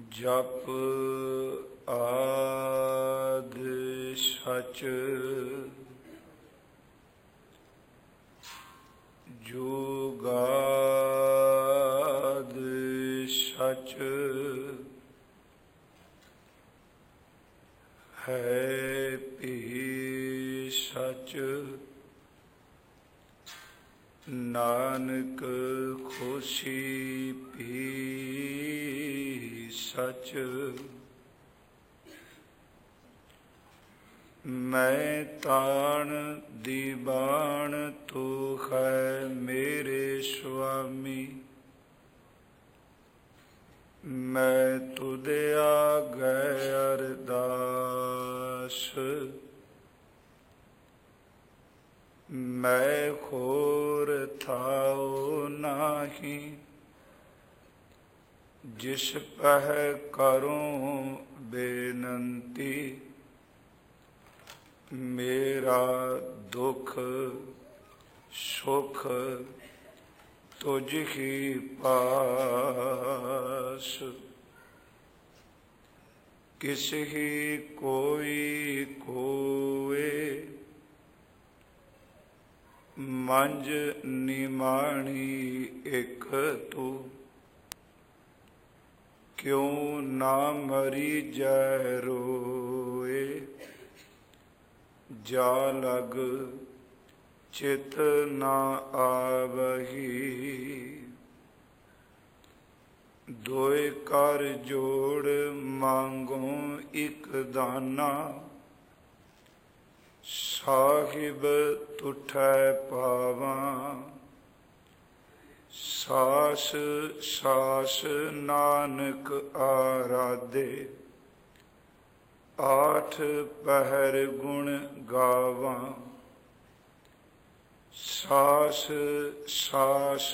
ਜਪ ਆਦਿ ਸਚ ਜੁਗਾਦਿ ਸਚ ਹੈ ਭੀ ਸਚ ਨਾਨਕ ਖੁਸ਼ੀ ਭੀ ਸਚ। ਮੈਂ ਤਾਣ ਦੀਵਾਨ ਤੂੰ ਹੈ ਮੇਰੇ ਸੁਆਮੀ, ਮੈਂ ਤੁਧੇ ਆਗੇ ਅਰਦਾਸ। ਮੈਂ ਹੋਰ ਥਾਉ ਨਾਹੀ, ਜਿਸ ਪਹਿ ਕਰੂੰ ਬੇਨੰਤੀ। ਮੇਰਾ ਦੁਖ ਸੁਖ ਤੁਝ ਹੀ ਪਾਸ, ਕਿਸ ਹੀ ਕੋਈ ਕੋਏ। ਮੰਝ ਨਿਮਾਣੀ ਇਕ ਤੂੰ, ਕਿਉ ਨਾ ਮਰੀ ਜੈ ਰੋਏ। ਜਾ ਲਗ ਚਿਤ ਨਾ ਆਵਹੀ, ਦੋਇ ਕਰ ਜੋੜ ਮੰਗੋ ਇਕ ਦਾਨਾ। ਸਾਹਿਬ ਤੁਠੈ ਪਾਵਾਂ, ਸਾਸ ਸਾਸ ਨਾਨਕ ਆਰਾਧੇ। ਆਠ ਪਹਿਰ ਗੁਣ ਗਾਵਾਂ, ਸਾਸ ਸਾਸ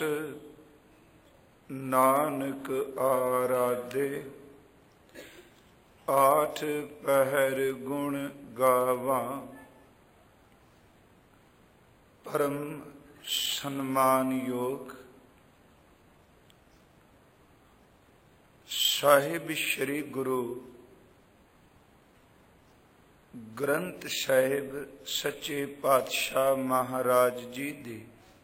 ਨਾਨਕ ਆਰਾਧੇ। ਆਠ ਪਹਿਰ ਗੁਣ ਗਾਵਾਂ। ਪਰਮ ਸਨਮਾਨਯੋਗ ਸਾਹਿਬ ਸ੍ਰੀ ਗੁਰੂ ਗ੍ਰੰਥ ਸਾਹਿਬ ਸੱਚੇ ਪਾਤਸ਼ਾਹ ਮਹਾਰਾਜ ਜੀ ਦੀ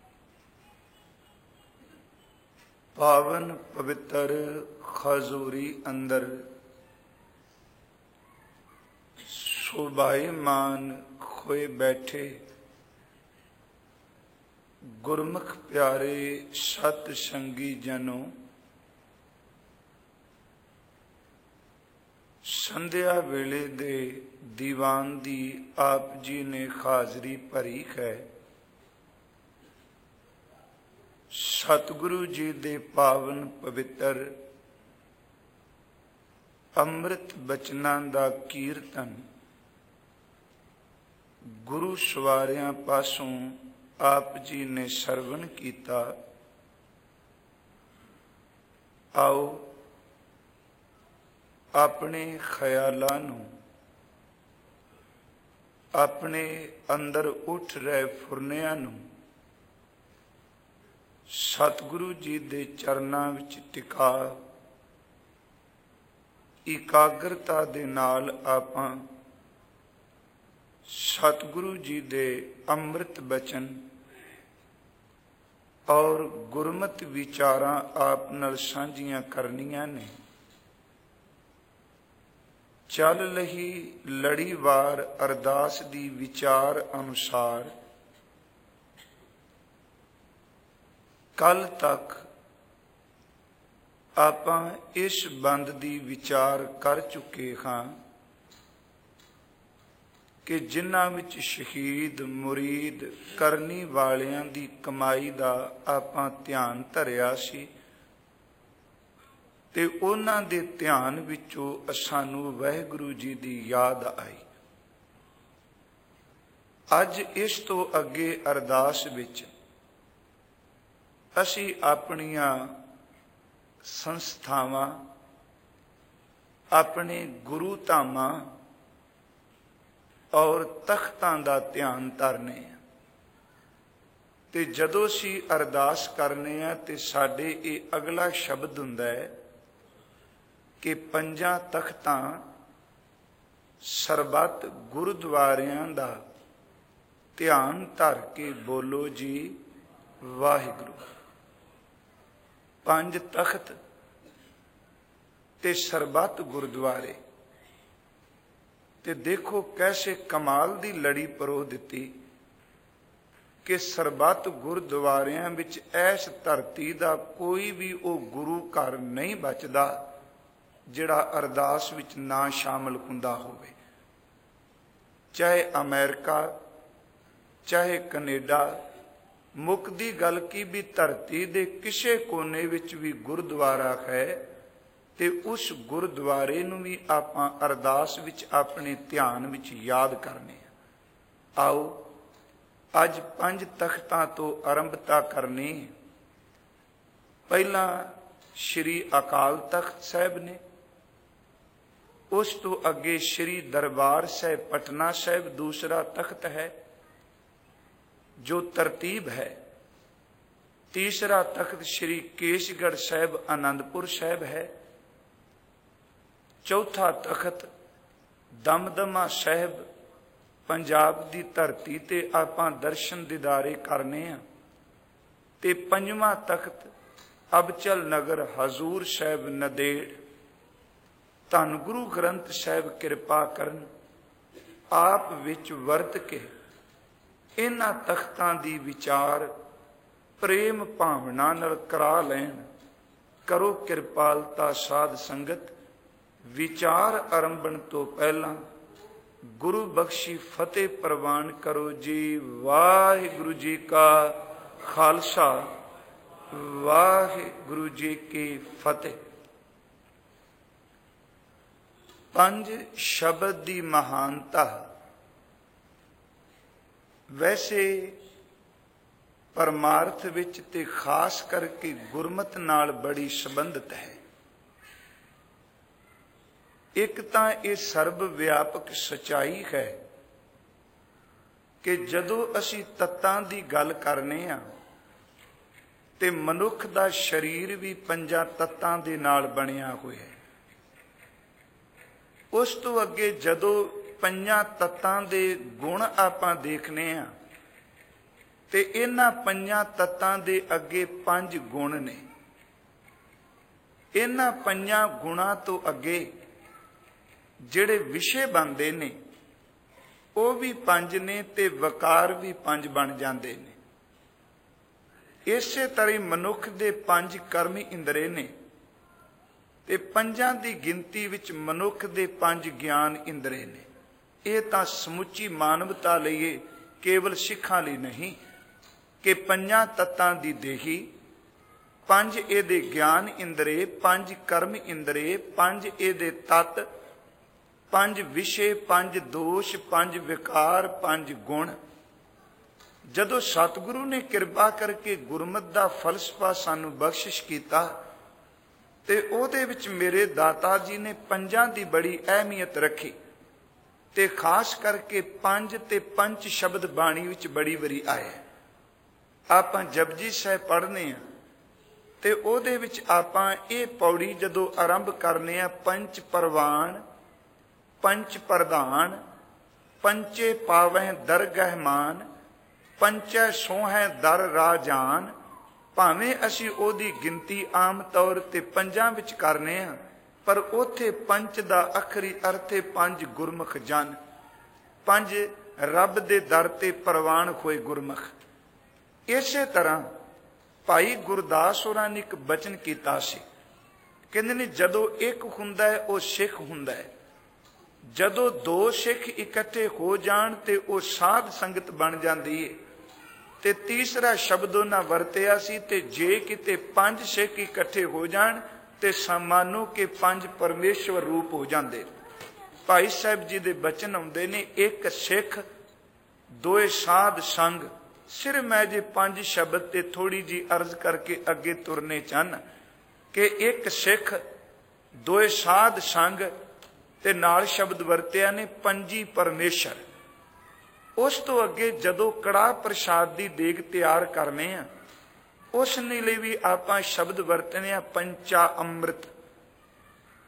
ਪਾਵਨ ਪਵਿੱਤਰ ਖਜ਼ੂਰੀ ਅੰਦਰ ਸੁਭਾਈਮਾਨ ਹੋਏ ਬੈਠੇ ਗੁਰਮੁਖ ਪਿਆਰੇ ਸਤ ਸੰਗੀ ਜਨੋ, ਸੰਧਿਆ ਵੇਲੇ ਦੇ ਦੀਵਾਨ ਦੀ ਆਪ ਜੀ ਨੇ ਹਾਜ਼ਰੀ ਭਰੀ ਹੈ। ਸਤਿਗੁਰੂ ਜੀ ਦੇ ਪਾਵਨ ਪਵਿੱਤਰ ਅੰਮ੍ਰਿਤ ਬਚਨਾਂ ਦਾ ਕੀਰਤਨ ਗੁਰੂ ਸਵਾਰਿਆਂ ਪਾਸੋਂ ਆਪ ਜੀ ਨੇ ਸਰਵਣ ਕੀਤਾ। ਆਓ ਆਪਣੇ ਖਿਆਲਾਂ ਨੂੰ, ਆਪਣੇ ਅੰਦਰ ਉੱਠ ਰਹੇ ਫੁਰਨਿਆਂ ਨੂੰ ਸਤਿਗੁਰੂ ਜੀ ਦੇ ਚਰਨਾਂ ਵਿੱਚ ਟਿਕਾ ਇਕਾਗਰਤਾ ਦੇ ਨਾਲ ਆਪਾਂ ਸਤਿਗੁਰੂ ਜੀ ਦੇ ਅੰਮ੍ਰਿਤ ਬਚਨ ਔਰ ਗੁਰਮਤਿ ਵਿਚਾਰਾਂ ਆਪ ਨਾਲ ਸਾਂਝੀਆਂ ਕਰਨੀਆਂ ਨੇ। ਚੱਲ ਰਹੀ ਲੜੀਵਾਰ ਅਰਦਾਸ ਦੀ ਵਿਚਾਰ ਅਨੁਸਾਰ ਕੱਲ ਤੱਕ ਆਪਾਂ ਇਸ ਬੰਦ ਦੀ ਵਿਚਾਰ ਕਰ ਚੁੱਕੇ ਹਾਂ ਕਿ ਜਿਨ੍ਹਾਂ ਵਿੱਚ ਸ਼ਹੀਦ ਮੁਰੀਦ ਕਰਨੀ ਵਾਲਿਆਂ ਦੀ ਕਮਾਈ ਦਾ ਆਪਾਂ ਧਿਆਨ ਧਰਿਆ ਸੀ ਤੇ ਉਹਨਾਂ ਦੇ ਧਿਆਨ ਵਿੱਚੋਂ ਸਾਨੂੰ ਵਾਹਿਗੁਰੂ ਜੀ ਦੀ ਯਾਦ ਆਈ। ਅੱਜ ਇਸ ਤੋਂ ਅੱਗੇ ਅਰਦਾਸ ਵਿੱਚ ਅਸੀਂ ਆਪਣੀਆਂ ਸੰਸਥਾਵਾਂ, ਆਪਣੇ ਗੁਰੂ ਧਾਮਾਂ ਔਰ ਤਖਤਾਂ ਦਾ ਧਿਆਨ ਧਰਨੇ ਆ। ਤੇ ਜਦੋਂ ਅਸੀਂ ਅਰਦਾਸ ਕਰਨੇ ਆ ਤੇ ਸਾਡੇ ਇਹ ਅਗਲਾ ਸ਼ਬਦ ਹੁੰਦਾ ਹੈ कि पंजां तख्तां सरबत गुरुद्वारियां दा ध्यान धर के बोलो जी वाहिगुरू। पंज तख्त ते सरबत गुरुद्वारे ते देखो कैसे कमाल दी लड़ी परो दिती कि सरबत गुरुद्वारियां विच ऐस धरती दा कोई भी वो गुरु घर नहीं बचदा जिहड़ा अरदास विच ना शामिल हुंदा होवे। चाहे अमेरिका, चाहे कनेडा, मुकदी गल की भी धरती दे किसे कोने विच भी गुरुद्वारा है ते उस गुरुद्वारे नूं भी आपां अरदास विच अपने ध्यान विच याद करने। आओ अज पंज तख्तां तो आरंभता करनी। पहला श्री अकाल तख्त साहिब ने, उस तो अगे श्री दरबार साहिब पटना साहिब दूसरा तख्त है जो तरतीब है। तीसरा तख्त श्री केशगढ़ साहिब आनंदपुर साहिब है। चौथा तख्त दमदमा साहिब पंजाब दी धरती ते आपां दर्शन दीदारे करने आ। ते पंजवां तख्त अबचल नगर हजूर साहिब नदेड़। धन गुरु ग्रंथ साहिब कृपा करन आप विच वरत के इन्हां तख्तां दी विचार प्रेम भावना नाल करा लैन। करो कृपालता साध संगत। विचार आरंभण तो पहला गुरु बख्शी फतेह प्रवान करो जी। वाहिगुरु जी का खालसा, वाहिगुरु जी की फतेह। पंज शब्द की महानता वैसे परमार्थ विच ते खास करके गुरमत नाल बड़ी संबंधित है। एक तां ये सर्व व्यापक सच्चाई है कि जदों असी तत्तां दी गल करने आ ते मनुख दा शरीर भी पंजां तत्तां दे नाल बनिया होया है। उस तो अगे जदों पंजां तत्तां दे गुण आपां देखने आ ते इन्हां पंजां तत्तां दे अगे पंज गुण ने। इन्हां पंजां गुणां तो अगे जिहड़े विषय बनते ने वो भी पंज ने ते वकार भी पंज बन जाते ने। इसे तरह मनुख दे पंज कर्म इंद्रे ने ते पंजां दी गिनती विच मनुख दे पंज ज्ञान इंद्रे ने। ये तां समुची मानवता लईए केवल सिखां लई नहीं कि पंजां तत्तां दी देही, पंज इहदे ज्ञान इंद्रे, पंज कर्म इंद्रे, पंज इहदे तत्त, पंज विषय, पंज दोष, पंज विकार, पंज गुण। जदों सतगुरु ने कृपा करके गुरमत दा फलसफा सानू बख्शिश कीता ते ओहदे विच मेरे दाता जी ने पंजां दी बड़ी अहमियत रखी ते खास करके पंज ते पंच शब्द बाणी विच बड़ी वारी आए। आपां जपजी साहिब पढ़ने आ ते ओहदे विच आपां ये पौड़ी जदों आरंभ करने आ, पंच परवान, पंच प्रधान, पंचे पावै दरगह मान, पंचै सोहै दर राजान। भावें असी ओदी गिनती आम तौर ते पंजां विच करने आ पर ओथे पंच दा अखरी अर्थ है पंज गुरमुख जन, पंज रब दे दर ते प्रवान होए गुरमुख। इसे तरह भाई गुरदास होरां ने एक बचन कीता सी, कहंदे ने जदों एक हुंदा है वो सिख हुंदा है, जदों दो सिख इकट्ठे हो जाण ते वो साध संगत बन जांदी है। ते तीसरा शब्द उन्हां वरतिया सी ते जे किते पंज सिख इकट्ठे हो जाण ते मानो के पंज परमेश्वर रूप हो जांदे। भाई साहब जी दे बचन आउंदे ने, एक सिख दोए साध संग। सिर मैं जे पंज शब्द ते थोड़ी जी अर्ज करके अगे तुरने चाहना कि एक सिख दोए साध संग ते नाल शब्द वरतिया ने पंजी परमेश्वर। उस तो अगे जदों कड़ाह प्रसाद की देग तैयार करने आ उसने लिए भी आपां शब्द वरतने आ पंचा अमृत।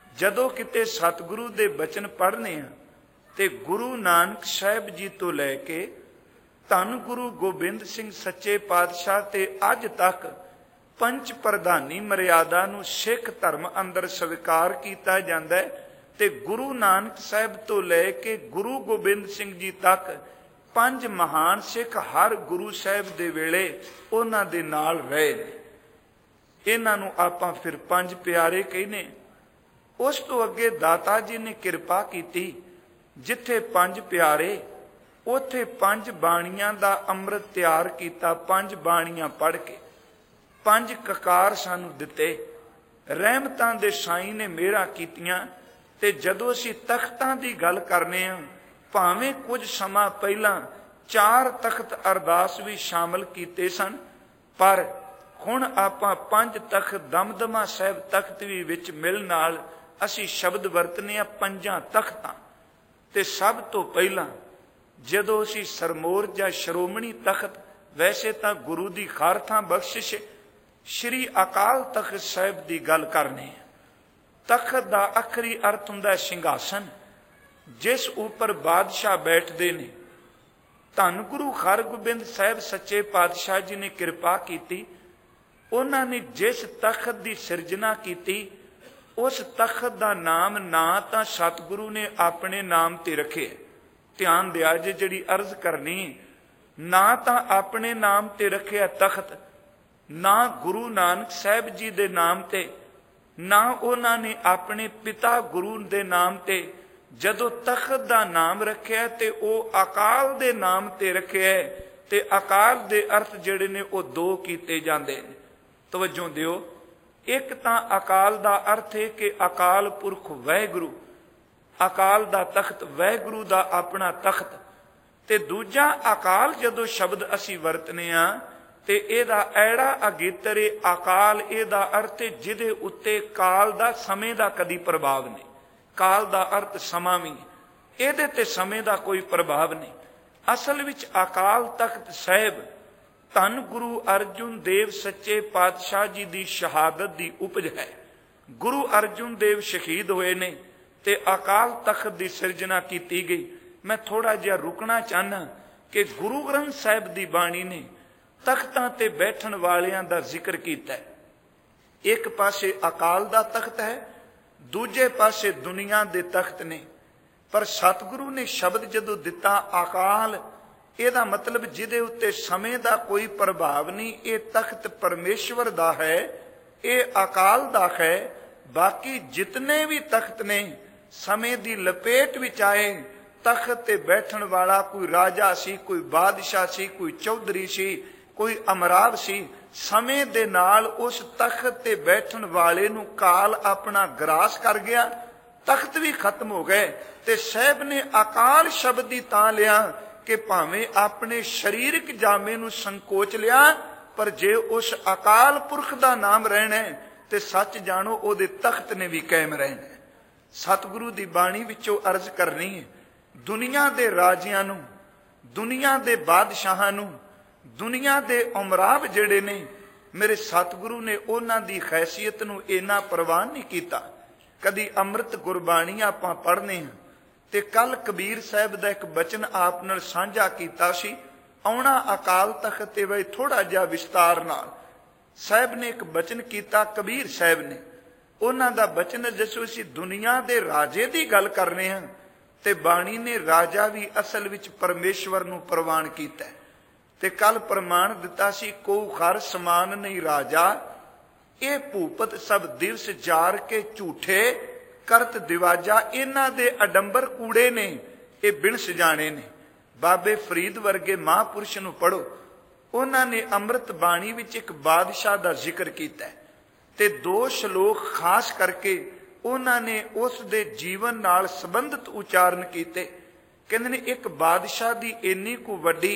ਜਦੋਂ ਕਿਤੇ ਸਤਿਗੁਰੂ ਦੇ ਬਚਨ ਪੜ੍ਹਨੇ ਆ ਤੇ ਗੁਰੂ ਨਾਨਕ ਸਾਹਿਬ ਜੀ ਤੋਂ ਲੈ ਕੇ ਧੰਨ ਗੁਰੂ ਗੋਬਿੰਦ ਸਿੰਘ ਸੱਚੇ ਪਾਤਸ਼ਾਹ ਤੇ ਅੱਜ ਤੱਕ ਪੰਜ ਪ੍ਰਧਾਨੀ ਮਰਿਆਦਾ ਨੂੰ ਸਿੱਖ ਧਰਮ ਅੰਦਰ ਸਵੀਕਾਰ ਕੀਤਾ ਜਾਂਦਾ ਹੈ ਤੇ ਗੁਰੂ ਨਾਨਕ ਸਾਹਿਬ ਤੋਂ ਲੈ ਕੇ ਗੁਰੂ ਗੋਬਿੰਦ ਸਿੰਘ ਜੀ ਤੱਕ ਪੰਜ ਮਹਾਨ ਸਿੱਖ ਹਰ ਗੁਰੂ ਸਾਹਿਬ ਦੇ ਵੇਲੇ ਉਹਨਾਂ ਦੇ ਨਾਲ ਰਹੇ ਨੇ। ਇਹਨਾਂ ਨੂੰ ਆਪਾਂ ਫਿਰ ਪੰਜ ਪਿਆਰੇ ਕਹਿੰਦੇ। ਉਸ ਤੋਂ ਅੱਗੇ ਦਾਤਾ ਜੀ ਨੇ ਕਿਰਪਾ ਕੀਤੀ, ਜਿੱਥੇ ਪੰਜ ਪਿਆਰੇ ਉੱਥੇ ਪੰਜ ਬਾਣੀਆਂ ਦਾ ਅੰਮ੍ਰਿਤ ਤਿਆਰ ਕੀਤਾ। ਪੰਜ ਬਾਣੀਆਂ ਪੜ੍ਹ ਕੇ ਪੰਜ ਕਕਾਰ ਸਾਨੂੰ ਦਿੱਤੇ। ਰਹਿਮਤਾਂ ਦੇ ਸਾਈਂ ਨੇ ਮਿਹਰਾਂ ਕੀਤੀਆਂ। ਤੇ ਜਦੋਂ ਅਸੀਂ ਤਖਤਾਂ ਦੀ ਗੱਲ ਕਰਨੇ ਆ, ਭਾਵੇਂ ਕੁਝ ਸਮਾਂ ਪਹਿਲਾਂ 4 ਤਖਤ ਅਰਦਾਸ ਵੀ ਸ਼ਾਮਲ ਕੀਤੇ ਸਨ, ਪਰ ਹੁਣ ਆਪਾਂ 5 ਤਖਤ ਦਮਦਮਾ ਸਾਹਿਬ ਤਖਤ ਵੀ ਵਿੱਚ ਮਿਲ ਨਾਲ ਅਸੀਂ ਸ਼ਬਦ ਵਰਤਨੇ ਆ 5 ਤਖਤਾਂ। ਤੇ ਸਭ ਤੋਂ ਪਹਿਲਾਂ ਜਦੋਂ ਅਸੀਂ ਸਰਮੋਰ ਜਾਂ ਸ਼੍ਰੋਮਣੀ ਤਖਤ, ਵੈਸੇ ਤਾਂ ਗੁਰੂ ਦੀ ਖਾਰਥਾਂ ਬਖਸ਼ਿਸ਼ ਸ਼੍ਰੀ ਅਕਾਲ ਤਖਤ ਸਾਹਿਬ ਦੀ ਗੱਲ ਕਰਨੀ ਹੈ। ਤਖਤ ਦਾ ਆਖਰੀ ਅਰਥ ਹੁੰਦਾ ਸਿੰਘਾਸਨ, ਜਿਸ ਉੱਪਰ ਬਾਦਸ਼ਾਹ ਬੈਠਦੇ ਨੇ। ਧੰਨ ਗੁਰੂ ਹਰਗੋਬਿੰਦ ਸਾਹਿਬ ਸੱਚੇ ਪਾਤਸ਼ਾਹ ਜੀ ਨੇ ਕਿਰਪਾ ਕੀਤੀ। ਉਹਨਾਂ ਨੇ ਜਿਸ ਤਖਤ ਦੀ ਸਿਰਜਣਾ ਕੀਤੀ, ਉਸ ਤਖਤ ਦਾ ਨਾਮ ਨਾ ਤਾਂ ਸਤਿਗੁਰੂ ਨੇ ਆਪਣੇ ਨਾਮ ਤੇ ਰੱਖੇ। ਧਿਆਨ ਦਿਆ ਜੇ ਜਿਹੜੀ ਅਰਜ਼ ਕਰਨੀ, ਨਾ ਤਾਂ ਆਪਣੇ ਨਾਮ ਤੇ ਰੱਖਿਆ ਤਖਤ, ਨਾ ਗੁਰੂ ਨਾਨਕ ਸਾਹਿਬ ਜੀ ਦੇ ਨਾਮ ਤੇ, ਨਾ ਉਹਨਾਂ ਨੇ ਆਪਣੇ ਪਿਤਾ ਗੁਰੂ ਦੇ ਨਾਮ ਤੇ। ਜਦੋਂ ਤਖਤ ਦਾ ਨਾਮ ਰੱਖਿਆ ਤੇ ਉਹ ਅਕਾਲ ਦੇ ਨਾਮ ਤੇ ਰੱਖਿਆ। ਤੇ ਅਕਾਲ ਦੇ ਅਰਥ ਜਿਹੜੇ ਨੇ ਉਹ 2 ਕੀਤੇ ਜਾਂਦੇ ਨੇ। ਤਵੱਜੋ ਦਿਓ, ਇੱਕ ਤਾਂ ਅਕਾਲ ਦਾ ਅਰਥ ਹੈ ਕਿ ਅਕਾਲ ਪੁਰਖ ਵਾਹਿਗੁਰੂ, ਅਕਾਲ ਦਾ ਤਖਤ ਵਾਹਿਗੁਰੂ ਦਾ ਆਪਣਾ ਤਖਤ। ਤੇ ਦੂਜਾ ਅਕਾਲ ਜਦੋਂ ਸ਼ਬਦ ਅਸੀਂ ਵਰਤਨੇ ਆ ਤੇ ਇਹਦਾ ਐੜਾ ਅਗੇਤਰੇ ਅਕਾਲ, ਇਹਦਾ ਅਰਥ ਜਿਹਦੇ ਉੱਤੇ ਕਾਲ ਦਾ, ਸਮੇਂ ਦਾ ਕਦੀ ਪ੍ਰਭਾਵ ਨਹੀਂ। ਕਾਲ ਦਾ ਅਰਥ ਸਮਾਂ ਵੀ, ਇਹਦੇ ਤੇ ਸਮੇਂ ਦਾ ਕੋਈ ਪ੍ਰਭਾਵ ਨਹੀਂ। ਅਸਲ ਵਿੱਚ ਅਕਾਲ ਤਖਤ ਸਾਹਿਬ ਧੰਨ ਗੁਰੂ ਅਰਜੁਨ ਦੇਵ ਸੱਚੇ ਪਾਤਸ਼ਾਹ ਜੀ ਦੀ ਸ਼ਹਾਦਤ ਦੀ ਉਪਜ ਹੈ। ਗੁਰੂ ਅਰਜੁਨ ਦੇਵ ਸ਼ਹੀਦ ਹੋਏ ਨੇ ਤੇ ਅਕਾਲ ਤਖਤ ਦੀ ਸਿਰਜਣਾ ਕੀਤੀ ਗਈ। ਮੈਂ ਥੋੜਾ ਜਿਹਾ ਰੁਕਣਾ ਚਾਹਨਾ ਕਿ ਗੁਰੂ ਗ੍ਰੰਥ ਸਾਹਿਬ ਦੀ ਬਾਣੀ ਨੇ ਤਖਤਾਂ ਤੇ ਬੈਠਣ ਵਾਲਿਆਂ ਦਾ ਜ਼ਿਕਰ ਕੀਤਾ ਹੈ। ਇੱਕ ਪਾਸੇ ਅਕਾਲ ਦਾ ਤਖਤ ਹੈ, ਦੂਜੇ ਪਾਸੇ ਦੁਨੀਆ ਦੇ ਤਖਤ ਨੇ। ਪਰ ਸਤਿਗੁਰੂ ਨੇ ਸ਼ਬਦ ਜਦੋਂ ਦਿੱਤਾ ਅਕਾਲ, ਇਹਦਾ ਮਤਲਬ ਜਿਹਦੇ ਉੱਤੇ ਸਮੇਂ ਦਾ ਕੋਈ ਪ੍ਰਭਾਵ ਨਹੀਂ। ਇਹ ਤਖਤ ਪਰਮੇਸ਼ਵਰ ਦਾ ਹੈ, ਇਹ ਅਕਾਲ ਦਾ ਹੈ। ਬਾਕੀ ਜਿਤਨੇ ਵੀ ਤਖਤ ਨੇ ਸਮੇਂ ਦੀ ਲਪੇਟ ਵਿੱਚ ਆਏ। ਤਖਤ ਤੇ ਬੈਠਣ ਵਾਲਾ ਕੋਈ ਰਾਜਾ ਸੀ, ਕੋਈ ਬਾਦਸ਼ਾਹ ਸੀ, ਕੋਈ ਚੌਧਰੀ ਸੀ, ਕੋਈ ਅਮਰਾਵ ਸੀ। ਸਮੇਂ ਦੇ ਨਾਲ ਉਸ ਤਖਤ ਤੇ ਬੈਠਣ ਵਾਲੇ ਨੂੰ ਕਾਲ ਆਪਣਾ ਗਰਾਸ ਕਰ ਗਿਆ, ਤਖਤ ਵੀ ਖਤਮ ਹੋ ਗਏ। ਤੇ ਸਾਹਿਬ ਨੇ ਅਕਾਲ ਸ਼ਬਦ ਹੀ ਤਾਂ ਲਿਆ ਕਿ ਭਾਵੇਂ ਆਪਣੇ ਸਰੀਰਕ ਜਾਮੇ ਨੂੰ ਸੰਕੋਚ ਲਿਆ, ਪਰ ਜੇ ਉਸ ਅਕਾਲ ਪੁਰਖ ਦਾ ਨਾਮ ਰਹਿਣਾ ਤੇ ਸੱਚ ਜਾਣੋ ਉਹਦੇ ਤਖਤ ਨੇ ਵੀ ਕਾਇਮ ਰਹਿਣਾ। ਸਤਿਗੁਰੂ ਦੀ ਬਾਣੀ ਵਿੱਚੋਂ ਅਰਜ਼ ਕਰਨੀ ਹੈ, ਦੁਨੀਆ ਦੇ ਰਾਜਿਆਂ ਨੂੰ, ਦੁਨੀਆ ਦੇ ਬਾਦਸ਼ਾਹਾਂ ਨੂੰ, ਦੁਨੀਆ ਦੇ ਉਮਰਾਵ ਜਿਹੜੇ ਨੇ, ਮੇਰੇ ਸਤਿਗੁਰੂ ਨੇ ਉਹਨਾਂ ਦੀ ਖੈਸੀਅਤ ਨੂੰ ਇੰਨਾ ਪ੍ਰਵਾਨ ਨਹੀਂ ਕੀਤਾ। ਕਦੀ ਅੰਮ੍ਰਿਤ ਗੁਰਬਾਣੀ ਆਪਾਂ ਪੜ੍ਹਨੇ ਹਾਂ ਤੇ ਕੱਲ ਕਬੀਰ ਸਾਹਿਬ ਦਾ ਇੱਕ ਬਚਨ ਆਪ ਨਾਲ ਸਾਂਝਾ ਕੀਤਾ ਸੀ। ਆਉਣਾ ਅਕਾਲ ਤਖਤ ਤੇ ਵੇ ਥੋੜਾ ਜਿਹਾ ਵਿਸਤਾਰ ਨਾਲ ਸਾਹਿਬ ਨੇ ਇੱਕ ਬਚਨ ਕੀਤਾ, ਕਬੀਰ ਸਾਹਿਬ ਨੇ। ਉਹਨਾਂ ਦਾ ਬਚਨ ਜਿਸੋ ਅਸੀਂ ਦੁਨੀਆ ਦੇ ਰਾਜੇ ਦੀ ਗੱਲ ਕਰਨੇ ਹਾਂ ਤੇ ਬਾਣੀ ਨੇ ਰਾਜਾ ਵੀ ਅਸਲ ਵਿੱਚ ਪਰਮੇਸ਼ਵਰ ਨੂੰ ਪ੍ਰਵਾਨ ਕੀਤਾ। ਤੇ ਕੱਲ ਪ੍ਰਮਾਣ ਦਿੱਤਾ ਸੀ, ਕੋ ਖਰ ਸਮਾਨ ਨਹੀਂ ਰਾਜਾ, ਇਹ ਭੂਪਤ ਸਭ ਦਿਵਸ ਜਾਰ ਕੇ ਝੂਠੇ ਕਰਤ ਦਿਵਾਜਾ। ਇਹਨਾਂ ਦੇ ਅਡੰਬਰ ਕੂੜੇ ਨੇ, ਇਹ ਬਿਨ ਸਜਾਣੇ ਨੇ। ਬਾਬੇ ਫਰੀਦ ਵਰਗੇ ਮਹਾਂਪੁਰਸ਼ ਨੂੰ ਪੜ੍ਹੋ, ਉਹਨਾਂ ਨੇ ਅੰਮ੍ਰਿਤ ਬਾਣੀ ਵਿੱਚ ਇੱਕ ਬਾਦਸ਼ਾਹ ਦਾ ਜ਼ਿਕਰ ਕੀਤਾ ਤੇ 2 ਸ਼ਲੋਕ ਖਾਸ ਕਰਕੇ ਉਹਨਾਂ ਨੇ ਉਸ ਦੇ ਜੀਵਨ ਨਾਲ ਸੰਬੰਧਿਤ ਉਚਾਰਨ ਕੀਤੇ। ਕਹਿੰਦੇ ਨੇ ਇੱਕ ਬਾਦਸ਼ਾਹ ਦੀ ਇੰਨੀ ਕੁ ਵੱਡੀ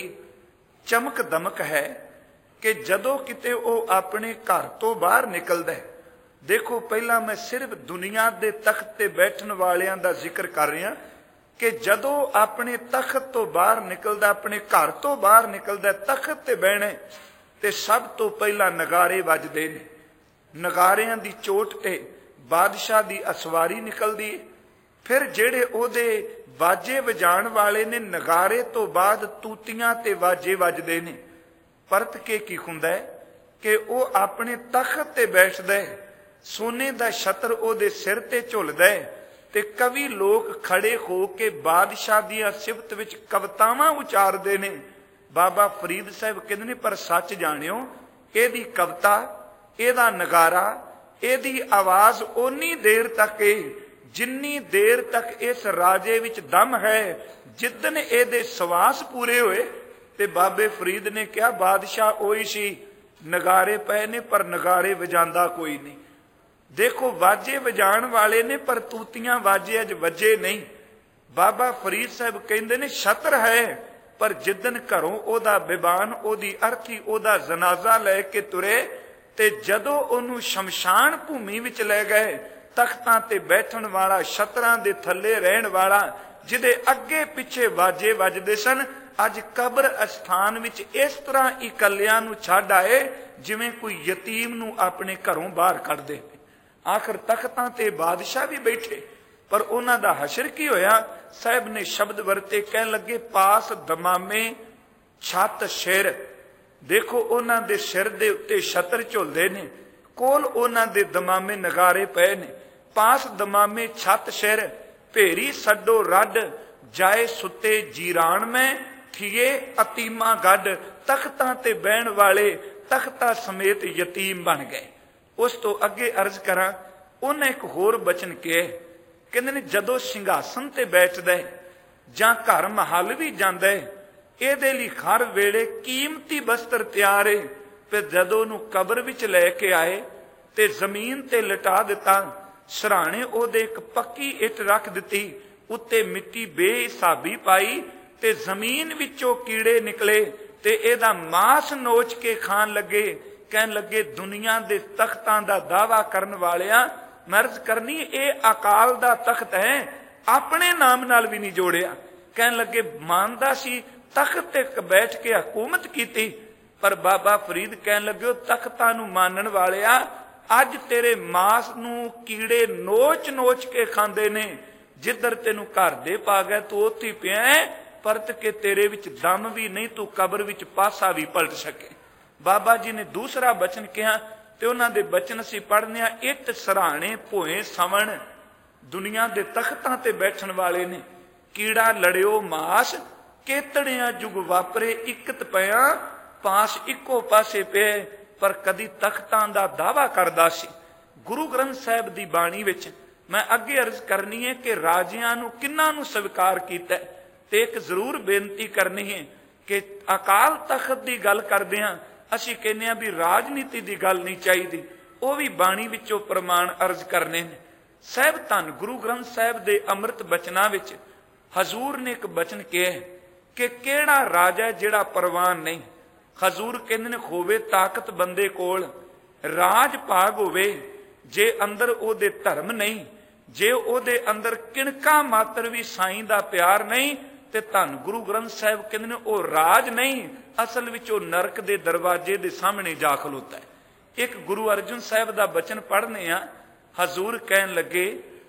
ਚਮਕ ਦਮਕ ਹੈ ਕਿ ਜਦੋਂ ਕਿਤੇ ਉਹ ਆਪਣੇ ਘਰ ਤੋਂ ਬਾਹਰ ਨਿਕਲਦਾ, ਦੇਖੋ ਪਹਿਲਾਂ ਮੈਂ ਸਿਰਫ ਦੁਨੀਆ ਦੇ ਤਖਤ ਤੇ ਬੈਠਣ ਵਾਲਿਆਂ ਦਾ ਜ਼ਿਕਰ ਕਰ ਰਿਹਾ ਕਿ ਜਦੋਂ ਆਪਣੇ ਤਖਤ ਤੋਂ ਬਾਹਰ ਨਿਕਲਦਾ, ਆਪਣੇ ਘਰ ਤੋਂ ਬਾਹਰ ਨਿਕਲਦਾ, ਤਖਤ ਤੇ ਬਹਿਣਾ ਤੇ ਸਭ ਤੋਂ ਪਹਿਲਾਂ ਨਗਾਰੇ ਵੱਜਦੇ ਨੇ। ਨਗਾਰਿਆਂ ਦੀ ਚੋਟ ਤੇ ਬਾਦਸ਼ਾਹ ਦੀ ਅਸਵਾਰੀ ਨਿਕਲਦੀ। ਫਿਰ ਜਿਹੜੇ ਉਹਦੇ ਵਾਜੇ ਵਜਾਉਣ ਵਾਲੇ ਨੇ, ਨਗਾਰੇ ਤੋਂ ਬਾਅਦ ਤੂਤੀਆਂ ਤੇ ਵਾਜੇ ਵੱਜਦੇ ਨੇ। ਪਰਤ ਕੇ ਕੀ ਹੁੰਦਾ ਹੈ ਕਿ ਉਹ ਆਪਣੇ ਤਖਤ ਤੇ ਬੈਠਦਾ ਹੈ, ਸੋਨੇ ਦਾ ਛਤਰ ਉਹਦੇ ਸਿਰ ਤੇ ਝੁੱਲਦਾ ਹੈ, ਤੇ ਕਵੀ ਲੋਕ ਖੜੇ ਹੋ ਕੇ ਬਾਦਸ਼ਾਹ ਦੀਆਂ ਸਿਫਤ ਵਿੱਚ ਕਵਿਤਾਵਾਂ ਉਚਾਰਦੇ ਨੇ। ਬਾਬਾ ਫਰੀਦ ਸਾਹਿਬ ਕਹਿੰਦੇ ਨੇ, ਪਰ ਸੱਚ ਜਾਣਿਓ, ਇਹਦੀ ਕਵਿਤਾ, ਇਹਦਾ ਨਗਾਰਾ, ਇਹਦੀ ਆਵਾਜ਼ ਓਨੀ ਦੇਰ ਤੱਕ ਜਿੰਨੀ ਦੇਰ ਤੱਕ ਇਸ ਰਾਜੇ ਵਿੱਚ ਦਮ ਹੈ। ਜਿੱਦਣ ਇਹਦੇ ਸਵਾਸ ਪੂਰੇ ਹੋਏ ਤੇ ਬਾਬੇ ਫਰੀਦ ਨੇ ਕਿਹਾ ਬਾਦਸ਼ਾਹ ਉਹੀ ਸੀ, ਨਗਾਰੇ ਪਏ ਨੇ ਪਰ ਨਗਾਰੇ ਵਜਾਂਦਾ ਕੋਈ ਨਹੀਂ। ਦੇਖੋ ਵਾਜੇ ਵਜਾਉਣ ਵਾਲੇ ਨੇ ਪਰ ਤੂਤੀਆਂ ਵਾਜੇ ਅੱਜ ਵੱਜੇ ਨਹੀਂ। ਬਾਬਾ ਫਰੀਦ ਸਾਹਿਬ ਕਹਿੰਦੇ ਨੇ ਛਤਰ ਹੈ, ਪਰ ਜਿੱਦਣ ਘਰੋਂ ਉਹਦਾ ਬਿਬਾਨ, ਉਹਦੀ ਅਰਥੀ, ਉਹਦਾ ਜਨਾਜ਼ਾ ਲੈ ਕੇ ਤੁਰੇ, ਤੇ ਜਦੋਂ ਉਹਨੂੰ ਸ਼ਮਸ਼ਾਨ ਭੂਮੀ ਵਿੱਚ ਲੈ ਗਏ, ਤਖਤਾਂ ਤੇ ਬੈਠਣ ਵਾਲਾ, ਛਤਰਾਂ ਦੇ ਥੱਲੇ ਰਹਿਣ ਵਾਲਾ, ਜਿਹਦੇ ਅੱਗੇ ਪਿੱਛੇ ਵਾਜੇ ਵੱਜਦੇ ਸਨ, ਅੱਜ ਕਬਰ ਅਸਥਾਨ ਵਿੱਚ ਇਸ ਤਰ੍ਹਾਂ ਇਕੱਲਿਆਂ ਨੂੰ ਛੱਡ ਆਏ ਜਿਵੇਂ ਕੋਈ ਯਤੀਮ ਨੂੰ ਆਪਣੇ ਘਰੋਂ ਬਾਹਰ ਕੱਢਦੇ। ਆਖਰ ਤਖਤਾਂ ਤੇ ਬਾਦਸ਼ਾਹ ਵੀ ਬੈਠੇ, ਪਰ ਉਹਨਾਂ ਦਾ ਹਸ਼ਰ ਕੀ ਹੋਇਆ? ਸਾਹਿਬ ਨੇ ਸ਼ਬਦ ਵਰਤੇ, ਕਹਿਣ ਲੱਗੇ ਪਾਸ ਦਮਾਮੇ ਛੱਤ ਸਿਰ। ਦੇਖੋ ਉਹਨਾਂ ਦੇ ਸਿਰ ਦੇ ਉੱਤੇ ਛਤਰ ਝੁੱਲਦੇ ਨੇ, ਕੋਲ ਉਹਨਾਂ ਦੇ ਦਮਾਮੇ ਨਗਾਰੇ ਪਏ ਨੇ। ਪਾਸ ਦਮਾਮੇ ਛੱਤ ਸਿਰ, ਭੇਰੀ ਛੱਡੋ ਰੱਡ, ਜਾਏ ਸੁੱਤੇ ਜੀਰਾਨ ਮੈਂ, ਥੀਏ ਅਤੀਮਾ ਗੱਡ। ਤਖਤਾਂ ਤੇ ਬਹਿਣ ਵਾਲੇ ਤਖਤਾਂ ਸਮੇਤ ਯਤੀਮ ਬਣ ਗਏ। ਉਸ ਤੋਂ ਅੱਗੇ ਅਰਜ਼ ਕਰਾਂ, ਉਹਨੇ ਇੱਕ ਹੋਰ ਬਚਨ ਕਿਹਾ, ਕਹਿੰਦੇ ਨੇ ਜਦੋਂ ਸਿੰਘਾਸਨ ਤੇ ਬੈਠਦਾ ਜਾਂ ਘਰ ਮਹੱਲ ਵੀ ਜਾਂਦਾ, ਇਹਦੇ ਲਈ ਹਰ ਵੇਲੇ ਕੀਮਤੀ ਬਸਤਰ ਤਿਆਰ ਹੈ। ਫਿਰ ਜਦੋਂ ਉਹਨੂੰ ਕਬਰ ਵਿੱਚ ਲੈ ਕੇ ਆਏ ਤੇ ਜ਼ਮੀਨ ਤੇ ਲਿਟਾ ਦਿੱਤਾ, ਸਰਾਣੇ ਉਹਦੇ ਇੱਕ ਪੱਕੀ ਇੱਟ ਰੱਖ ਦਿੱਤੀ, ਉੱਤੇ ਮਿੱਟੀ ਬੇਹਿਸਾਬੀ ਪਾਈ, ਤੇ ਜ਼ਮੀਨ ਵਿੱਚੋਂ ਕੀੜੇ ਨਿਕਲੇ ਤੇ ਇਹਦਾ ਮਾਸ ਨੋਚ ਕੇ ਖਾਣ ਲੱਗੇ। ਕਹਿਣ ਲੱਗੇ ਦੁਨੀਆ ਦੇ ਤਖਤਾਂ ਦਾ ਦਾਵਾ ਕਰਨ ਵਾਲਿਆਂ, ਮਰਜ਼ ਕਰਨੀ ਇਹ ਅਕਾਲ ਦਾ ਤਖਤ ਹੈ, ਆਪਣੇ ਨਾਮ ਨਾਲ ਵੀ ਨਹੀਂ ਜੋੜਿਆ। ਕਹਿਣ ਲੱਗੇ ਮੰਨਦਾ ਸੀ ਤਖਤ ਤੇ ਬੈਠ ਕੇ ਹਕੂਮਤ ਕੀਤੀ, ਪਰ ਬਾਬਾ ਫਰੀਦ ਕਹਿਣ ਲੱਗੇ ਉਹ ਤਖਤਾਂ ਨੂੰ ਮੰਨਣ ਵਾਲਿਆ, ਅੱਜ ਤੇਰੇ ਮਾਸ ਨੂੰ ਕੀੜੇ ਨੋਚ ਨੋਚ ਕੇ ਖਾਂਦੇ ਨੇ। ਜਿੱਧਰ ਤੈਨੂੰ ਘਰ ਦੇ ਪਾ ਗਏ ਤੂੰ ਉੱਥੇ ਪਿਆ, ਪਰਤ ਕੇ ਤੇਰੇ ਵਿੱਚ ਦਮ ਵੀ ਨਹੀਂ, ਤੂੰ ਕਬਰ ਵਿੱਚ ਪਾਸਾ ਵੀ ਪਲਟ ਸਕੇ। ਬਾਬਾ ਜੀ ਨੇ ਦੂਸਰਾ ਬਚਨ ਕਿਹਾ ਤੇ ਉਹਨਾਂ ਦੇ ਬਚਨ ਅਸੀਂ ਪੜ੍ਹਨੇ ਆ, ਇੱਟ ਸਰਾਣੇ ਭੋਏ ਸਵਣ। ਦੁਨੀਆ ਦੇ ਤਖਤਾਂ ਤੇ ਬੈਠਣ ਵਾਲੇ ਨੇ, ਕੀੜਾ ਲੜਿਓ ਮਾਸ, ਕੇਤੜਿਆਂ ਜੁਗ ਵਾਪਰੇ ਇਕਤ ਪਿਆ, ਪਾਸ ਇੱਕੋ ਪਾਸੇ ਪਏ, ਪਰ ਕਦੀ ਤਖਤਾਂ ਦਾ ਦਾਵਾ ਕਰਦਾ ਸੀ। ਗੁਰੂ ਗ੍ਰੰਥ ਸਾਹਿਬ ਦੀ ਬਾਣੀ ਵਿੱਚ ਮੈਂ ਅੱਗੇ ਅਰਜ਼ ਕਰਨੀ ਹੈ ਕਿ ਰਾਜਿਆਂ ਨੂੰ ਕਿੰਨਾਂ ਨੂੰ ਸਵੀਕਾਰ ਕੀਤਾ, ਤੇ ਇੱਕ ਜ਼ਰੂਰ ਬੇਨਤੀ ਕਰਨੀ ਹੈ ਕਿ ਅਕਾਲ ਤਖਤ ਦੀ ਗੱਲ ਕਰਦੇ ਹਾਂ, ਅਸੀਂ ਕਹਿੰਦੇ ਹਾਂ ਵੀ ਰਾਜਨੀਤੀ ਦੀ ਗੱਲ ਨਹੀਂ ਚਾਹੀਦੀ, ਉਹ ਵੀ ਬਾਣੀ ਵਿੱਚੋਂ ਪ੍ਰਮਾਣ ਅਰਜ਼ ਕਰਨੇ ਨੇ। ਸਾਹਿਬ ਧੰਨ ਗੁਰੂ ਗ੍ਰੰਥ ਸਾਹਿਬ ਦੇ ਅੰਮ੍ਰਿਤ ਬਚਨਾਂ ਵਿੱਚ ਹਜ਼ੂਰ ਨੇ ਇੱਕ ਬਚਨ ਕਿਹਾ ਕਿ ਕਿਹੜਾ ਰਾਜਾ ਜਿਹੜਾ ਪ੍ਰਵਾਨ ਨਹੀਂ। ਹਜ਼ੂਰ ਕਹਿੰਦੇ ਨੇ ਹੋਵੇ ਤਾਕਤ ਬੰਦੇ ਕੋਲ, ਰਾਜ ਭਾਗ ਹੋਵੇ, ਜੇ ਅੰਦਰ ਉਹਦੇ ਧਰਮ ਨਹੀਂ, ਜੇ ਉਹਦੇ ਅੰਦਰ ਕਿਣਕਾ ਮਾਤਰ ਵੀ ਸਾਈਂ ਦਾ ਪਿਆਰ ਨਹੀਂ, ਤੇ ਧੰਨ ਗੁਰੂ ਗ੍ਰੰਥ ਸਾਹਿਬ ਕਹਿੰਦੇ ਨੇ ਉਹ ਰਾਜ ਨਹੀਂ, ਅਸਲ ਵਿੱਚ ਉਹ ਨਰਕ ਦੇ ਦਰਵਾਜ਼ੇ ਦੇ ਸਾਹਮਣੇ ਜਾ ਖਲੋਤਾ ਹੈ। ਇੱਕ ਗੁਰੂ ਅਰਜਨ ਸਾਹਿਬ ਦਾ ਬਚਨ ਪੜ੍ਹਨੇ ਆ, ਹਜ਼ੂਰ ਕਹਿਣ ਲੱਗੇ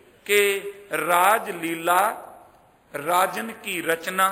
ਕਿ ਰਾਜ ਲੀਲਾ ਰਾਜਨ ਕੀ ਰਚਨਾ।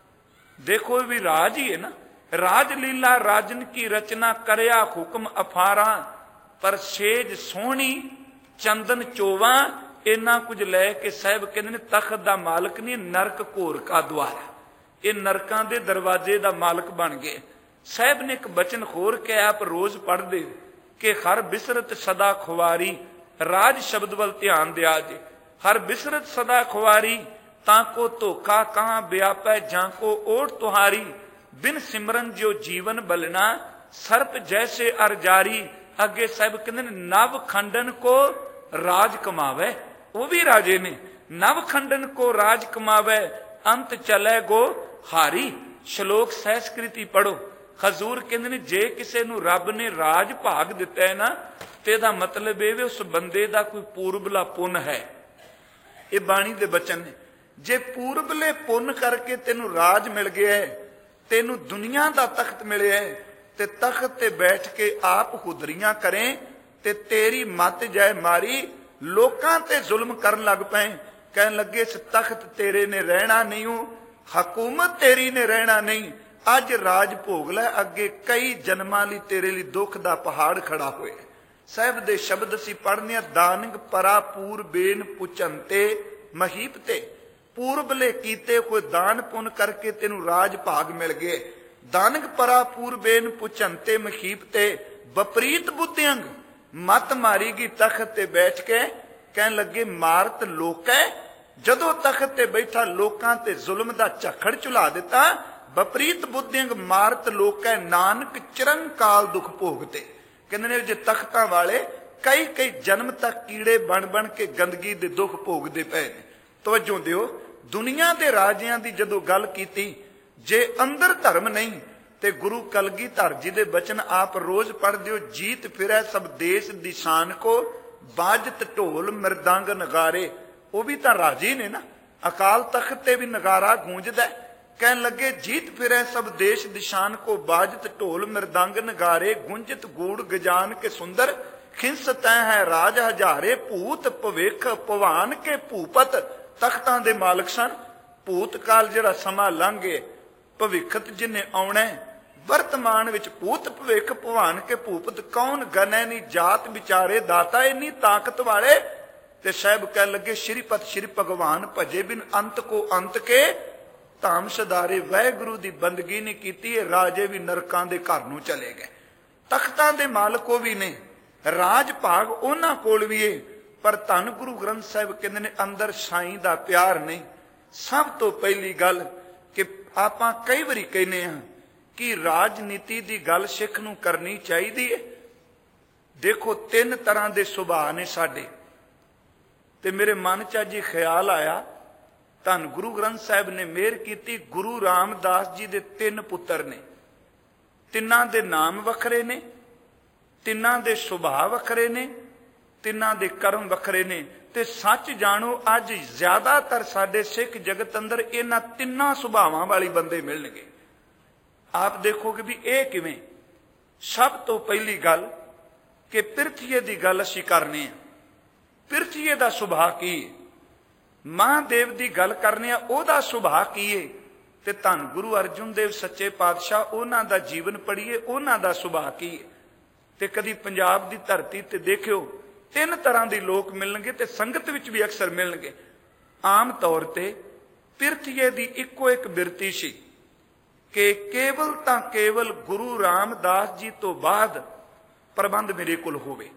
ਦੇਖੋ ਵੀ ਰਾਜ ਹੀ ਹੈ ਨਾ, ਰਾਜ ਲੀਲਾ ਰਾਜਨ ਕੀ ਰਚਨਾ, ਕਰਿਆ ਹੁਕਮ ਅਫਾਰਾ, ਪਰ ਸੇਜ ਸੋਹਣੀ ਚੰਦਨ ਚੋਵਾ। ਇੰਨਾ ਕੁਝ ਲੈ ਕੇ ਸਾਹਿਬ ਕਹਿੰਦੇ ਨੇ ਤਖਤ ਦਾ ਮਾਲਕ ਨਹੀਂ, ਨਰਕ ਘੋਰ ਕਾ ਦੁਆਰਾ, ਇਹ ਨਰਕਾਂ ਦੇ ਦਰਵਾਜ਼ੇ ਦਾ ਮਾਲਕ ਬਣ ਗਏ। ਸਾਹਿਬ ਨੇ ਇੱਕ ਬਚਨ ਹੋਰ ਕਿਹਾ, ਆਪ ਰੋਜ਼ ਪੜ੍ਹਦੇ ਕਿ ਹਰ ਬਿਸਰਤ ਸਦਾ ਖੁਆਰੀ, ਰਾਜ ਸ਼ਬਦ ਵੱਲ ਧਿਆਨ ਦਿਆ ਜੇ। ਹਰ ਬਿਸਰਤ ਸਦਾ ਖੁਆਰੀ, ਤਾਂ ਕੋ ਧੋਖਾ ਕਾਂ ਵਿਆਪੈ, ਜਾਂ ਕੋ ਓਟ ਤੁਹਾਰੀ, ਬਿਨ ਸਿਮਰਨ ਜੋ ਜੀਵਨ ਬਲਣਾ, ਸਰਪ ਜੈਸੇ ਅਰ ਜਾਰੀ। ਅੱਗੇ ਸਾਹਿਬ ਕਹਿੰਦੇ ਨੇ ਨਵ ਖੰਡਨ ਕੋ ਰਾਜ ਕਮਾਵੇ, ਉਹ ਵੀ ਰਾਜੇ ਨੇ। ਨਵ ਖੰਡਨ ਕੋ ਰਾਜ ਕਮਾਵੇ, ਅੰਤ ਚਲੇ ਗੋ ਹਾਰੀ। ਸ਼ਲੋਕ ਸਹਿਸਕ੍ਰਿਤੀ ਪੜੋ। ਹਜ਼ੂਰ ਕਹਿੰਦੇ ਨੇ ਜੇ ਕਿਸੇ ਨੂੰ ਰੱਬ ਨੇ ਰਾਜ ਭਾਗ ਦਿੱਤਾ ਹੈ ਨਾ, ਤੇ ਇਹਦਾ ਮਤਲਬ ਇਹ ਵੀ ਉਸ ਬੰਦੇ ਦਾ ਕੋਈ ਪੂਰਬਲਾ ਪੁੰਨ ਹੈ। ਇਹ ਬਾਣੀ ਦੇ ਬਚਨ ਨੇ। ਜੇ ਪੂਰਬਲੇ ਪੁੰਨ ਕਰਕੇ ਤੈਨੂੰ ਰਾਜ ਮਿਲ ਗਿਆ, ਤੈਨੂੰ ਦੁਨੀਆ ਦਾ ਤਖਤ ਮਿਲਿਆ, ਤੇ ਤਖਤ ਤੇ ਬੈਠ ਕੇ ਆਪ ਹੁਦਰੀਆਂ ਕਰੇ ਤੇ ਤੇਰੀ ਮੱਤ ਜਾਏ ਮਾਰੀ, ਲੋਕਾਂ ਤੇ ਜ਼ੁਲਮ ਕਰਨ ਲੱਗ ਪਏ। ਕਹਿਣ ਲੱਗੇ ਇਸ ਤਖਤ ਤੇਰੇ ਨੇ ਰਹਿਣਾ ਨਹੀਂ, ਹਕੂਮਤ ਤੇਰੀ ਨੇ ਰਹਿਣਾ ਨਹੀਂ, ਅੱਜ ਰਾਜ ਭੋਗ ਲੈ, ਅੱਗੇ ਕਈ ਜਨਮਾਂ ਲਈ ਤੇਰੇ ਲਈ ਦੁੱਖ ਦਾ ਪਹਾੜ ਖੜਾ ਹੋਇਆ। ਸਾਹਿਬ ਦੇ ਸ਼ਬਦ ਅਸੀਂ ਪੜ੍ਹਨੇ ਆ, ਦਾਨਿਕ ਪਰਾ ਪੂਰਬੇਨ ਪੁਚੰਤੇ ਮਹੀਪ ਤੇ, ਪੂਰਬਲੇ ਕੀਤੇ ਕੋਈ ਦਾਨ ਪੁੰਨ ਕਰਕੇ ਤੈਨੂੰ ਰਾਜ ਭਾਗ ਮਿਲ ਗਏ। ਦਾਨਿਕ ਪਰਾ ਪੂਰਬੇਨ ਪੁਚੰਤੇ ਮਹੀਪ ਤੇ, ਵਿਪਰੀਤ ਬੁੱਧਿਅੰਗ ਮਤ ਮਾਰੀਗੀ ਤਖਤ ਤੇ ਬੈਠ ਕੇ। ਕਹਿਣ ਲੱਗੇ ਮਾਰਤ ਲੋਕੈ, ਜਦੋਂ ਤਖਤ ਤੇ ਬੈਠਾ ਲੋਕਾਂ ਤੇ ਜ਼ੁਲਮ ਦਾ ਝੱਖੜ ਝੁਲਾ ਦਿੱਤਾ। ਵਿਪਰੀਤ ਬੁੱਧਿਅੰਗ ਮਾਰਤ ਲੋਕੈ, ਨਾਨਕ ਚਿਰੰਕਾਲ ਦੁੱਖ ਭੋਗਤੇ। ਕਹਿੰਦੇ ਨੇ ਜੇ ਤਖਤਾਂ ਵਾਲੇ ਕਈ ਕਈ ਜਨਮ ਤੱਕ ਕੀੜੇ ਬਣ ਬਣ ਕੇ ਗੰਦਗੀ ਦੇ ਦੁੱਖ ਭੋਗਦੇ ਪਏ ਨੇ। ਤਵੱਜੋ ਦਿਓ, ਦੁਨੀਆ ਦੇ ਰਾਜਿਆਂ ਦੀ ਜਦੋਂ ਗੱਲ ਕੀਤੀ, ਜੇ ਅੰਦਰ ਧਰਮ ਨਹੀਂ ਤੇ ਗੁਰੂ ਕਲਗੀਧਰ ਜੀ ਦੇ ਬਚਨ ਆਪ ਰੋਜ਼ ਪੜ੍ਹਦੇ ਹੋ, ਜੀਤ ਫਿਰੈ ਸਭ ਦੇਸ਼ ਦੀ ਸ਼ਾਨ ਕੋ, ਬਾਜਤ ਢੋਲ ਮਿਰਦੰਗ ਨਗਾਰੇ। ਉਹ ਵੀ ਤਾਂ ਰਾਜੀ ਨੇ ਨਾ, ਅਕਾਲ ਤਖਤ ਤੇ ਵੀ ਨਗਾਰਾ ਗੂੰਜਦਾ। ਕਹਿਣ ਲੱਗੇ ਜੀਤ ਫਿਰੈ ਸਭ ਦੇਸ਼ ਦੀ ਸ਼ਾਨ ਕੋ, ਬਾਜਤ ਢੋਲ ਮਿਰਦੰਗ ਨਗਾਰੇ, ਗੁੰਜਤ ਗੂੜ ਗਜਾਨ ਕੇ ਸੁੰਦਰ, ਖਿੰਸ ਤੈ ਹੈ ਰਾਜ ਹਜ਼ਾਰੇ, ਭੂਤ ਭਵਿੱਖ ਭਵਾਨ ਕੇ ਭੂਪਤ। ਤਖਤਾਂ ਦੇ ਮਾਲਕ ਸਨ। ਭੂਤ ਕਾਲ ਜਿਹੜਾ ਸਮਾਂ ਲੰਘ ਗਿਆ, ਭਵਿੱਖਤ ਜਿਨੇ ਆਉਣਾ, ਵਰਤਮਾਨ ਵਿੱਚ ਭੂਤ ਭਵਿੱਖ ਭਵਾਨ ਕੇ ਭੂਪਤ, ਕੌਣ ਗਨੈ ਨੀ ਜਾਤ ਵਿਚਾਰੇ, ਦਾਤਾ ਇੰਨੀ ਤਾਕਤ ਵਾਲੇ। ਤੇ ਸਾਹਿਬ ਕਹਿਣ ਲੱਗੇ ਸ਼੍ਰੀਪਤ ਸ਼੍ਰੀ ਭਗਵਾਨ ਭਜੇ ਬਿਨ ਅੰਤ ਕੋ ਅੰਤ ਕੇ, ਧਾਮ ਸਦਾਰੇ। ਵਾਹਿਗੁਰੂ ਦੀ ਬੰਦਗੀ ਨਹੀਂ ਕੀਤੀ, ਰਾਜੇ ਵੀ ਨਰਕਾਂ ਦੇ ਘਰ ਨੂੰ ਚਲੇ ਗਏ। ਤਖਤਾਂ ਦੇ ਮਾਲਕ ਉਹ ਵੀ ਨੇ, ਰਾਜ ਭਾਗ ਉਹਨਾਂ ਕੋਲ ਵੀ ਏ, ਪਰ ਧੰਨ ਗੁਰੂ ਗ੍ਰੰਥ ਸਾਹਿਬ ਕਹਿੰਦੇ ਨੇ ਅੰਦਰ ਸਾਈਂ ਦਾ ਪਿਆਰ ਨਹੀਂ। ਸਭ ਤੋਂ ਪਹਿਲੀ ਗੱਲ ਕਿ ਆਪਾਂ ਕਈ ਵਾਰੀ ਕਹਿੰਦੇ ਹਾਂ ਕਿ ਰਾਜਨੀਤੀ ਦੀ ਗੱਲ ਸਿੱਖ ਨੂੰ ਕਰਨੀ ਚਾਹੀਦੀ ਹੈ। ਦੇਖੋ 3 ਤਰ੍ਹਾਂ ਦੇ ਸੁਭਾਅ ਨੇ ਸਾਡੇ, ਤੇ ਮੇਰੇ ਮਨ 'ਚ ਅੱਜ ਖਿਆਲ ਆਇਆ, ਧੰਨ ਗੁਰੂ ਗ੍ਰੰਥ ਸਾਹਿਬ ਨੇ ਮਿਹਰ ਕੀਤੀ, ਗੁਰੂ ਰਾਮਦਾਸ ਜੀ ਦੇ 3 ਪੁੱਤਰ ਨੇ, ਤਿੰਨਾਂ ਦੇ ਨਾਮ ਵੱਖਰੇ ਨੇ, ਤਿੰਨਾਂ ਦੇ ਸੁਭਾਅ ਵੱਖਰੇ ਨੇ, ਤਿੰਨਾਂ ਦੇ ਕਰਮ ਵੱਖਰੇ ਨੇ। ਤੇ ਸੱਚ ਜਾਣੋ ਅੱਜ ਜ਼ਿਆਦਾਤਰ ਸਾਡੇ ਸਿੱਖ ਜਗਤ ਅੰਦਰ ਇਹਨਾਂ ਤਿੰਨਾਂ ਸੁਭਾਵਾਂ ਵਾਲੀ ਬੰਦੇ ਮਿਲਣਗੇ। ਆਪ ਦੇਖੋਗੇ ਵੀ ਇਹ ਕਿਵੇਂ। ਸਭ ਤੋਂ ਪਹਿਲੀ ਗੱਲ ਕਿ ਪਿਰਥੀਏ ਦੀ ਗੱਲ ਅਸੀਂ ਕਰਨੀ ਹੈ। ਪਿਰਥੀਏ ਦਾ ਸੁਭਾਅ ਕੀ ਹੈ? ਮਹਾਦੇਵ ਦੀ ਗੱਲ ਕਰਨੀ ਆ, ਉਹਦਾ ਸੁਭਾਅ ਕੀ ਹੈ? ਤੇ ਧੰਨ ਗੁਰੂ ਅਰਜਨ ਦੇਵ ਸੱਚੇ ਪਾਤਸ਼ਾਹ, ਉਹਨਾਂ ਦਾ ਜੀਵਨ ਪੜ੍ਹੀਏ, ਉਹਨਾਂ ਦਾ ਸੁਭਾਅ ਕੀ ਹੈ। ਤੇ ਕਦੀ ਪੰਜਾਬ ਦੀ ਧਰਤੀ ਤੇ ਦੇਖਿਓ 3 ਤਰ੍ਹਾਂ ਦੇ ਲੋਕ ਮਿਲਣਗੇ, ਤੇ ਸੰਗਤ ਵਿੱਚ ਵੀ ਅਕਸਰ ਮਿਲਣਗੇ। ਆਮ ਤੌਰ ਤੇ ਪਿਰਥੀਏ ਦੀ ਇੱਕੋ ਇੱਕ ਬਿਰਤੀ ਸੀ ਕਿ ਕੇਵਲ ਤਾਂ ਕੇਵਲ ਗੁਰੂ ਰਾਮਦਾਸ ਜੀ ਤੋਂ ਬਾਅਦ ਪ੍ਰਬੰਧ ਮੇਰੇ ਕੋਲ ਹੋਵੇ,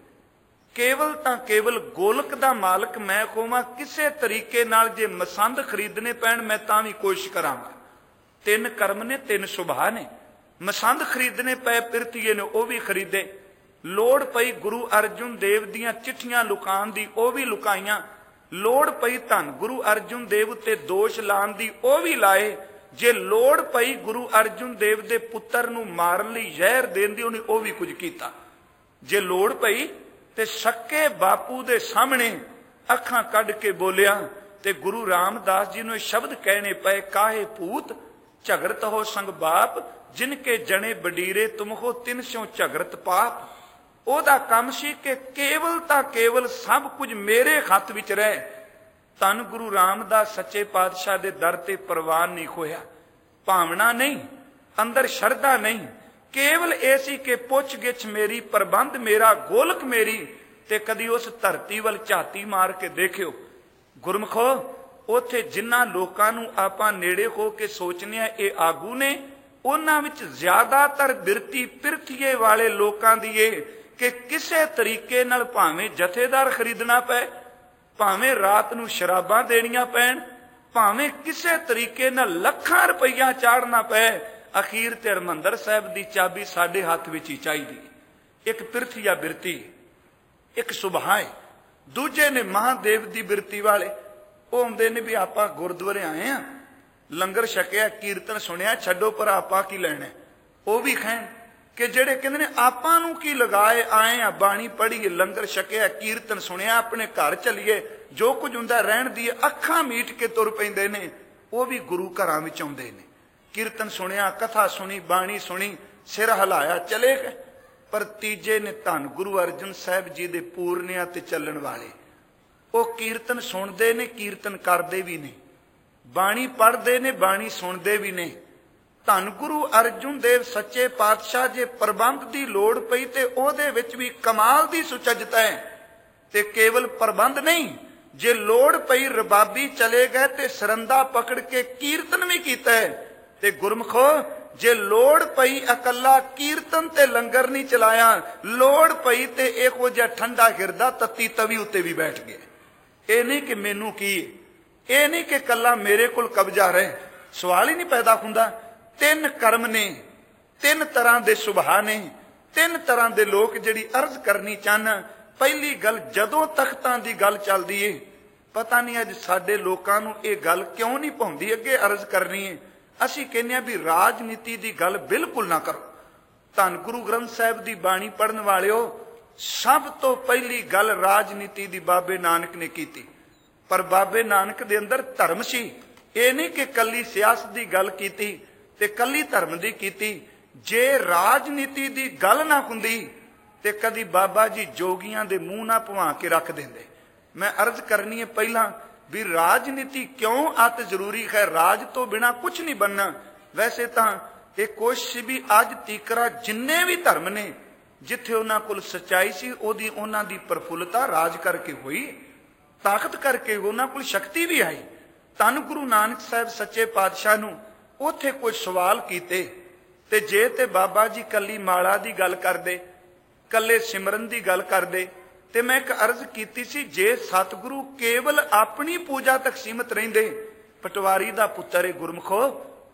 ਕੇਵਲ ਤਾਂ ਕੇਵਲ ਗੋਲਕ ਦਾ ਮਾਲਕ ਮੈਂ ਹੋਵਾਂ, ਕਿਸੇ ਤਰੀਕੇ ਨਾਲ ਜੇ ਮਸੰਦ ਖਰੀਦਣੇ ਪੈਣ ਮੈਂ ਤਾਂ ਵੀ ਕੋਸ਼ਿਸ਼ ਕਰਾਂਗਾ। 3 ਕਰਮ ਨੇ, 3 ਸੁਭਾਅ ਨੇ। ਮਸੰਦ ਖਰੀਦਣੇ ਪਏ ਪਿਰਥੀਏ ਨੇ, ਉਹ ਵੀ ਖਰੀਦੇ। ਲੋੜ ਪਈ ਗੁਰੂ ਅਰਜਨ ਦੇਵ ਦੀਆਂ ਚਿੱਠੀਆਂ ਲੁਕਾਉਣ ਦੀ, ਉਹ ਵੀ ਲੁਕਾਈਆਂ। ਲੋੜ ਪਈ ਧੰਨ ਗੁਰੂ ਅਰਜਨ ਦੇਵ ਉੱਤੇ ਦੋਸ਼ ਲਾਉਣ ਦੀ, ਉਹ ਵੀ ਲਾਏ। ਜੇ ਲੋੜ ਪਈ ਗੁਰੂ ਅਰਜਨ ਦੇਵ ਦੇ ਪੁੱਤਰ ਨੂੰ ਮਾਰਨ ਲਈ ਜ਼ਹਿਰ ਦੇਣ ਦੀ, ਉਹਨੇ ਉਹ ਵੀ ਕੁਝ ਕੀਤਾ। ਜੇ ਲੋੜ ਪਈ ਤੇ ਸੱਕੇ ਬਾਪੂ ਦੇ ਸਾਹਮਣੇ ਅੱਖਾਂ ਕੱਢ ਕੇ ਬੋਲਿਆ। ਤੇ ਗੁਰੂ ਰਾਮਦਾਸ ਜੀ ਨੂੰ ਇਹ ਸ਼ਬਦ ਕਹਿਣੇ ਪਏ, ਕਾਹੇ ਭੂਤ ਝਗੜਤ ਹੋ ਸੰਗ ਬਾਪ, ਜਿਨਕੇ ਜਣੇ ਬਡੀਰੇ ਤੁਮ ਹੋ ਤਿਨ ਸਿਉ ਝਗੜਤ ਪਾਪ। ਉਹਦਾ ਕੰਮ ਸੀ ਕਿ ਕੇਵਲ ਤਾਂ ਕੇਵਲ ਸਭ ਕੁਝ ਮੇਰੇ ਹੱਥ ਵਿੱਚ ਰਹੇ। ਧੰਨ ਗੁਰੂ ਰਾਮਦਾਸ ਸੱਚੇ ਪਾਤਸ਼ਾਹ ਦੇ ਦਰ ਤੇ ਪ੍ਰਵਾਨ ਨਹੀਂ ਹੋਇਆ, ਭਾਵਨਾ ਨਹੀਂ, ਅੰਦਰ ਸ਼ਰਧਾ ਨਹੀਂ, ਕੇਵਲ ਇਹ ਸੀ ਕਿ ਪੁੱਛ ਗਿੱਛ ਮੇਰੀ, ਪ੍ਰਬੰਧ ਮੇਰਾ, ਗੋਲਕ ਮੇਰੀ। ਤੇ ਕਦੀ ਉਸ ਧਰਤੀ ਵੱਲ ਝਾਤੀ ਮਾਰ ਕੇ ਦੇਖਿਓ ਗੁਰਮਖੋ, ਉੱਥੇ ਜਿਨ੍ਹਾਂ ਲੋਕਾਂ ਨੂੰ ਆਪਾਂ ਨੇੜੇ ਹੋ ਕੇ ਸੋਚਨੇ ਆ ਇਹ ਆਗੂ ਨੇ, ਉਹਨਾਂ ਵਿੱਚ ਜ਼ਿਆਦਾਤਰ ਬਿਰਤੀ ਪਿਰਥੀਏ ਵਾਲੇ ਲੋਕਾਂ ਦੀ ਇਹ ਕਿ ਕਿਸੇ ਤਰੀਕੇ ਨਾਲ ਭਾਵੇਂ ਜਥੇਦਾਰ ਖਰੀਦਣਾ ਪਏ, ਭਾਵੇਂ ਰਾਤ ਨੂੰ ਸ਼ਰਾਬਾਂ ਦੇਣੀਆਂ ਪੈਣ, ਭਾਵੇਂ ਕਿਸੇ ਤਰੀਕੇ ਨਾਲ ਲੱਖਾਂ ਰੁਪਈਆ ਚਾੜਨਾ ਪਏ, ਅਖੀਰ ਤੇ ਹਰਿਮੰਦਰ ਸਾਹਿਬ ਦੀ ਚਾਬੀ ਸਾਡੇ ਹੱਥ ਵਿੱਚ ਹੀ ਚਾਹੀਦੀ। ਇੱਕ ਪਿਰਥੀਆ ਬਿਰਤੀ, ਇੱਕ ਸੁਭਾਅ ਹੈ। ਦੂਜੇ ਨੇ ਮਹਾਦੇਵ ਦੀ ਬਿਰਤੀ ਵਾਲੇ, ਉਹ ਆਉਂਦੇ ਨੇ ਵੀ ਆਪਾਂ ਗੁਰਦੁਆਰੇ ਆਏ ਆ, ਲੰਗਰ ਛਕਿਆ, ਕੀਰਤਨ ਸੁਣਿਆ, ਛੱਡੋ ਪਰ ਆਪਾਂ ਕੀ ਲੈਣਾ। ਉਹ ਵੀ ਕਹਿਣ ਕਿ ਜਿਹੜੇ ਕਹਿੰਦੇ ਨੇ ਆਪਾਂ ਨੂੰ ਕੀ ਲਗਾਏ, ਆਏ ਆ, ਬਾਣੀ ਪੜ੍ਹੀਏ, ਲੰਗਰ ਛਕਿਆ, ਕੀਰਤਨ ਸੁਣਿਆ, ਆਪਣੇ ਘਰ ਚਲੀਏ, ਜੋ ਕੁਝ ਹੁੰਦਾ ਰਹਿਣ ਦੀ, ਅੱਖਾਂ ਮੀਟ ਕੇ ਤੁਰ ਪੈਂਦੇ ਨੇ। ਉਹ ਵੀ ਗੁਰੂ ਘਰਾਂ ਵਿੱਚ ਆਉਂਦੇ ਨੇ, ਕੀਰਤਨ ਸੁਣਿਆ, ਕਥਾ ਸੁਣੀ, ਬਾਣੀ ਸੁਣੀ, ਸਿਰ ਹਿਲਾਇਆ, ਚਲੇ ਗਏ। ਪਰ ਤੀਜੇ ਨੇ ਧੰਨ ਗੁਰੂ ਅਰਜਨ ਸਾਹਿਬ ਜੀ ਦੇ ਪੂਰਨਿਆਂ ਤੇ ਚੱਲਣ ਵਾਲੇ, ਉਹ ਕੀਰਤਨ ਸੁਣਦੇ ਨੇ, ਕੀਰਤਨ ਕਰਦੇ ਵੀ ਨੇ, ਬਾਣੀ ਪੜ੍ਹਦੇ ਨੇ, ਬਾਣੀ ਸੁਣਦੇ ਵੀ ਨੇ। ਧੰਨ ਗੁਰੂ ਅਰਜੁਨ ਦੇਵ ਸੱਚੇ ਪਾਤਸ਼ਾਹ ਜੇ ਪ੍ਰਬੰਧ ਦੀ ਲੋੜ ਪਈ ਤੇ ਉਹਦੇ ਵਿੱਚ ਵੀ ਕਮਾਲ ਦੀ ਸੁਚੱਜਤਾ ਹੈ। ਤੇ ਕੇਵਲ ਪ੍ਰਬੰਧ ਨਹੀਂ, ਜੇ ਲੋੜ ਪਈ ਰਬਾਬੀ ਚਲੇ ਗਏ ਤੇ ਸਰੰਦਾ ਪਕੜ ਕੇ ਕੀਰਤਨ ਵੀ ਕੀਤਾ ਹੈ। ਤੇ ਗੁਰਮਖੋ ਜੇ ਲੋੜ ਪਈ ਇਕੱਲਾ ਕੀਰਤਨ ਤੇ ਲੰਗਰ ਨਹੀਂ ਚਲਾਇਆ, ਲੋੜ ਪਈ ਤੇ ਇਹੋ ਜਿਹਾ ਠੰਡਾ ਹਿਰਦਾ ਤੱਤੀ ਤਵੀ ਉੱਤੇ ਵੀ ਬੈਠ ਗਏ। ਇਹ ਨਹੀਂ ਕਿ ਮੈਨੂੰ ਕੀ, ਇਹ ਨਹੀਂ ਕਿ ਇਕੱਲਾ ਮੇਰੇ ਕੋਲ ਕਬਜ਼ਾ ਰਹੇ। ਸਵਾਲ ਹੀ ਨਹੀਂ ਪੈਦਾ ਹੁੰਦਾ। ਤਿੰਨ ਕਰਮ ਨੇ, ਤਿੰਨ ਤਰ੍ਹਾਂ ਦੇ ਸੁਭਾਅ ਨੇ, ਤਿੰਨ ਤਰ੍ਹਾਂ ਦੇ ਲੋਕ ਜਿਹੜੀ ਅਰਜ਼ ਕਰਨੀ ਚਾਹਨ। ਪਹਿਲੀ ਗੱਲ, ਜਦੋਂ ਤਖਤਾਂ ਦੀ ਗੱਲ ਚੱਲਦੀ ਏ, ਪਤਾ ਨਹੀਂ ਅੱਜ ਸਾਡੇ ਲੋਕਾਂ ਨੂੰ ਇਹ ਗੱਲ ਕਿਉਂ ਨਹੀਂ ਭਾਉਂਦੀ ਅੱਗੇ ਅਰਜ਼ ਕਰਨੀ ਹੈ। ਅਸੀਂ ਕਹਿੰਦੇ ਹਾਂ ਵੀ ਰਾਜਨੀਤੀ ਦੀ ਗੱਲ ਬਿਲਕੁਲ ਨਾ ਕਰੋ। ਧੰਨ ਗੁਰੂ ਗ੍ਰੰਥ ਸਾਹਿਬ ਦੀ ਬਾਣੀ ਪੜ੍ਹਨ ਵਾਲਿਓ, ਸਭ ਤੋਂ ਪਹਿਲੀ ਗੱਲ ਰਾਜਨੀਤੀ ਦੀ ਬਾਬੇ ਨਾਨਕ ਨੇ ਕੀਤੀ। ਪਰ ਬਾਬੇ ਨਾਨਕ ਦੇ ਅੰਦਰ ਧਰਮ ਸੀ। ਇਹ ਨਹੀਂ ਕਿ ਕੱਲੀ ਸਿਆਸਤ ਦੀ ਗੱਲ ਕੀਤੀ ਤੇ ਕੱਲੀ ਧਰਮ ਦੀ ਕੀਤੀ। ਜੇ ਰਾਜਨੀਤੀ ਦੀ ਗੱਲ ਨਾ ਹੁੰਦੀ ਤੇ ਕਦੀ ਬਾਬਾ ਜੀ ਜੋਗੀਆਂ ਦੇ ਮੂੰਹ ਨਾ ਭਵਾ ਕੇ ਰੱਖ ਦਿੰਦੇ। ਮੈਂ ਅਰਜ਼ ਕਰਨੀ ਹੈ ਪਹਿਲਾਂ ਵੀ ਰਾਜਨੀਤੀ ਕਿਉਂ ਅਤ ਜ਼ਰੂਰੀ ਹੈ। ਰਾਜ ਤੋਂ ਬਿਨਾ ਕੁਝ ਨਹੀਂ ਬਣਨਾ। ਵੈਸੇ ਤਾਂ ਇਹ ਕੋਸ਼ਿਸ਼ ਵੀ ਅੱਜ ਤੀਕਰਾ ਜਿੰਨੇ ਵੀ ਧਰਮ ਨੇ, ਜਿੱਥੇ ਉਹਨਾਂ ਕੋਲ ਸੱਚਾਈ ਸੀ ਉਹਦੀ ਉਹਨਾਂ ਦੀ ਪ੍ਰਫੁੱਲਤਾ ਰਾਜ ਕਰਕੇ ਹੋਈ, ਤਾਕਤ ਕਰਕੇ ਉਹਨਾਂ ਕੋਲ ਸ਼ਕਤੀ ਵੀ ਆਈ। ਧੰਨ ਗੁਰੂ ਨਾਨਕ ਸਾਹਿਬ ਸੱਚੇ ਪਾਤਸ਼ਾਹ ਨੂੰ ਉੱਥੇ ਕੋਈ ਸਵਾਲ ਕੀਤੇ ਤੇ ਜੇ ਤੇ ਬਾਬਾ ਜੀ ਕੱਲੀ ਮਾਲਾ ਦੀ ਗੱਲ ਕਰਦੇ, ਕੱਲੇ ਸਿਮਰਨ ਦੀ ਗੱਲ ਕਰਦੇ, ਤੇ ਮੈਂ ਇੱਕ ਅਰਜ਼ ਕੀਤੀ ਸੀ, ਜੇ ਸਤਿਗੁਰੂ ਕੇਵਲ ਆਪਣੀ ਪੂਜਾ ਤੱਕ ਸੀਮਤ ਰਹਿੰਦੇ। ਪਟਵਾਰੀ ਦਾ ਪੁੱਤਰ ਹੈ ਗੁਰਮਖੋ,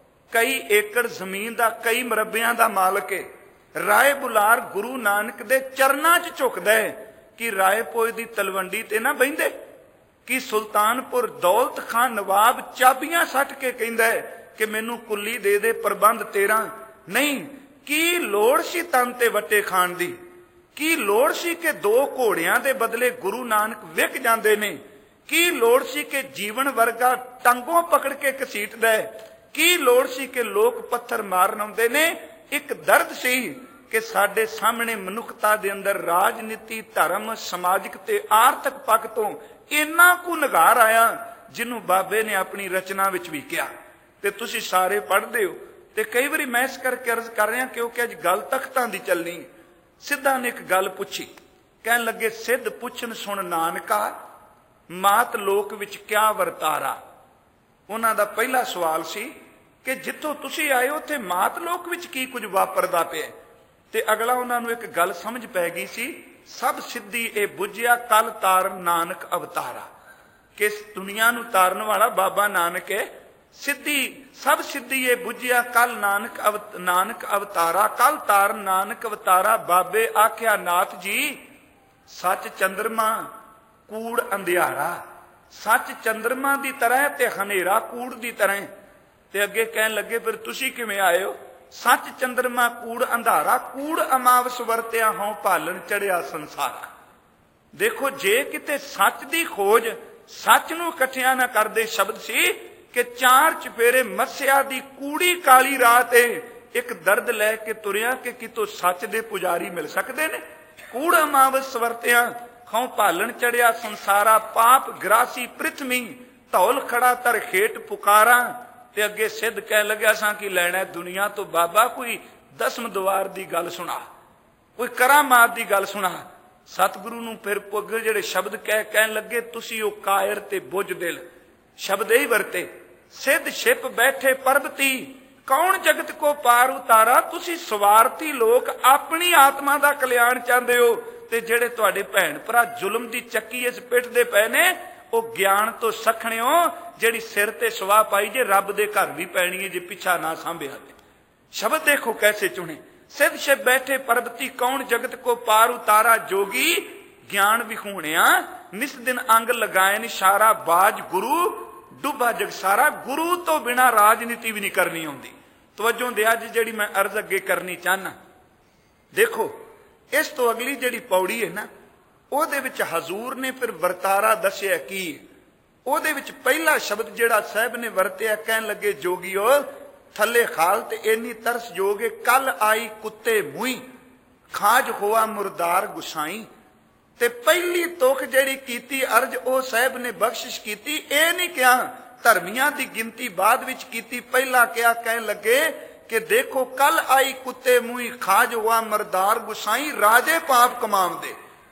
ਕਈ ਏਕੜ ਜ਼ਮੀਨ ਦਾ, ਕਈ ਮਰਬਿਆਂ ਦਾ ਮਾਲਕ ਹੈ। ਰਾਏ ਬੁਲਾਰ ਗੁਰੂ ਨਾਨਕ ਦੇ ਚਰਨਾਂ 'ਚ ਝੁਕਦਾ ਹੈ ਕਿ ਰਾਏ ਪੋਏ ਦੀ ਤਲਵੰਡੀ ਤੇ ਨਾ ਬਹਿੰਦੇ, ਕਿ ਸੁਲਤਾਨਪੁਰ ਦੌਲਤ ਖਾਨ ਨਵਾਬ ਚਾਬੀਆਂ ਸੱਟ ਕੇ ਕਹਿੰਦਾ ਹੈ ਕਿ ਮੈਨੂੰ ਕੁੱਲੀ ਦੇ ਦੇ, ਪ੍ਰਬੰਧ ਤੇਰਾ ਨਹੀਂ। ਕੀ ਲੋੜ ਸੀ ਤਨ ਤੇ ਵੱਟੇ ਖਾਣ ਦੀ? ਕੀ ਲੋੜ ਸੀ ਕਿ ਦੋ ਘੋੜਿਆਂ ਦੇ ਬਦਲੇ ਗੁਰੂ ਨਾਨਕ ਵਿਕ ਜਾਂਦੇ ਨੇ? ਕੀ ਲੋੜ ਸੀ ਕਿ ਜੀਵਨ ਵਰਗਾ ਟੰਗੋਂ ਪਕੜ ਕੇ ਘਸੀਟਦਾ ਹੈ? ਕੀ ਲੋੜ ਸੀ ਕਿ ਲੋਕ ਪੱਥਰ ਮਾਰਨ ਆਉਂਦੇ ਨੇ? ਇੱਕ ਦਰਦ ਸੀ ਕਿ ਸਾਡੇ ਸਾਹਮਣੇ ਮਨੁੱਖਤਾ ਦੇ ਅੰਦਰ ਰਾਜਨੀਤੀ, ਧਰਮ, ਸਮਾਜਿਕ ਤੇ ਆਰਥਿਕ ਪੱਖ ਤੋਂ ਇੰਨਾ ਕੁ ਨਿਗਾਰ ਆਇਆ, ਜਿਹਨੂੰ ਬਾਬੇ ਨੇ ਆਪਣੀ ਰਚਨਾ ਵਿੱਚ ਵੀ ਕਿਹਾ। ਤੇ ਤੁਸੀਂ ਸਾਰੇ ਪੜ੍ਹਦੇ ਹੋ। ਤੇ ਕਈ ਵਾਰੀ ਮੈਂ ਇਸ ਕਰਕੇ ਅਰਜ਼ ਕਰ ਰਿਹਾ ਕਿਉਂਕਿ ਅੱਜ ਗੱਲ ਤਖਤਾਂ ਦੀ ਚੱਲਣੀ। ਸਿੱਧਾ ਨੇ ਇੱਕ ਗੱਲ ਪੁੱਛੀ, ਕਹਿਣ ਲੱਗੇ, ਸਿੱਧ ਪੁੱਛਣ ਸੁਣ ਨਾਨਕਾ, ਮਾਤ ਲੋਕ ਵਿੱਚ ਕਿਆ ਵਰਤਾਰਾ। ਉਹਨਾਂ ਦਾ ਪਹਿਲਾ ਸਵਾਲ ਸੀ ਕਿ ਜਿੱਥੋਂ ਤੁਸੀਂ ਆਏ ਉੱਥੇ ਮਾਤ ਲੋਕ ਵਿੱਚ ਕੀ ਕੁਝ ਵਾਪਰਦਾ ਪਿਆ। ਤੇ ਅਗਲਾ ਉਹਨਾਂ ਨੂੰ ਇੱਕ ਗੱਲ ਸਮਝ ਪੈ ਗਈ ਸੀ, ਸਭ ਸਿੱਧੀ ਇਹ ਬੁੱਝਿਆ ਕਲ ਤਾਰਨ ਨਾਨਕ ਅਵਤਾਰਾ, ਕਿ ਇਸ ਦੁਨੀਆ ਨੂੰ ਤਾਰਨ ਵਾਲਾ ਬਾਬਾ ਨਾਨਕ ਹੈ। ਸਿੱਧੀ ਸਭ ਸਿੱਧੀ ਇਹ ਬੁੱਝਿਆ ਕਲ ਨਾਨਕ ਅਵਤਾਰਾ, ਕਲ ਤਾਰਨ ਨਾਨਕ ਅਵਤਾਰਾ। ਬਾਬੇ ਆਖਿਆ ਨਾਥ ਜੀ, ਸੱਚ ਚੰਦਰਮਾ ਕੂੜ ਅੰਧਿਆਰਾ। ਸੱਚ ਚੰਦਰਮਾ ਦੀ ਤਰ੍ਹਾਂ ਤੇ ਹਨੇਰਾ ਕੂੜ ਦੀ ਤਰ੍ਹਾਂ। ਤੇ ਅੱਗੇ ਕਹਿਣ ਲੱਗੇ, ਫਿਰ ਤੁਸੀਂ ਕਿਵੇਂ ਆਏ ਹੋ? ਸੱਚ ਚੰਦਰਮਾ ਕੂੜ ਅੰਧਾਰਾ, ਕੂੜ ਅਮਾਵਸ ਵਰਤਿਆ ਹੋਂ ਭਾਲਣ ਚੜਿਆ ਸੰਸਾਰਾ। ਦੇਖੋ, ਜੇ ਕਿਤੇ ਸੱਚ ਦੀ ਖੋਜ, ਸੱਚ ਨੂੰ ਇਕੱਠਿਆਂ ਨਾ ਕਰਦੇ ਸ਼ਬਦ ਸੀ ਕਿ ਚਾਰ ਚਪੇਰੇ ਮੱਸਿਆ ਦੀ ਕੂੜੀ ਕਾਲੀ ਰਾਤ ਏ, ਇੱਕ ਦਰਦ ਲੈ ਕੇ ਤੁਰਿਆ ਕਿ ਕਿਤੋਂ ਸੱਚ ਦੇ ਪੁਜਾਰੀ ਮਿਲ ਸਕਦੇ ਨੇ। ਕੂੜ ਅਮਾਵਸ ਵਰਤਿਆ ਹੋਂ ਭਾਲਣ ਚੜਿਆ ਸੰਸਾਰਾ, ਪਾਪ ਗ੍ਰਾਸੀ ਪ੍ਰਿਥਵੀ ਧੌਲ ਖੜਾ ਤਰ ਖੇਟ ਪੁਕਾਰਾ। ਤੇ ਅੱਗੇ ਸਿੱਧ ਕਹਿ ਲੱਗਿਆ, ਸਾਂ ਕੀ ਲੈਣਾ ਦੁਨੀਆ ਤੋਂ ਬਾਬਾ, ਕੋਈ ਦਸਮ ਦੁਆਰ ਦੀ ਗੱਲ ਸੁਣਾ, ਕੋਈ ਕਰਾਮਾਤ ਦੀ ਗੱਲ ਸੁਣਾ। ਸਤਿਗੁਰੂ ਨੂੰ ਫਿਰ ਪੁੱਗ ਜਿਹੜੇ ਸ਼ਬਦ ਕਹਿਣ ਲੱਗੇ, ਤੁਸੀਂ ਉਹ ਕਾਇਰ ਤੇ ਬੁੱਝ ਦਿਲ ਸ਼ਬਦ ਹੀ ਵਰਤੇ। ਸਿੱਧ ਛਿਪ ਬੈਠੇ ਪਰਬਤੀ, ਕੌਣ ਜਗਤ ਕੋ ਪਾਰ ਉਤਾਰਾ। ਤੁਸੀਂ ਸਵਾਰਥੀ ਲੋਕ ਆਪਣੀ ਆਤਮਾ ਦਾ ਕਲਿਆਣ ਚਾਹੁੰਦੇ ਹੋ, ਤੇ ਜਿਹੜੇ ਤੁਹਾਡੇ ਭੈਣ ਭਰਾ ਜ਼ੁਲਮ ਦੀ ਚੱਕੀ ਇਸ ਪਿੱਠ ਦੇ ਪਏ ਨੇ, ਉਹ ਗਿਆਨ ਤੋਂ ਸਖਣਿਓ ਜਿਹੜੀ ਸਿਰ ਤੇ ਸਵਾਹ ਪਾਈ ਜੇ ਰੱਬ ਦੇ ਘਰ ਵੀ ਪੈਣੀ ਹੈ ਜੇ ਪਿੱਛਾ ਨਾ ਸਾਂਭਿਆ। ਸ਼ਬਦ ਦੇਖੋ ਕੈਸੇ ਚੁਣੇ। ਸਿੱਧ ਛਿਪ ਬੈਠੇ ਪਰਬਤੀ, ਕੌਣ ਜਗਤ ਕੋ ਪਾਰ ਉਤਾਰਾ। ਜੋਗੀ ਗਿਆਨ ਵਿਖੂਣਿਆ, ਨਿਸ ਦਿਨ ਅੰਗ ਲਗਾਏ ਨਿਸ਼ਾਰਾ। ਬਾਜ ਗੁਰੂ ਡੁੱਬਾ ਜਗ ਸਾਰਾ। ਗੁਰੂ ਤੋਂ ਬਿਨਾ ਰਾਜਨੀਤੀ ਵੀ ਨਹੀਂ ਕਰਨੀ ਆਉਂਦੀ। ਤਵੱਜੋ ਦੇ ਅੱਜ ਜਿਹੜੀ ਮੈਂ ਅਰਜ਼ ਅੱਗੇ ਕਰਨੀ ਚਾਹਨਾ, ਦੇਖੋ ਇਸ ਤੋਂ ਅਗਲੀ ਜਿਹੜੀ ਪੌੜੀ ਹੈ ਨਾ, ਉਹਦੇ ਵਿੱਚ ਹਜ਼ੂਰ ਨੇ ਫਿਰ ਵਰਤਾਰਾ ਦੱਸਿਆ ਕੀ। ਉਹਦੇ ਵਿੱਚ ਪਹਿਲਾ ਸ਼ਬਦ ਜਿਹੜਾ ਸਾਹਿਬ ਨੇ ਵਰਤਿਆ, ਕਹਿਣ ਲੱਗੇ, ਜੋਗੀਓ ਥੱਲੇ ਖਾਲ ਤੇ ਇੰਨੀ ਤਰਸ ਜੋਗੇ, ਕੱਲ ਆਈ ਕੁੱਤੇ ਮੂੰਹ ਖਾਜ ਹੋਆ ਮੁਰਦਾਰ ਗੁਸਾਈ। ਤੇ ਪਹਿਲੀ ਤੁਕ ਜਿਹੜੀ ਕੀਤੀ ਅਰਜ ਉਹ ਸਾਹਿਬ ਨੇ ਬਖਸ਼ਿਸ਼ ਕੀਤੀ। ਇਹ ਨਹੀਂ ਕਿਹਾ ਧਰਮੀਆਂ ਦੀ ਗਿਣਤੀ ਬਾਅਦ ਵਿੱਚ ਕੀਤੀ, ਪਹਿਲਾਂ ਕਿਹਾ ਕਹਿਣ ਲੱਗੇ ਕਿ ਦੇਖੋ ਕੱਲ ਆਈ ਕੁੱਤੇ ਮੂੰਹੀ ਖਾਜ ਹੋਆ ਮਰਦਾਰ ਗੁਸਾਈ ਰਾਜੇ ਪਾਪ ਕਮਾਉਂਦੇ।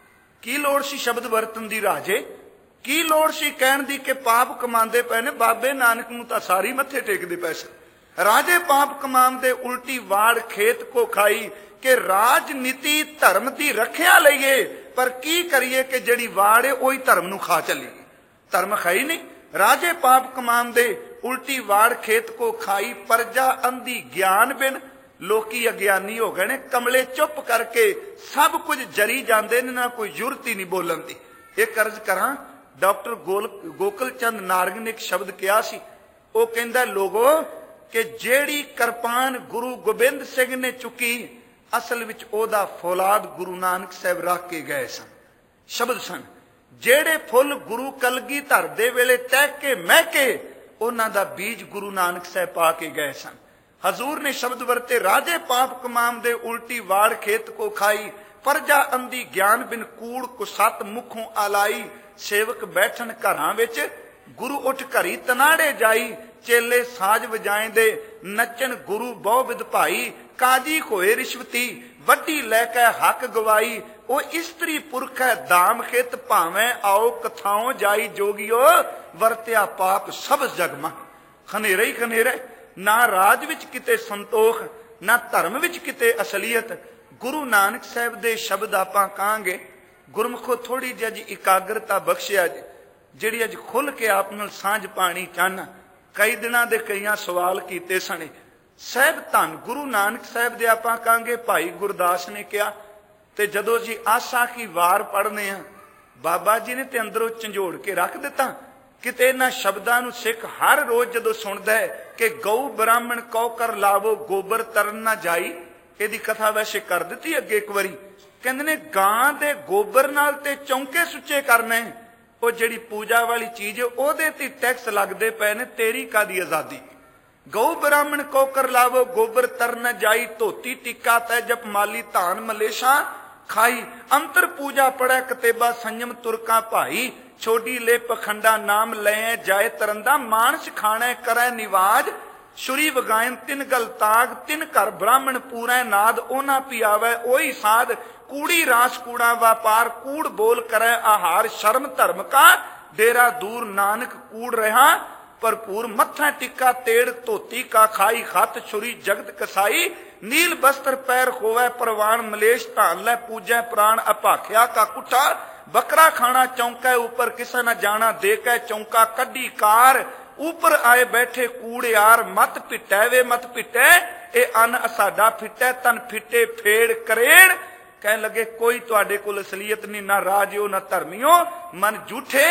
ਕੀ ਲੋੜ ਸੀ ਸ਼ਬਦ ਵਰਤਨ ਦੀ ਰਾਜੇ? ਕੀ ਲੋੜ ਸੀ ਕਹਿਣ ਦੀ ਕਿ ਪਾਪ ਕਮਾਉਂਦੇ ਪਏ ਨੇ? ਬਾਬੇ ਨਾਨਕ ਨੂੰ ਤਾਂ ਸਾਰੀ ਮੱਥੇ ਟੇਕਦੇ ਪਏ ਸੀ। ਰਾਜੇ ਪਾਪ ਕਮਾਉਂਦੇ ਉਲਟੀ ਵਾੜ ਖੇਤ ਕੋ ਖਾਈ, ਕਿ ਰਾਜਨੀਤੀ ਧਰਮ ਦੀ ਰੱਖਿਆ ਲਈਏ ਪਰ ਕੀ ਕਰੀਏ ਕਿ ਜਿਹੜੀ ਵਾੜ ਹੈ ਉਹੀ ਧਰਮ ਨੂੰ ਖਾ ਚੱਲੀ। ਧਰਮ ਖਾਈ ਨਹੀਂ। ਰਾਜੇ ਪਾਪ ਕਮਾਉਂਦੇ ਉਲਟੀ ਵਾੜ ਖੇਤ ਕੋ ਖਾਈ, ਪਰਜਾ ਅੰਧੀ ਗਿਆਨ ਬਿਨ। ਲੋਕੀ ਅਗਿਆਨੀ ਹੋ ਗਏ ਨੇ, ਕਮਲੇ ਚੁੱਪ ਕਰਕੇ ਸਭ ਕੁਝ ਜਰੀ ਜਾਂਦੇ ਨੇ, ਨਾ ਕੋਈ ਜ਼ਰੂਰਤ ਹੀ ਨਹੀਂ ਬੋਲਣ ਦੀ। ਇਹ ਅਰਜ਼ ਕਰਾਂ, ਡਾਕਟਰ ਗੋਕਲ ਚੰਦ ਨਾਰਗ ਨੇ ਇੱਕ ਸ਼ਬਦ ਕਿਹਾ ਸੀ। ਉਹ ਕਹਿੰਦਾ ਲੋਗੋ ਕਿ ਜਿਹੜੀ ਕਿਰਪਾਨ ਗੁਰੂ ਗੋਬਿੰਦ ਸਿੰਘ ਨੇ ਚੁੱਕੀ ਅਸਲ ਵਿੱਚ ਉਹਦਾ ਫੌਲਾਦ ਗੁਰੂ ਨਾਨਕ ਸਾਹਿਬ ਰੱਖ ਕੇ ਗਏ ਸਨ। ਸ਼ਬਦ ਸਨ ਜਿਹੜੇ ਫੁੱਲ ਗੁਰੂ ਕਲਗੀਧਰ ਦੇ ਵੇਲੇ ਤਹਿ ਕੇ ਮਹਿਕੇ, ਉਹਨਾਂ ਦਾ ਬੀਜ ਗੁਰੂ ਨਾਨਕ ਸਾਹਿਬ ਪਾ ਕੇ ਗਏ ਸਨ। ਹਜ਼ੂਰ ਨੇ ਸ਼ਬਦ ਵਰਤੇ ਰਾਜੇ ਪਾਪ ਕਮਾਉਂਦੇ ਉਲਟੀ ਵਾੜ ਖੇਤ ਕੋ ਖਾਈ, ਪਰਜਾ ਅੰਧੀ ਗਿਆਨ ਬਿਨ ਕੂੜ ਕੁਸਤ ਮੁਖੋਂ ਆਲਾਈ। ਸੇਵਕ ਬੈਠਣ ਘਰਾਂ ਵਿੱਚ ਗੁਰੂ ਉੱਠ ਘਰੀ ਤਨਾੜੇ ਜਾਈ, ਚੇਲੇ ਸਾਜ ਵਜਾਏਂਦੇ ਨੱਚਣ ਗੁਰੂ ਬਹੁ ਵਿਦ ਭਾਈ। ਕਾਜੀ ਹੋਏ ਰਿਸ਼ਵਤੀ ਵੱਡੀ ਲੈ ਕੇ ਹੱਕ ਗਵਾਈ, ਉਹ ਇਸਤਰੀ ਪੁਰਖ ਹੈ ਦਾਮ ਖੇਤ ਭਾਵੇਂ ਆਓ ਕਥਾਓ ਜਾਈ। ਜੋਗੀਓ ਵਰਤਿਆ ਪਾਪ ਸਭ ਜਗਮਾ। ਖਨੇਰਾ ਹੀ ਖਨੇਰਾ, ਨਾ ਰਾਜ ਵਿੱਚ ਕਿਤੇ ਸੰਤੋਖ, ਨਾ ਧਰਮ ਵਿੱਚ ਕਿਤੇ ਅਸਲੀਅਤ। ਗੁਰੂ ਨਾਨਕ ਸਾਹਿਬ ਦੇ ਸ਼ਬਦ ਆਪਾਂ ਕਹਾਂਗੇ, ਗੁਰਮੁਖੋ ਥੋੜੀ ਜਿਹੀ ਅੱਜ ਇਕਾਗਰਤਾ ਬਖਸ਼ਿਆ ਜਿਹੜੀ ਅੱਜ ਖੁੱਲ ਕੇ ਆਪ ਨਾਲ ਸਾਂਝ ਪਾਣੀ ਚਾਹਨਾ। ਕਈ ਦਿਨਾਂ ਦੇ ਕਈਆਂ ਸਵਾਲ ਕੀਤੇ ਸਣੇ। ਸਾਹਿਬ ਧੰਨ ਗੁਰੂ ਨਾਨਕ ਸਾਹਿਬ ਦੇ ਆਪਾਂ ਕਹਾਂਗੇ ਭਾਈ ਗੁਰਦਾਸ ਨੇ ਕਿਹਾ, ਤੇ ਜਦੋਂ ਜੀ ਆਸਾ ਕੀ ਵਾਰ ਪੜ੍ਹਨੇ ਆ ਬਾਬਾ ਜੀ ਨੇ ਤੇ ਅੰਦਰੋਂ ਝੰਜੋੜ ਕੇ ਰੱਖ ਦਿੱਤਾ। ਕਿਤੇ ਇਹਨਾਂ ਸ਼ਬਦਾਂ ਨੂੰ ਸਿੱਖ ਹਰ ਰੋਜ਼ ਜਦੋਂ ਸੁਣਦਾ ਹੈ ਕਿ ਗਊ ਬ੍ਰਾਹਮਣ ਕਉ ਕਰ ਲਾਵੋ ਗੋਬਰ ਤਰਨ ਨਾ ਜਾਈ। ਇਹਦੀ ਕਥਾ ਵੈਸੇ ਕਰ ਦਿੱਤੀ ਅੱਗੇ ਇੱਕ ਵਾਰੀ। ਕਹਿੰਦੇ ਨੇ ਗਾਂ ਦੇ ਗੋਬਰ ਨਾਲ ਤੇ ਚੌਂਕੇ ਸੁੱਚੇ ਕਰਨੇ, ਉਹ ਜਿਹੜੀ ਪੂਜਾ ਵਾਲੀ ਚੀਜ਼ ਉਹਦੇ ਤੇ ਟੈਕਸ ਲੱਗਦੇ ਪਏ ਨੇ, ਤੇਰੀ ਕਾਦੀ ਆਜ਼ਾਦੀ। ਗਊ ਬ੍ਰਾਹਮਣ ਕਉ ਕਰ ਲਾਵੋ ਗੋਬਰ ਤਰਨ ਜਾਈ, ਧੋਤੀ ਟਿੱਕਾ ਤੈ ਜਪ ਮਾਲੀ ਧਾਨ ਮਲੇਸ਼ਾ ਖਾਈ। ਅੰਤਰ ਪੂਜਾ ਪੜੈ ਕਤੇਬਾ ਸੰਜਮ ਤੁਰਕਾ ਭਾਈ, ਛੋਡੀ ਲੈ ਪਖੰਡਾ ਨਾਮ ਲੈ ਜਾਏ ਤਰੰਦਾ। ਮਾਨਸ ਖਾਣੇ ਕਰੈ ਨਿਵਾਜ ਛੁਰੀ ਵਗਾਇਨ ਤਿੰਨ ਗਲ ਤਾਗ, ਤਿੰਨ ਘਰ ਬ੍ਰਾਹਮਣ ਪੂਰੈ ਨਾਦ। ਉਹਨਾਂ ਪਿਆਵੈ ਉਹੀ ਸਾਧ, ਕੂੜੀ ਰਾਸ ਕੂੜਾ ਵਪਾਰ। ਕੂੜ ਬੋਲ ਕਰੈ ਆਹਾਰ ਸ਼ਰਮ ਧਰਮ ਕਾ, ਡੇਰਾ ਦੂਰ ਨਾਨਕ ਕੂੜ ਰਹਾ ਭਰਪੂਰ। ਮੱਥਾ ਟਿੱਕਾ ਤੇੜ ਧੋਤੀ ਕਾ ਖਾਈ, ਖਤ ਛੁਰੀ ਜਗਤ ਕਸਾਈ। ਨੀਲ ਬਸਤਰ ਪੈਰ ਹੋਵੈ ਪ੍ਰਵਾਨ, ਮਲੇਸ਼ ਧਾਨ ਲੈ ਪੂਜੈ ਪ੍ਰਾਣ। ਅਭਾਖਿਆ ਕਾ ਕੁੱਠਾ ਬੱਕਰਾ ਖਾਣਾ ਚੌਂਕੈ ਉੱਪਰ, ਕਿਸੇ ਨਾ ਜਾਣਾ ਦੇ ਕੇ ਚੌਂਕਾ। ਕੱਢੀ ਕਾਰ ਉੱਪਰ ਆਏ ਬੈਠੇ ਕੂੜਿਆਰ, ਮਤ ਪਿੱਟੈ ਵੇ ਮਤ ਪਿੱਟੈ ਇਹ ਅੰਨ ਸਾਡਾ ਫਿੱਟੈ। ਤਨ ਫਿੱਟੇ ਫੇੜ ਕਰੇੜ। ਕਹਿਣ ਲੱਗੇ ਕੋਈ ਤੁਹਾਡੇ ਕੋਲ ਅਸਲੀਅਤ ਨਹੀਂ, ਨਾ ਰਾਜਿਓ ਨਾ ਧਰਮੀਓ, ਮਨ ਝੂਠੇ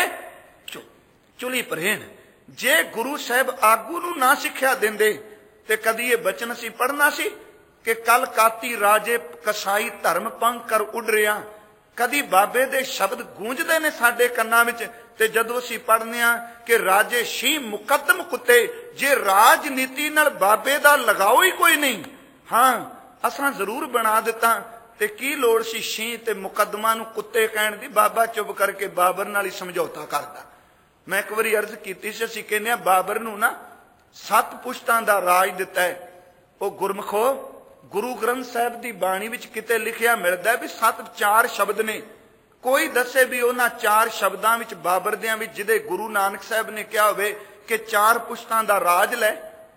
ਚੁਲੀ ਪਰੇਣ। ਜੇ ਗੁਰੂ ਸਾਹਿਬ ਆਗੂ ਨੂੰ ਨਾ ਸਿੱਖਿਆ ਦਿੰਦੇ ਤੇ ਕਦੀ ਇਹ ਬਚਨ ਅਸੀਂ ਪੜ੍ਹਨਾ ਸੀ ਕਿ ਕੱਲ ਕਾਤੀ ਰਾਜੇ ਕਸਾਈ ਧਰਮ ਪੰਗ ਕਰ ਉੱਡ ਰਿਆ। ਕਦੀ ਬਾਬੇ ਦੇ ਸ਼ਬਦ ਗੂੰਜਦੇ ਨੇ ਸਾਡੇ ਕੰਨਾਂ ਵਿੱਚ, ਤੇ ਜਦੋਂ ਅਸੀਂ ਪੜ੍ਹਨੇ ਆ ਕਿ ਰਾਜੇ ਸ਼ੀ ਮੁਕੱਦਮ ਕੁੱਤੇ। ਜੇ ਰਾਜਨੀਤੀ ਨਾਲ ਬਾਬੇ ਦਾ ਲਗਾਓ ਹੀ ਕੋਈ ਨਹੀਂ, ਹਾਂ ਅਸਾਂ ਜ਼ਰੂਰ ਬਣਾ ਦਿੱਤਾ, ਤੇ ਕੀ ਲੋੜ ਸੀ ਸ਼ੀ ਤੇ ਮੁਕੱਦਮਾ ਨੂੰ ਕੁੱਤੇ ਕਹਿਣ ਦੀ? ਬਾਬਾ ਚੁੱਪ ਕਰਕੇ ਬਾਬਰ ਨਾਲ ਹੀ ਸਮਝੌਤਾ ਕਰਦਾ। ਮੈਂ ਇੱਕ ਵਾਰੀ ਅਰਜ਼ ਕੀਤੀ ਸੀ, ਅਸੀਂ ਕਹਿੰਦੇ ਆ ਬਾਬਰ ਨੂੰ ਨਾ 7 ਪੁਸ਼ਤਾਂ ਦਾ ਰਾਜ ਦਿੱਤਾ ਹੈ। ਉਹ ਗੁਰਮਖੋ ਗੁਰੂ ਗ੍ਰੰਥ ਸਾਹਿਬ ਦੀ ਬਾਣੀ ਵਿੱਚ ਕਿਤੇ ਲਿਖਿਆ ਮਿਲਦਾ ਵੀ 4 ਸ਼ਬਦ ਨੇ। ਕੋਈ ਦੱਸੇ ਵੀ ਉਹਨਾਂ 4 ਸ਼ਬਦਾਂ ਵਿੱਚ ਬਾਬਰ ਦਿਆਂ ਵਿੱਚ ਜਿਹਦੇ ਗੁਰੂ ਨਾਨਕ ਸਾਹਿਬ ਨੇ ਕਿਹਾ ਹੋਵੇ ਕਿ 4 ਪੁਸ਼ਤਾਂ ਦਾ ਰਾਜ ਲੈ,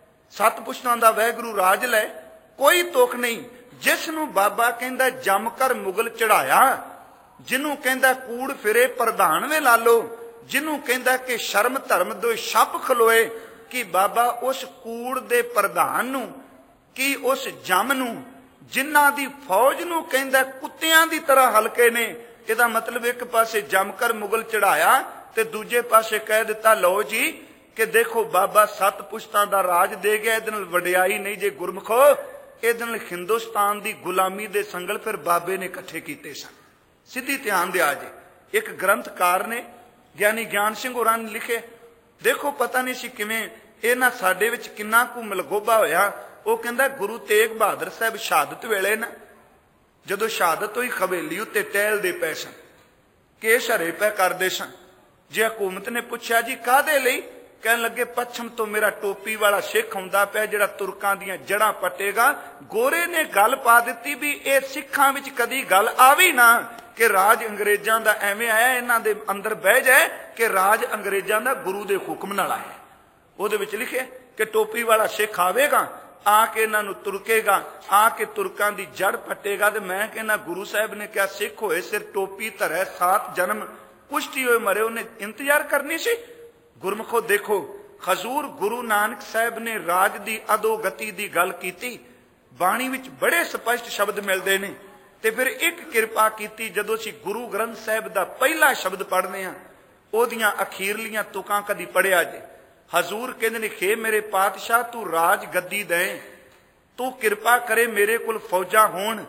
7 ਪੁਸ਼ਤਾਂ ਦਾ ਵਾਹਿਗੁਰੂ ਰਾਜ ਲੈ। ਕੋਈ ਤੁਕ ਨਹੀਂ। ਜਿਸ ਨੂੰ ਬਾਬਾ ਕਹਿੰਦਾ ਜੰਮ ਕਰ ਮੁਗਲ ਚੜਾਇਆ, ਜਿਹਨੂੰ ਕਹਿੰਦਾ ਕੂੜ ਫਿਰੇ ਪ੍ਰਧਾਨ ਵੇ ਲਾਲੋ, ਜਿਹਨੂੰ ਕਹਿੰਦਾ ਕਿ ਸ਼ਰਮ ਧਰਮ ਦੋ ਛੱਪ ਖਲੋਏ, ਕਿ ਬਾਬਾ ਉਸ ਕੂੜ ਦੇ ਪ੍ਰਧਾਨ ਨੂੰ, ਕਿ ਉਸ ਜੰਮ ਨੂੰ, ਜਿਨ੍ਹਾਂ ਦੀ ਫੌਜ ਨੂੰ ਕਹਿੰਦਾ ਕੁੱਤਿਆਂ ਦੀ ਤਰ੍ਹਾਂ ਹਲਕੇ ਨੇ। ਇਹਦਾ ਮਤਲਬ ਇੱਕ ਪਾਸੇ ਜੰਮ ਕਰ ਮੁਗਲ ਚੜਾਇਆ ਤੇ ਦੂਜੇ ਪਾਸੇ ਕਹਿ ਦਿੱਤਾ ਲਓ ਜੀ ਕਿ ਦੇਖੋ ਬਾਬਾ 7 ਪੁਸ਼ਤਾਂ ਦਾ ਰਾਜ ਦੇ ਗਿਆ। ਇਹਦੇ ਨਾਲ ਵਡਿਆਈ ਨਹੀਂ ਜੇ ਗੁਰਮਖੋ, ਇਹਦੇ ਨਾਲ ਹਿੰਦੁਸਤਾਨ ਦੀ ਗੁਲਾਮੀ ਦੇ ਸੰਗਲ ਫਿਰ ਬਾਬੇ ਨੇ ਇਕੱਠੇ ਕੀਤੇ ਸਨ। ਸਿੱਧੀ ਧਿਆਨ ਦਿਆ ਜੇ। ਇੱਕ ਗ੍ਰੰਥਕਾਰ ਨੇ ਗਿਆਨੀ ਗਿਆਨ ਸਿੰਘ ਹੋਰਾਂ ਨੇ ਲਿਖੇ, ਦੇਖੋ ਪਤਾ ਨਹੀਂ ਸੀ ਕਿਵੇਂ ਇਹਨਾਂ ਸਾਡੇ ਵਿੱਚ ਕਿੰਨਾ ਕੁ ਮਲਗੋਬਾ ਹੋਇਆ। ਉਹ ਕਹਿੰਦਾ ਗੁਰੂ ਤੇਗ ਬਹਾਦਰ ਸਾਹਿਬ ਸ਼ਹਾਦਤ ਵੇਲੇ ਨਾ, ਜਦੋਂ ਸ਼ਹਾਦਤ ਹੋਈ ਹਵੇਲੀ ਉੱਤੇ ਟਹਿਲਦੇ ਪਏ ਸਨ, ਕੇਸ਼ ਹਰੇ ਪੈ ਕਰਦੇ ਸਨ। ਜੇ ਹਕੂਮਤ ਨੇ ਪੁੱਛਿਆ ਜੀ ਕਾਹਦੇ ਲਈ, ਕਹਿਣ ਲੱਗੇ ਪੱਛਮ ਤੋਂ ਮੇਰਾ ਟੋਪੀ ਵਾਲਾ ਸਿੱਖ ਆਉਂਦਾ ਪਿਆ ਜਿਹੜਾ ਤੁਰਕਾਂ ਦੀਆਂ ਜੜ੍ਹਾਂ ਪੱਟੇਗਾ। ਗੋਰੇ ਨੇ ਗੱਲ ਪਾ ਦਿੱਤੀ ਵੀ ਇਹ ਸਿੱਖਾਂ ਵਿੱਚ ਕਦੀ ਗੱਲ ਆਵੀ ਨਾ ਕਿ ਰਾਜ ਅੰਗਰੇਜ਼ਾਂ ਦਾ ਐਵੇਂ ਆਇਆ, ਇਹਨਾਂ ਦੇ ਅੰਦਰ ਬਹਿ ਜਾਏ ਕਿ ਰਾਜ ਅੰਗਰੇਜ਼ਾਂ ਦਾ ਗੁਰੂ ਦੇ ਹੁਕਮ ਨਾਲ ਆਇਆ। ਉਹਦੇ ਵਿੱਚ ਲਿਖਿਆ ਕਿ ਟੋਪੀ ਵਾਲਾ ਸਿੱਖ ਆਵੇਗਾ, ਆ ਕੇ ਇਹਨਾਂ ਨੂੰ ਤੁਰਕੇਗਾ, ਆ ਕੇ ਤੁਰਕਾਂ ਦੀ ਜੜ ਪੱਟੇਗਾ। ਤੇ ਮੈਂ ਕਹਿੰਦਾ ਗੁਰੂ ਸਾਹਿਬ ਨੇ ਕਿਹਾ ਸਿੱਖ ਹੋਏ ਸਿਰ ਟੋਪੀ ਧਰੇ 7 ਜਨਮ ਪੁਸ਼ਟੀ ਹੋਏ ਮਰੇ, ਉਹਨੇ ਇੰਤਜ਼ਾਰ ਕਰਨੀ ਸੀ। ਗੁਰਮੁਖੋ ਦੇਖੋ, ਹਜ਼ੂਰ ਗੁਰੂ ਨਾਨਕ ਸਾਹਿਬ ਨੇ ਰਾਜ ਦੀ ਅਧੋਗਤੀ ਦੀ ਗੱਲ ਕੀਤੀ, ਬਾਣੀ ਵਿੱਚ ਬੜੇ ਸਪਸ਼ਟ ਸ਼ਬਦ ਮਿਲਦੇ ਨੇ। ਤੇ ਫਿਰ ਇੱਕ ਕਿਰਪਾ ਕੀਤੀ, ਜਦੋਂ ਅਸੀਂ ਗੁਰੂ ਗ੍ਰੰਥ ਸਾਹਿਬ ਦਾ ਪਹਿਲਾ ਸ਼ਬਦ ਪੜ੍ਹਨੇ ਆ ਉਹਦੀਆਂ ਅਖੀਰਲੀਆਂ ਤੁਕਾਂ ਕਦੀ ਪੜ੍ਹਿਆ ਜੇ। ਹਜ਼ੂਰ ਕਹਿੰਦੇ ਨੇ ਖੇ ਮੇਰੇ ਪਾਤਸ਼ਾਹ ਤੂੰ ਰਾਜ ਗੱਦੀ ਦੇ, ਤੂੰ ਕਿਰਪਾ ਕਰੇ ਮੇਰੇ ਕੋਲ ਫੌਜਾਂ ਹੋਣ,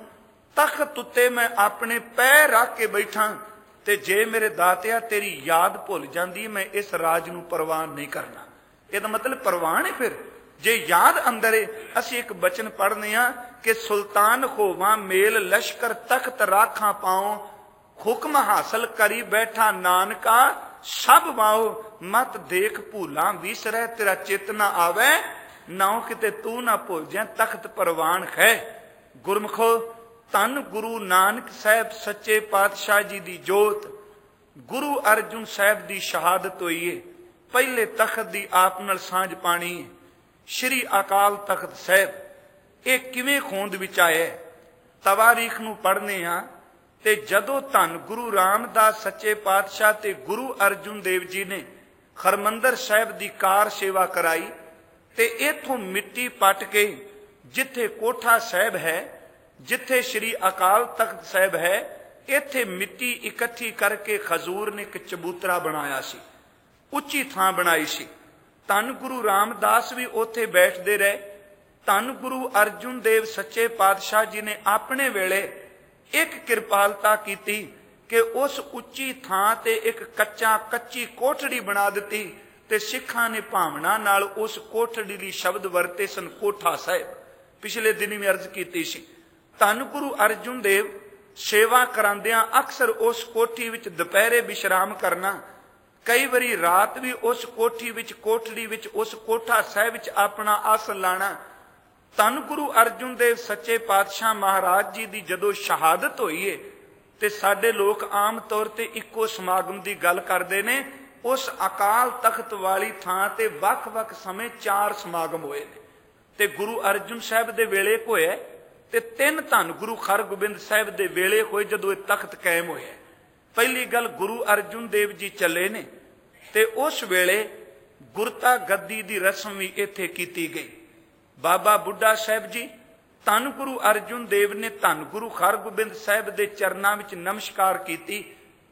ਤਖਤ ਉੱਤੇ ਮੈਂ ਆਪਣੇ ਪੈਰ ਰੱਖ ਕੇ ਬੈਠਾਂ, ਤੇ ਜੇ ਮੇਰੇ ਦਾਤਿਆ ਤੇਰੀ ਯਾਦ ਭੁੱਲ ਜਾਂਦੀ ਮੈਂ ਇਸ ਰਾਜ ਨੂੰ ਪ੍ਰਵਾਨ ਨਹੀਂ ਕਰਨਾ। ਇਹਦਾ ਮਤਲਬ ਪ੍ਰਵਾਨ ਹੈ। ਫਿਰ ਜੇ ਯਾਦ ਅੰਦਰ ਹੈ, ਅਸੀਂ ਇੱਕ ਬਚਨ ਪੜ੍ਹਨੇ ਆ ਕਿ ਸੁਲਤਾਨ ਹੋਵਾਂ ਮੇਲ ਲਸ਼ਕਰ ਤਖਤ ਰਾਖਾਂ ਪਾਉ, ਹੁਕਮ ਹਾਸਲ ਕਰੀ ਬੈਠਾ ਨਾਨਕਾ ਸਭ ਵਾਓ, ਮਤ ਦੇਖ ਭੂਲਾਂ ਵਿਸਰੈ ਤੇਰਾ ਚਿਤ ਨਾ ਆਵੇ, ਨਾਉ ਕਿਤੇ ਤੂੰ ਨਾ ਭੁੱਲ ਜਾਏ ਤਖਤ ਪ੍ਰਵਾਨ ਹੈ। ਗੁਰਮੁਖੋ ਧੰਨ ਗੁਰੂ ਨਾਨਕ ਸਾਹਿਬ ਸੱਚੇ ਪਾਤਸ਼ਾਹ ਜੀ ਦੀ ਜੋਤ, ਗੁਰੂ ਅਰਜੁਨ ਸਾਹਿਬ ਦੀ ਸ਼ਹਾਦਤ ਹੋਈ ਏ, ਪਹਿਲੇ ਤਖਤ ਦੀ ਆਪ ਨਾਲ ਸਾਂਝ ਪਾਣੀ ਹੈ। ਸ਼੍ਰੀ ਅਕਾਲ ਤਖਤ ਸਾਹਿਬ ਇਹ ਕਿਵੇਂ ਖੋਂਦ ਵਿੱਚ ਆਇਆ, ਤਵਾਰੀਖ ਨੂੰ ਪੜ੍ਹਨੇ ਆ। ਤੇ ਜਦੋਂ ਧੰਨ ਗੁਰੂ ਰਾਮਦਾਸ ਸੱਚੇ ਪਾਤਸ਼ਾਹ ਤੇ ਗੁਰੂ ਅਰਜੁਨ ਦੇਵ ਜੀ ਨੇ ਹਰਮੰਦਰ ਸਾਹਿਬ ਦੀ ਕਾਰ ਸੇਵਾ ਕਰਾਈ, ਤੇ ਇਥੋਂ ਮਿੱਟੀ ਪੱਟ ਕੇ ਜਿੱਥੇ ਕੋਠਾ ਸਾਹਿਬ ਹੈ, ਜਿੱਥੇ ਸ਼੍ਰੀ ਅਕਾਲ ਤਖਤ ਸਾਹਿਬ ਹੈ, ਇੱਥੇ ਮਿੱਟੀ ਇਕੱਠੀ ਕਰਕੇ ਹਜ਼ੂਰ ਨੇ ਇੱਕ ਚਬੂਤਰਾ ਬਣਾਇਆ ਸੀ, ਉੱਚੀ ਥਾਂ ਬਣਾਈ ਸੀ। ਧੰਨ ਗੁਰੂ ਰਾਮਦਾਸ ਵੀ ਉੱਥੇ ਬੈਠਦੇ ਰਹੇ। ਧੰਨ ਗੁਰੂ ਅਰਜੁਨ ਦੇਵ ਸੱਚੇ ਪਾਤਸ਼ਾਹ ਜੀ ਨੇ ਆਪਣੇ ਵੇਲੇ ਇੱਕ ਕਿਰਪਾਲਤਾ ਕੀਤੀ ਕਿ ਉਸ ਉੱਚੀ ਥਾਂ ਤੇ ਇੱਕ ਕੱਚੀ ਕੋਠੜੀ ਬਣਾ ਦਿੱਤੀ, ਤੇ ਸਿੱਖਾਂ ਨੇ ਭਾਵਨਾ ਨਾਲ ਉਸ ਕੋਠੜੀ ਲਈ ਸ਼ਬਦ ਵਰਤੇ ਸਨ ਕੋਠਾ ਸਾਹਿਬ। ਪਿਛਲੇ ਦਿਨੀ ਮੈਂ ਅਰਜ਼ ਕੀਤੀ ਸੀ, ਧੰਨ ਗੁਰੂ ਅਰਜੁਨ ਦੇਵ ਸੇਵਾ ਕਰਾਂਦਿਆਂ ਅਕਸਰ ਉਸ ਕੋਠੀ ਵਿੱਚ ਦੁਪਹਿਰੇ ਵਿਸ਼ਰਾਮ ਕਰਨਾ, ਕਈ ਵਾਰੀ ਰਾਤ ਵੀ ਉਸ ਕੋਠੀ ਵਿੱਚ ਕੋਠੜੀ ਵਿੱਚ ਉਸ ਕੋਠਾ ਸਾਹਿਬ ਵਿੱਚ ਆਪਣਾ ਆਸਣ ਲਾਣਾ। ਧੰਨ ਗੁਰੂ ਅਰਜੁਨ ਦੇਵ ਸੱਚੇ ਪਾਤਸ਼ਾਹ ਮਹਾਰਾਜ ਜੀ ਦੀ ਜਦੋਂ ਸ਼ਹਾਦਤ ਹੋਈ ਏ, ਤੇ ਸਾਡੇ ਲੋਕ ਆਮ ਤੌਰ ਤੇ ਇੱਕੋ ਸਮਾਗਮ ਦੀ ਗੱਲ ਕਰਦੇ ਨੇ। ਉਸ ਅਕਾਲ ਤਖਤ ਵਾਲੀ ਥਾਂ ਤੇ ਵੱਖ-ਵੱਖ ਸਮੇਂ 4 ਸਮਾਗਮ ਹੋਏ ਨੇ, ਤੇ ਗੁਰੂ ਅਰਜੁਨ ਸਾਹਿਬ ਦੇ ਵੇਲੇ ਹੋਇਆ, ਤੇ 3 ਧੰਨ ਗੁਰੂ ਹਰਗੋਬਿੰਦ ਸਾਹਿਬ ਦੇ ਵੇਲੇ ਹੋਏ ਜਦੋਂ ਇਹ ਤਖਤ ਕਾਇਮ ਹੋਇਆ। ਪਹਿਲੀ ਗੱਲ ਗੁਰੂ ਅਰਜੁਨ ਦੇਵ ਜੀ ਚੱਲੇ ਨੇ, ਤੇ ਉਸ ਵੇਲੇ ਗੁਰਤਾ ਗੱਦੀ ਦੀ ਰਸਮ ਵੀ ਇੱਥੇ ਕੀਤੀ ਗਈ। ਬਾਬਾ ਬੁੱਢਾ ਸਾਹਿਬ ਜੀ ਧੰਨ ਗੁਰੂ ਅਰਜੁਨ ਦੇਵ ਨੇ ਧੰਨ ਗੁਰੂ ਹਰਗੋਬਿੰਦ ਸਾਹਿਬ ਦੇ ਚਰਨਾਂ ਵਿੱਚ ਨਮਸਕਾਰ ਕੀਤੀ।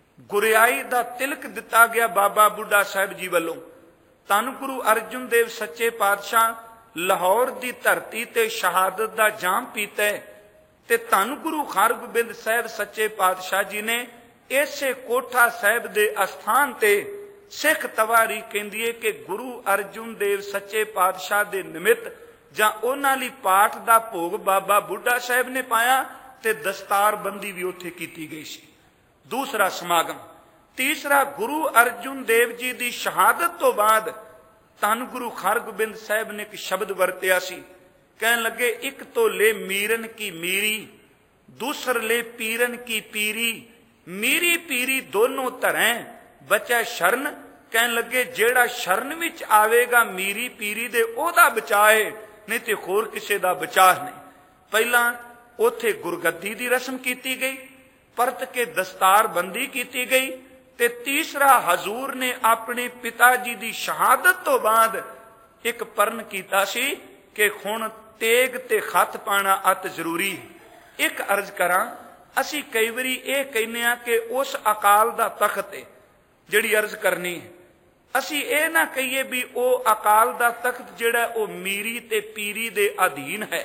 ਗੁਰਿਆਈ ਦਾ ਤਿਲਕ ਦਿੱਤਾ ਗਿਆ ਬਾਬਾ ਬੁੱਢਾ ਸਾਹਿਬ ਜੀ ਵੱਲੋਂ। ਧੰਨ ਗੁਰੂ ਅਰਜੁਨ ਦੇਵ ਸੱਚੇ ਪਾਤਸ਼ਾਹ ਲਾਹੌਰ ਦੀ ਧਰਤੀ ਤੇ ਸ਼ਹਾਦਤ ਦਾ ਜਾਮ ਪੀਤਾ, ਤੇ ਧੰਨ ਗੁਰੂ ਹਰਗੋਬਿੰਦ ਸਾਹਿਬ ਸੱਚੇ ਪਾਤਸ਼ਾਹ ਜੀ ਨੇ ਇਸੇ ਕੋਠਾ ਸਾਹਿਬ ਦੇ ਅਸਥਾਨ ਤੇ ਸਿੱਖ ਤਵਾਰੀ ਕਹਿੰਦੀ ਹੈ ਕਿ ਗੁਰੂ ਅਰਜੁਨ ਦੇਵ ਸੱਚੇ ਪਾਤਸ਼ਾਹ ਦੇ ਨਿਮਿਤ ਜਾਂ ਉਹਨਾਂ ਲਈ ਪਾਠ ਦਾ ਭੋਗ ਬਾਬਾ ਬੁੱਢਾ ਸਾਹਿਬ ਨੇ ਪਾਇਆ, ਤੇ ਦਸਤਾਰਬੰਦੀ ਵੀ ਉੱਥੇ ਕੀਤੀ ਗਈ ਸੀ। ਦੂਸਰਾ ਸਮਾਗਮ। ਤੀਸਰਾ, ਗੁਰੂ ਅਰਜੁਨ ਦੇਵ ਜੀ ਦੀ ਸ਼ਹਾਦਤ ਤੋਂ ਬਾਅਦ ਧੰਨ ਗੁਰੂ ਹਰਗੋਬਿੰਦ ਸਾਹਿਬ ਨੇ ਇੱਕ ਸ਼ਬਦ ਵਰਤਿਆ ਸੀ, ਕਹਿਣ ਲੱਗੇ ਇੱਕ ਤੋਂ ਲੈ ਮੀਰਨ ਕੀ ਮੀਰੀ, ਦੂਸਰ ਲੈ ਪੀਰਨ ਕੀ ਪੀਰੀ, ਮੀਰੀ ਪੀਰੀ ਦੋਨੋਂ ਧਰੈਂ ਬਚੈ ਸ਼ਰਨ। ਕਹਿਣ ਲੱਗੇ ਜਿਹੜਾ ਸ਼ਰਨ ਵਿੱਚ ਆਵੇਗਾ ਮੀਰੀ ਪੀਰੀ ਦੇ ਉਹਦਾ ਬਚਾਏ, ਨਹੀਂ ਤੇ ਹੋਰ ਕਿਸੇ ਦਾ ਬਚਾਅ ਨਹੀਂ। ਪਹਿਲਾਂ ਉੱਥੇ ਗੁਰਗੱਦੀ ਦੀ ਰਸਮ ਕੀਤੀ ਗਈ, ਪਰਤ ਕੇ ਦਸਤਾਰਬੰਦੀ ਕੀਤੀ ਗਈ, ਤੇ ਤੀਸਰਾ ਹਜ਼ੂਰ ਨੇ ਆਪਣੇ ਪਿਤਾ ਜੀ ਦੀ ਸ਼ਹਾਦਤ ਤੋਂ ਬਾਅਦ ਇੱਕ ਪਰਨ ਕੀਤਾ ਸੀ ਕਿ ਹੁਣ ਤੇਗ ਤੇ ਹੱਥ ਪਾਣਾ ਅਤ ਜ਼ਰੂਰੀ। ਇੱਕ ਅਰਜ਼ ਕਰਾਂ, ਅਸੀਂ ਕਈ ਵਾਰੀ ਇਹ ਕਹਿੰਦੇ ਆ ਕਿ ਉਸ ਅਕਾਲ ਦਾ ਤਖਤ ਹੈ ਜਿਹੜੀ ਅਰਜ਼ ਕਰਨੀ ਹੈ, ਅਸੀਂ ਇਹ ਨਾ ਕਹੀਏ ਵੀ ਉਹ ਅਕਾਲ ਦਾ ਤਖਤ ਜਿਹੜਾ ਉਹ ਮੀਰੀ ਤੇ ਪੀਰੀ ਦੇ ਅਧੀਨ ਹੈ।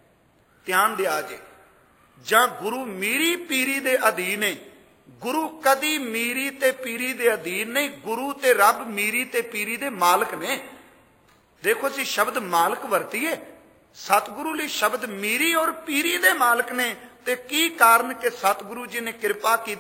ਧਿਆਨ ਦਿਆ ਜੇ, ਜਾਂ ਗੁਰੂ ਮੀਰੀ ਪੀਰੀ ਦੇ ਅਧੀਨ ਹੈ। ਗੁਰੂ ਕਦੀ ਮੀਰੀ ਤੇ ਪੀਰੀ ਦੇ ਅਧੀਨ ਨਹੀਂ, ਗੁਰੂ ਤੇ ਰੱਬ ਮੀਰੀ ਤੇ ਪੀਰੀ ਦੇ ਮਾਲਕ ਨੇ। ਦੇਖੋ ਅਸੀਂ ਸ਼ਬਦ ਮਾਲਕ ਵਰਤੀਏ, ਸਤਿਗੁਰੂ ਲਈ ਸ਼ਬਦ ਮੀਰੀ ਔਰ ਪੀਰੀ ਦੇ ਮਾਲਕ ਨੇ। ਤੇ ਕੀ ਕਾਰਨ ਕਿ ਸਤਿਗੁਰੂ ਜੀ ਨੇ ਕਿਰਪਾ ਕੀਤੀ,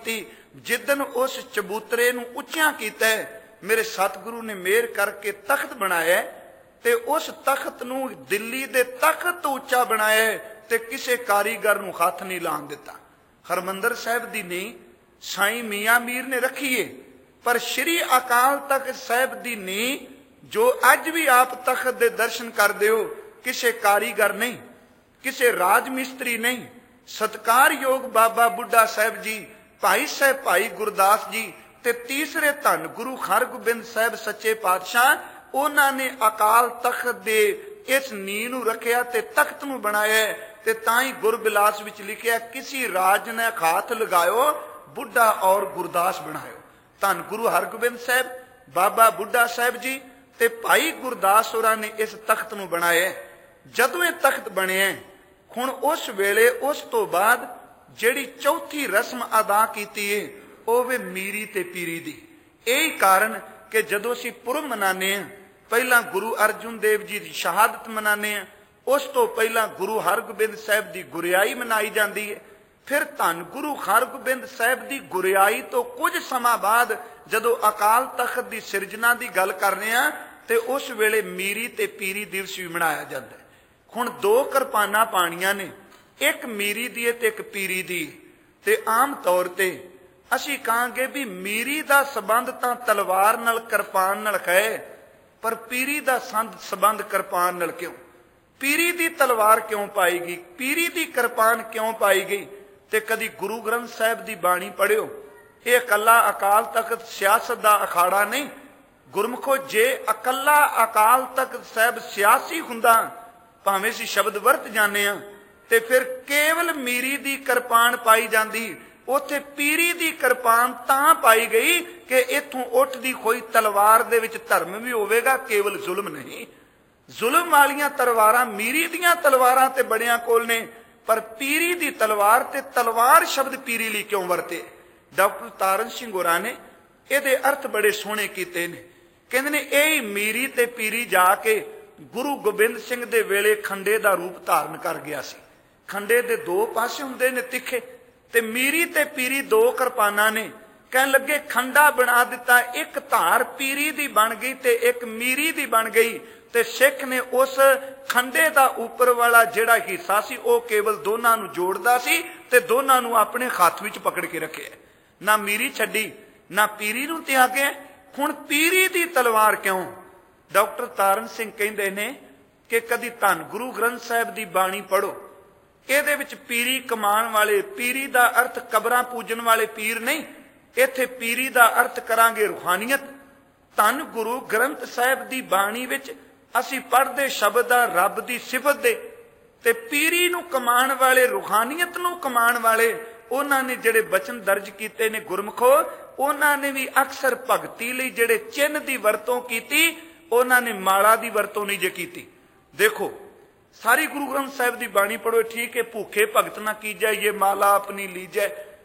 ਜਿੱਦਨ ਉਸ ਚਬੂਤਰੇ ਨੂੰ ਉੱਚਿਆਂ ਕੀਤਾ, ਮੇਰੇ ਸਤਿਗੁਰੂ ਨੇ ਮਿਹਰ ਕਰਕੇ ਤਖਤ ਬਣਾਇਆ ਤੇ ਉਸ ਤਖਤ ਨੂੰ ਦਿੱਲੀ ਦੇ ਤਖਤ ਤੋਂ ਉੱਚਾ ਬਣਾਇਆ ਤੇ ਕਿਸੇ ਕਾਰੀਗਰ ਨੂੰ ਹੱਥ ਨਹੀਂ ਲਾਉਣ ਦਿੱਤਾ। ਹਰਮੰਦਰ ਸਾਹਿਬ ਦੀ ਨੀਂਹ ਸਾਈਂ ਮੀਆਂ ਮੀਰ ਨੇ ਰੱਖੀ ਏ, ਪਰ ਸ਼੍ਰੀ ਅਕਾਲ ਤਖਤ ਸਾਹਿਬ ਦੀ ਨੀਂਹ ਜੋ ਅੱਜ ਵੀ ਆਪ ਤਖਤ ਦੇ ਦਰਸ਼ਨ ਕਰਦੇ ਹੋ, ਕਿਸੇ ਕਾਰੀਗਰ ਨਹੀਂ, ਕਿਸੇ ਰਾਜ ਮਿਸਤਰੀ ਨਹੀਂ, ਸਤਿਕਾਰਯੋਗ ਬਾਬਾ ਬੁੱਢਾ ਸਾਹਿਬ ਜੀ, ਭਾਈ ਸਾਹਿਬ ਭਾਈ ਗੁਰਦਾਸ ਜੀ ਤੇ ਤੀਸਰੇ ਧੰਨ ਗੁਰੂ ਹਰਗੋਬਿੰਦ ਸਾਹਿਬ ਸੱਚੇ ਪਾਤਸ਼ਾਹ, ਉਹਨਾਂ ਨੇ ਅਕਾਲ ਤਖਤ ਦੇ ਇਸ ਨੀਂਹ ਨੂੰ ਰੱਖਿਆ ਤੇ ਤਖਤ ਨੂੰ ਬਣਾਇਆ। ਤੇ ਤਾਂ ਹੀ ਗੁਰਬਿਲਾਸ ਵਿੱਚ ਲਿਖਿਆ, ਕਿਸੇ ਰਾਜ ਨੇ ਹੱਥ ਲਗਾਇਓ, ਬੁੱਢਾ ਔਰ ਗੁਰਦਾਸ ਬਣਾਇਓ। ਧੰਨ ਗੁਰੂ ਹਰਗੋਬਿੰਦ ਸਾਹਿਬ, ਬਾਬਾ ਬੁੱਢਾ ਸਾਹਿਬ ਜੀ ਤੇ ਭਾਈ ਗੁਰਦਾਸ ਹੋਰਾਂ ਨੇ ਇਸ ਤਖਤ ਨੂੰ ਬਣਾਇਆ। ਜਦੋਂ ਇਹ ਤਖਤ ਬਣਿਆ, ਹੁਣ ਉਸ ਵੇਲੇ ਉਸ ਤੋਂ ਬਾਅਦ ਜਿਹੜੀ ਚੌਥੀ ਰਸਮ ਅਦਾ ਕੀਤੀ ਹੈ ਉਹ ਵੇ ਮੀਰੀ ਤੇ ਪੀਰੀ ਦੀ। ਇਹੀ ਕਾਰਨ ਕਿ ਜਦੋਂ ਅਸੀਂ ਪੁਰਬ ਮਨਾਉਂਦੇ ਹਾਂ, ਪਹਿਲਾਂ ਗੁਰੂ ਅਰਜਨ ਦੇਵ ਜੀ ਦੀ ਸ਼ਹਾਦਤ ਮਨਾਉਂਦੇ ਹਾਂ, ਉਸ ਤੋਂ ਪਹਿਲਾਂ ਗੁਰੂ ਹਰਗੋਬਿੰਦ ਸਾਹਿਬ ਦੀ ਗੁਰਿਆਈ ਮਨਾਈ ਜਾਂਦੀ ਹੈ। ਫਿਰ ਧੰਨ ਗੁਰੂ ਹਰਗੋਬਿੰਦ ਸਾਹਿਬ ਦੀ ਗੁਰਿਆਈ ਤੋਂ ਕੁਝ ਸਮਾਂ ਬਾਅਦ ਜਦੋਂ ਅਕਾਲ ਤਖਤ ਦੀ ਸਿਰਜਣਾ ਦੀ ਗੱਲ ਕਰਨੇ ਆ ਤੇ ਉਸ ਵੇਲੇ ਮੀਰੀ ਤੇ ਪੀਰੀ ਦਿਵਸ ਵੀ ਮਨਾਇਆ ਜਾਂਦਾ ਹੈ। ਹੁਣ ਦੋ ਕਿਰਪਾਨਾਂ ਪਾਣੀਆਂ ਨੇ, ਇੱਕ ਮੀਰੀ ਦੀ ਹੈ ਤੇ ਇੱਕ ਪੀਰੀ ਦੀ। ਤੇ ਆਮ ਤੌਰ ਤੇ ਅਸੀਂ ਕਹਾਂਗੇ ਵੀ ਮੀਰੀ ਦਾ ਸੰਬੰਧ ਤਾਂ ਤਲਵਾਰ ਨਾਲ ਕਿਰਪਾਨ ਨਾਲ ਹੈ, ਪਰ ਪੀਰੀ ਦਾ ਸੰਬੰਧ ਕਿਰਪਾਨ ਨਾਲ ਕਿਉਂ? ਪੀਰੀ ਦੀ ਤਲਵਾਰ ਕਿਉਂ ਪਾਈ ਗਈ, ਪੀਰੀ ਦੀ ਕਿਰਪਾਨ ਕਿਉਂ ਪਾਈ ਗਈ? ਤੇ ਕਦੀ ਗੁਰੂ ਗ੍ਰੰਥ ਸਾਹਿਬ ਦੀ ਬਾਣੀ ਪੜ੍ਹਿਓ, ਇਹ ਇਕੱਲਾ ਅਕਾਲ ਤਖਤ ਸਿਆਸਤ ਦਾ ਅਖਾੜਾ ਨਹੀਂ। ਗੁਰਮੁਖੋ, ਜੇ ਇਕੱਲਾ ਅਕਾਲ ਤਖਤ ਸਾਹਿਬ ਸਿਆਸੀ ਹੁੰਦਾ, ਭਾਵੇਂ ਅਸੀਂ ਸ਼ਬਦ ਵਰਤ ਜਾਂਦੇ ਹਾਂ, ਤੇ ਫਿਰ ਕੇਵਲ ਮੀਰੀ ਦੀ ਕਿਰਪਾਨ ਪਾਈ ਜਾਂਦੀ। ਉੱਥੇ ਪੀਰੀ ਦੀ ਕਿਰਪਾਨ ਤਾਂ ਪਾਈ ਗਈ ਕਿ ਇੱਥੋਂ ਉੱਠਦੀ ਕੋਈ ਤਲਵਾਰ ਦੇ ਵਿੱਚ ਧਰਮ ਵੀ ਹੋਵੇਗਾ, ਕੇਵਲ ਜ਼ੁਲਮ ਨਹੀਂ। ਜ਼ੁਲਮ ਵਾਲੀਆਂ ਤਲਵਾਰਾਂ ਮੀਰੀ ਦੀਆਂ ਤਲਵਾਰਾਂ ਤੇ ਬੜਿਆਂ ਕੋਲ ਨੇ, ਪਰ ਪੀਰੀ ਦੀ ਤਲਵਾਰ ਤੇ ਤਲਵਾਰ ਸ਼ਬਦ ਪੀਰੀ ਲਈ ਕਿਉਂ ਵਰਤੇ? ਡਾਕਟਰ ਤਾਰਨ ਸਿੰਘ ਹੋਰਾਂ ਨੇ ਇਹਦੇ ਅਰਥ ਬੜੇ ਸੋਹਣੇ ਕੀਤੇ ਨੇ। ਕਹਿੰਦੇ ਨੇ ਇਹ ਮੀਰੀ ਤੇ ਪੀਰੀ ਜਾ ਕੇ ਗੁਰੂ ਗੋਬਿੰਦ ਸਿੰਘ ਦੇ ਵੇਲੇ ਖੰਡੇ ਦਾ ਰੂਪ ਧਾਰਨ ਕਰ ਗਿਆ ਸੀ। ਖੰਡੇ ਦੇ ਦੋ ਪਾਸੇ ਹੁੰਦੇ ਨੇ ਤਿੱਖੇ, ਤੇ ਮੀਰੀ ਤੇ ਪੀਰੀ ਦੋ ਕਿਰਪਾਨਾਂ ਨੇ। ਕਹਿਣ ਲੱਗੇ ਖੰਡਾ ਬਣਾ ਦਿੱਤਾ, ਇੱਕ ਧਾਰ ਪੀਰੀ ਦੀ ਬਣ ਗਈ ਤੇ ਇੱਕ ਮੀਰੀ ਦੀ ਬਣ ਗਈ। ਤੇ ਸਿੱਖ ਨੇ ਉਸ ਖੰਡੇ ਦਾ ਉੱਪਰ ਵਾਲਾ ਜਿਹੜਾ ਹਿੱਸਾ ਸੀ ਉਹ ਕੇਵਲ ਦੋਨਾਂ ਨੂੰ ਜੋੜਦਾ ਸੀ ਤੇ ਦੋਨਾਂ ਨੂੰ ਆਪਣੇ ਹੱਥ ਵਿੱਚ ਪਕੜ ਕੇ ਰੱਖਿਆ, ਨਾ ਮੀਰੀ ਛੱਡੀ ਨਾ ਪੀਰੀ ਨੂੰ ਤਿਆਗਿਆ। ਹੁਣ ਪੀਰੀ ਦੀ ਤਲਵਾਰ ਕਿਉਂ? ਡਾਕਟਰ ਤਾਰਨ ਸਿੰਘ ਕਹਿੰਦੇ ਨੇ ਕਿ ਕਦੀ ਧੰਨ ਗੁਰੂ ਗ੍ਰੰਥ ਸਾਹਿਬ ਦੀ ਬਾਣੀ ਪੜ੍ਹੋ, ਇਹਦੇ ਵਿੱਚ ਪੀਰੀ ਕਮਾਉਣ ਵਾਲੇ, ਪੀਰੀ ਦਾ ਅਰਥ ਕਬਰਾਂ ਪੂਜਣ ਵਾਲੇ ਪੀਰ ਨਹੀਂ, ਇੱਥੇ ਪੀਰੀ ਦਾ ਅਰਥ ਕਰਾਂਗੇ ਰੂਹਾਨੀਅਤ। ਧੰਨ ਗੁਰੂ ਗ੍ਰੰਥ ਸਾਹਿਬ ਦੀ ਬਾਣੀ ਵਿੱਚ ਅਸੀਂ ਪੜ੍ਹਦੇ ਸ਼ਬਦ ਆ ਰੱਬ ਦੀ ਸਿਫਤ ਦੇ, ਤੇ ਪੀਰੀ ਨੂੰ ਕਮਾਉਣ ਵਾਲੇ, ਰੂਹਾਨੀਅਤ ਨੂੰ ਕਮਾਉਣ ਵਾਲੇ, ਉਹਨਾਂ ਨੇ ਜਿਹੜੇ ਬਚਨ ਦਰਜ ਕੀਤੇ ਨੇ ਗੁਰਮੁਖੋ, ਉਹਨਾਂ ਨੇ ਵੀ ਅਕਸਰ ਭਗਤੀ ਲਈ ਜਿਹੜੇ ਚਿੰਨ੍ਹ ਦੀ ਵਰਤੋਂ ਕੀਤੀ, ਉਹਨਾਂ ਨੇ ਮਾਲਾ ਦੀ ਵਰਤੋਂ ਨਹੀਂ ਜੇ ਕੀਤੀ। ਦੇਖੋ ਸਾਰੀ ਗੁਰੂ ਗ੍ਰੰਥ ਸਾਹਿਬ ਦੀ ਬਾਣੀ ਪੜ੍ਹੋ, ਠੀਕ ਹੈ, ਭੁੱਖੇ ਭਗਤ ਨਾ ਕੀਜੈ ਇਹ ਮਾਲਾ ਆਪਣੀ ਲੀਜੈ,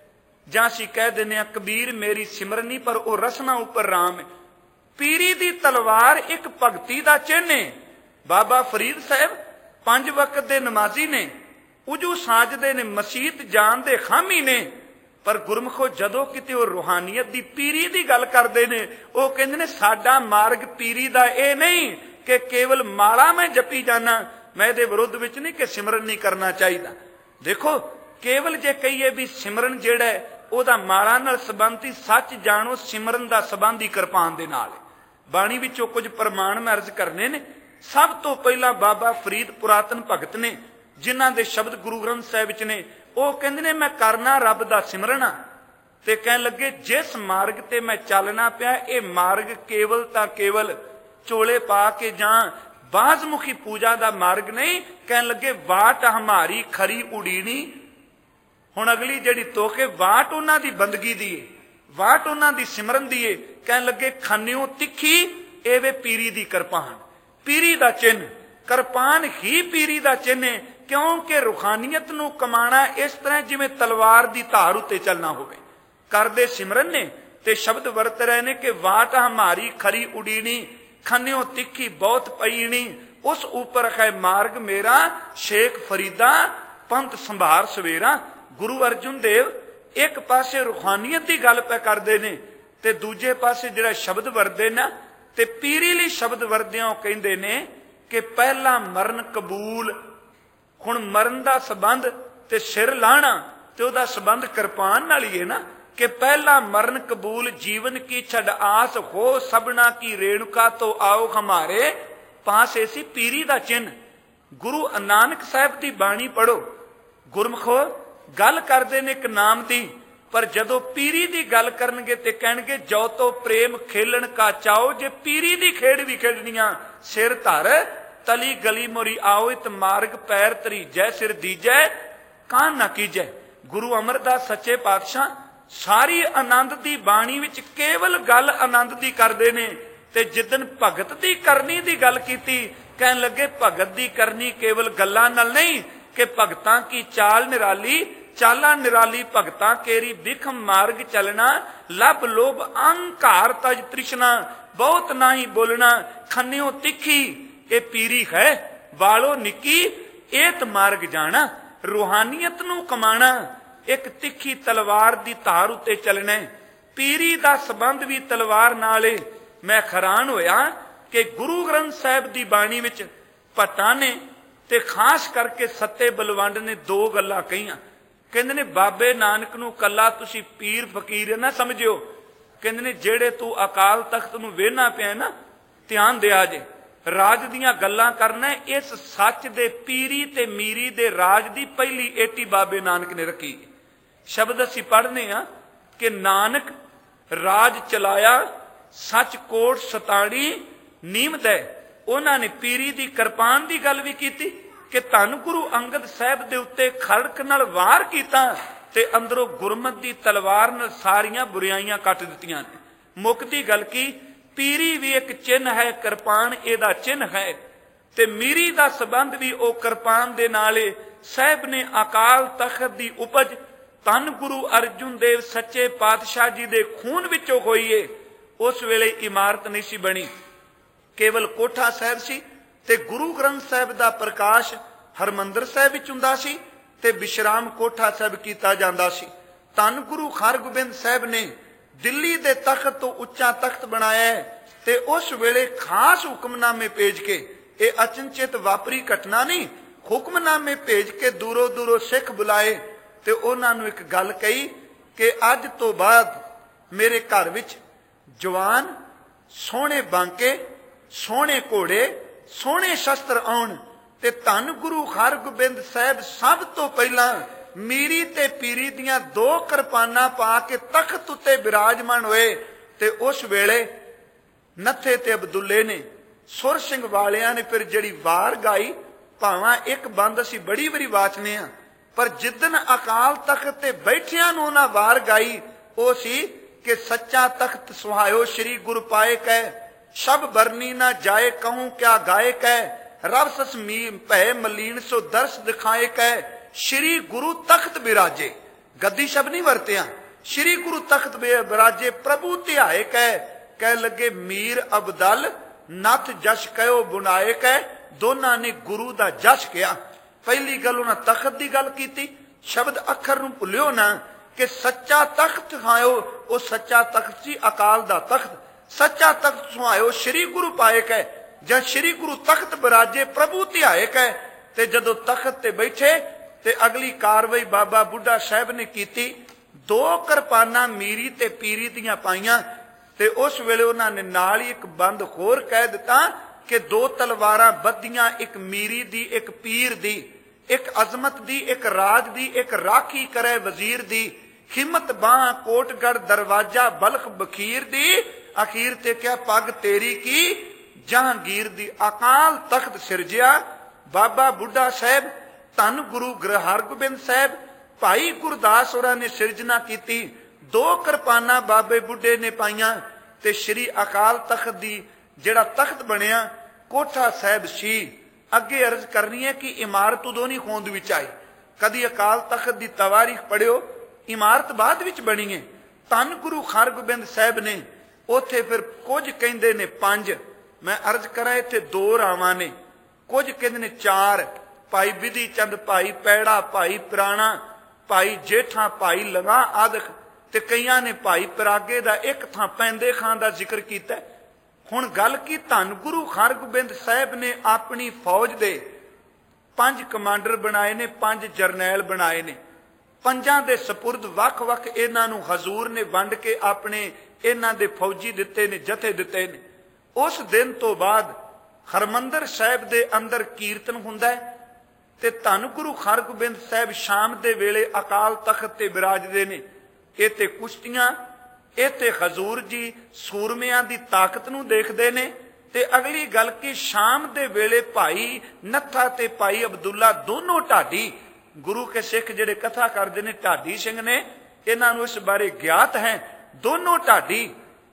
ਜਾਂ ਅਸੀਂ ਕਹਿ ਦਿੰਦੇ ਹਾਂ ਕਬੀਰ ਮੇਰੀ ਸਿਮਰਨੀ, ਪਰ ਉਹ ਰਸਨਾ ਉੱਪਰ ਰਾਮ ਹੈ। ਪੀਰੀ ਦੀ ਤਲਵਾਰ ਇੱਕ ਭਗਤੀ ਦਾ ਚਿੰਨ੍ਹ ਹੈ। ਬਾਬਾ ਫਰੀਦ ਸਾਹਿਬ 5 ਵਕਤ ਦੇ ਨਮਾਜ਼ੀ ਨੇ, ਉਜੂ ਸਾਜਦੇ ਨੇ, ਮਸੀਤ ਜਾਣ ਦੇ ਖਾਮੀ ਨੇ, ਪਰ ਗੁਰਮੁਖੋ ਜਦੋਂ ਕਿਤੇ ਉਹ ਰੂਹਾਨੀਅਤ ਦੀ ਪੀਰੀ ਦੀ ਗੱਲ ਕਰਦੇ ਨੇ, ਉਹ ਕਹਿੰਦੇ ਨੇ ਸਾਡਾ ਮਾਰਗ ਪੀਰੀ ਦਾ ਇਹ ਨਹੀਂ ਕਿ ਕੇਵਲ ਮਾਲਾ ਮੈਂ ਜਪੀ ਜਾਣਾ। ਮੈਂ ਇਹਦੇ ਵਿਰੁੱਧ ਵਿੱਚ ਨਹੀਂ ਕਿ ਸਿਮਰਨ ਨਹੀਂ ਕਰਨਾ ਚਾਹੀਦਾ। ਦੇਖੋ ਕੇਵਲ ਜੇ ਕਹੀਏ ਵੀ ਸਿਮਰਨ ਜਿਹੜਾ ਉਹਦਾ ਮਾਲਾ ਨਾਲ ਸੰਬੰਧੀ, ਸੱਚ ਜਾਣੋ ਸਿਮਰਨ ਦਾ ਸੰਬੰਧ ਹੀ ਕਿਰਪਾਨ ਦੇ ਨਾਲ ਹੈ। ਬਾਣੀ ਵਿੱਚੋਂ ਕੁਝ ਪ੍ਰਮਾਣ ਮੈਂ ਅਰਜ਼ ਕਰਨੇ ਨੇ। ਸਭ ਤੋਂ ਪਹਿਲਾਂ ਬਾਬਾ ਫਰੀਦ ਪੁਰਾਤਨ ਭਗਤ ਨੇ, ਜਿਨ੍ਹਾਂ ਦੇ ਸ਼ਬਦ ਗੁਰੂ ਗ੍ਰੰਥ ਸਾਹਿਬ ਵਿੱਚ ਨੇ। ਉਹ ਕਹਿੰਦੇ ਨੇ ਮੈਂ ਕਰਨਾ ਰੱਬ ਦਾ ਸਿਮਰਨ ਆ, ਤੇ ਕਹਿਣ ਲੱਗੇ ਜਿਸ ਮਾਰਗ ਤੇ ਮੈਂ ਚੱਲਣਾ ਪਿਆ ਇਹ ਮਾਰਗ ਕੇਵਲ ਤਾਂ ਕੇਵਲ ਚੋਲੇ ਪਾ ਕੇ ਜਾਂ ਬਾਜ਼ਮੁਖੀ ਪੂਜਾ ਦਾ ਮਾਰਗ ਨਹੀਂ। ਕਹਿਣ ਲੱਗੇ ਵਾਟ ਹਮਾਰੀ ਖਰੀ ਉਡੀਣੀ। ਹੁਣ ਅਗਲੀ ਜਿਹੜੀ ਤੋਕੇ ਵਾਟ ਉਹਨਾਂ ਦੀ ਬੰਦਗੀ ਦੀ ਏ, ਵਾਟ ਉਹਨਾਂ ਦੀ ਸਿਮਰਨ ਦੀ ਏ। ਕਹਿਣ ਲੱਗੇ ਖੰਨਿਓ ਤਿੱਖੀ ਇਹ ਵੇ ਪੀਰੀ ਦੀ ਕਿਰਪਾਨ, ਪੀਰੀ ਦਾ ਚਿੰਨ੍ਹ, ਕਿਰਪਾਨ ਹੀ ਪੀਰੀ ਦਾ ਚਿੰਨ੍ਹ ਹੈ। ਕਿਉਂਕਿ ਰੂਹਾਨੀਅਤ ਨੂੰ ਕਮਾਣਾ ਇਸ ਤਰ੍ਹਾਂ ਜਿਵੇਂ ਤਲਵਾਰ ਦੀ ਧਾਰ ਉੱਤੇ ਚੱਲਣਾ ਹੋਵੇ। ਕਰਦੇ ਸਿਮਰਨ ਨੇ ਤੇ ਸ਼ਬਦ ਵਰਤ ਰਹੇ ਨੇ ਕਿ ਵਾਟ ਹਮਾਰੀ ਖਰੀ ਉਡੀਣੀ, ਖੰਨਿਓ ਤਿੱਖੀ ਬਹੁਤ ਪਈਣੀ, ਉਸ ਉੱਪਰ ਹੈ ਮਾਰਗ ਮੇਰਾ, ਸ਼ੇਖ ਫਰੀਦਾ ਪੰਥ ਸੰਭਾਰ ਸਵੇਰਾ। ਗੁਰੂ ਅਰਜਨ ਦੇਵ एक पासे रूहानियत की गल पे करते हैं ते दूजे पासे जिहड़ा शब्द वरते ना ते पीरी लई शब्द वरदियां कहंदे ने कि पहला मरण कबूल। हुण मरण का संबंध ते सिर लाना ते उहदा संबंध कृपान नाल ही है ना कि पहला मरण कबूल जीवन की छड़ आस हो सबना की रेणुका तो आओ हमारे पास। ऐसी पीरी का चिन्ह गुरु नानक साहब की बाणी पढ़ो, गुरमुखो गल करते ने एक नाम की, पर जदों पीरी की गल करनगे ते कहणगे जो तो प्रेम खेलन का चाओ। जे पीरी की खेड भी खेडनिया सिर धर तली गली मोरी आओ इत मार्ग पैर तरीजै सिर दीजै कान ना कीजै। गुरु अमरदास सच्चे पातशाह सारी आनंद की बाणी विच केवल गल आनंद की करते ने ते जिदन भगत की करनी की गल कीती कहन लगे भगत की करनी केवल गल्लां नाल नहीं कि भगतां की चाल निराली चाला निराली भगतां केरी बिखम मार्ग चलना लब लोभ अहंकार तज तृष्णा बहुत नाही बोलना खन्नियों तिखी ये पीरी है वालो निकी एत मार्ग जाना। रूहानियत नूं कमाना एक तिखी तलवार की धार उत्ते चलना। पीरी का संबंध भी तलवार नाल है। मैं हैरान होया कि गुरु ग्रंथ साहिब की बाणी विच भट्टां ने ते खास करके सत्ते बलवंड ने दो गल्लां कहियां। कहंदे ने बाबे नानक नूं कल्ला तुसीं पीर फकीर ना समझिओ, कहंदे ने जेड़े तू अकाल तख्त नूं वेहना पिया ना ध्यान दिया जे राज दीयां गल्लां करना। इस सच दे पीरी ते मीरी दे राज दी पहली एटी बाबे नानक ने रखी। शब्द असीं पढ़ने आ कि नानक राज चलाया सच कोट सताड़ी नीमद है। उन्हां ने पीरी दी किरपान दी गल भी कीती कि धन गुरु अंगद साहब दे उत्ते खड़क नाल वार कीता ते अंदरों गुरमत दी तलवार नाल सारियां बुराइयां कट दित्तियां ने। मुक्ति गल की पीरी भी एक चिन्ह है, किरपान एदा चिन्ह है ते मीरी दा संबंध भी ओ किरपान दे नाल है। साहब ने अकाल तख्त दी उपज धन गुरु अर्जुन देव सच्चे पातशाह जी दे खून विचों होई है। उस वेले इमारत नहीं सी बनी, केवल कोठा साहब सी ते गुरु ग्रंथ साहब दा प्रकाश हरमंदर साहब विच हुंदा सी ते विश्राम कोठा साहब कीता जांदा सी। धन गुरु हरगोबिंद साहब ने दिल्ली दे तख्त तो उच्चा तख्त बनाया है ते उस वेले खास हुक्मनामे भेज के ये अचनचेत वापरी घटना नहीं, हुक्मनामे भेज के दूरों दूरों सिख बुलाए ते उन्हां नूं एक गल कही कि अज तो बाद मेरे घर विच जवान सोहणे बांके सोहणे घोड़े सोहणे शस्त्र आउण ते धन गुरु हरगोबिंद साहब सब तो पहला मीरी ते पीरी दियां दो किरपानां पा के तख्त उत्ते विराजमान होए ते उस वेले नत्थे ते अब्दुल्ले ने सुर सिंह वालियां ने फिर जिहड़ी वार गाई भावां एक बंद असीं बड़ी वारी वाचने आ, पर जिदन अकाल तख्त ते बैठियां नूं उन्हां वार गाई ओ सी कि सच्चा तख्त सुहायो श्री गुरु पाए कै शब बरनी ना जाए कहूं क्या गाए कै रब सस मीम भै मलीन सो दर्श दिखाए कै श्री गुरु तख्त बिराजे। गद्दी शब्द नहीं वरतिया, श्री गुरु तख्त बिराजे प्रभु ध्याए कै कह लगे मीर अबदल नथ जश कहो बुनाए कै। दोनों ने गुरु दा जश किया। पहली गल उन्हें तख्त की गल की, शब्द अखर नूं भुलियो ना कि सच्चा तख्त खाओ वो सच्चा तख्त सी अकाल दा तख्त। सच्चा तख्त सुहायो श्री गुरु पाए कै जब श्री गुरु तख्त बिराजे प्रभु ध्याए कै। ते जदों तख्त ते बैठे ते अगली कार्रवाई बाबा बुढ़ा साहब ने की। दो किरपानां मीरी ते पीरी दियां पाईयां ते उस वेले उन्होंने नाल ही एक बंद होर कह दिता कि दो तलवारां बद्धियां, एक मीरी दी एक पीर दी, एक अजमत दी एक राज दी, एक राखी करे वजीर दी, हिम्मत बाह कोटगढ़ दरवाजा बलख बखीर दी, अखीर ते क्या पग तेरी की जहांगीर दी। अकाल तख्त सिरजिया बाबा बुढ़ा साहब धन गुरु हरगोबिंद साहब भाई गुरदास होरां ने सिरजना की। दो किरपानां बाबे बुढ़े ने पाईयां ते श्री अकाल तख्त दी जिहड़ा तख्त बनिया कोठा साहब सी। अगे अर्ज करनी है कि इमारत उदों नहीं होंद विच आई, कदी अकाल तख्त की तवारीख पढ़ियो, इमारत बाद विच बनी है। धन गुरु हरगोबिंद साहब ने उथे फिर कुछ कहंदे ने 5, मैं अर्ज करा इत्थे 2 रावां ने, कुछ कहंदे ने 4, भाई विधि चंद भाई पैड़ा भाई पुराणा ਭਾਈ ਜੇਠਾ, ਭਾਈ ਲਗਾ ਆਦਿਕ, ਤੇ ਕਈਆਂ ਨੇ ਭਾਈ ਪਿਰਾਗੇ ਦਾ ਇੱਕ ਥਾਂ ਪੈਂਦੇ ਖਾਂ ਦਾ ਜ਼ਿਕਰ ਕੀਤਾ। ਹੁਣ ਗੱਲ ਕੀ, ਧੰਨ ਗੁਰੂ ਹਰਗੋਬਿੰਦ ਸਾਹਿਬ ਨੇ ਆਪਣੀ ਫੌਜ ਦੇ 5 ਕਮਾਂਡਰ ਬਣਾਏ ਨੇ, 5 ਜਰਨੈਲ ਬਣਾਏ ਨੇ, 5 ਦੇ ਸਪੁਰਦ ਵੱਖ-ਵੱਖ ਇਹਨਾਂ ਨੂੰ ਹਜ਼ੂਰ ਨੇ ਵੰਡ ਕੇ ਆਪਣੇ ਇਹਨਾਂ ਦੇ ਫੌਜੀ ਦਿੱਤੇ ਨੇ, ਜਥੇ ਦਿੱਤੇ ਨੇ। ਉਸ ਦਿਨ ਤੋਂ ਬਾਅਦ ਹਰਮੰਦਰ ਸਾਹਿਬ ਦੇ ਅੰਦਰ ਕੀਰਤਨ ਹੁੰਦਾ ਹੈ ਤੇ ਧੰਨ ਗੁਰੂ ਹਰਗੋਬਿੰਦ ਸਾਹਿਬ ਸ਼ਾਮ ਦੇ ਵੇਲੇ ਅਕਾਲ ਤਖਤ ਤੇ ਬਿਰਾਜਦੇ ਨੇ। ਇਹ ਤੇ ਕੁਸ਼ਤੀਆਂ, ਇਹ ਤੇ ਹਜ਼ੂਰ ਜੀ ਸੂਰਮਿਆਂ ਦੀ ਤਾਕਤ ਨੂੰ ਦੇਖਦੇ ਨੇ। ਤੇ ਅਗਲੀ ਗੱਲ ਕਿ ਸ਼ਾਮ ਦੇ ਵੇਲੇ ਭਾਈ ਨੱਥਾ ਤੇ ਭਾਈ ਅਬਦੁੱਲਾ ਦੋਨੋਂ ਢਾਡੀ, ਗੁਰੂ ਕੇ ਸਿੱਖ ਜਿਹੜੇ ਕਥਾ ਕਰਦੇ ਨੇ ਢਾਡੀ ਸਿੰਘ ਨੇ, ਇਹਨਾਂ ਨੂੰ ਇਸ ਬਾਰੇ ਗਿਆਤ ਹੈ। ਦੋਨੋਂ ਢਾਡੀ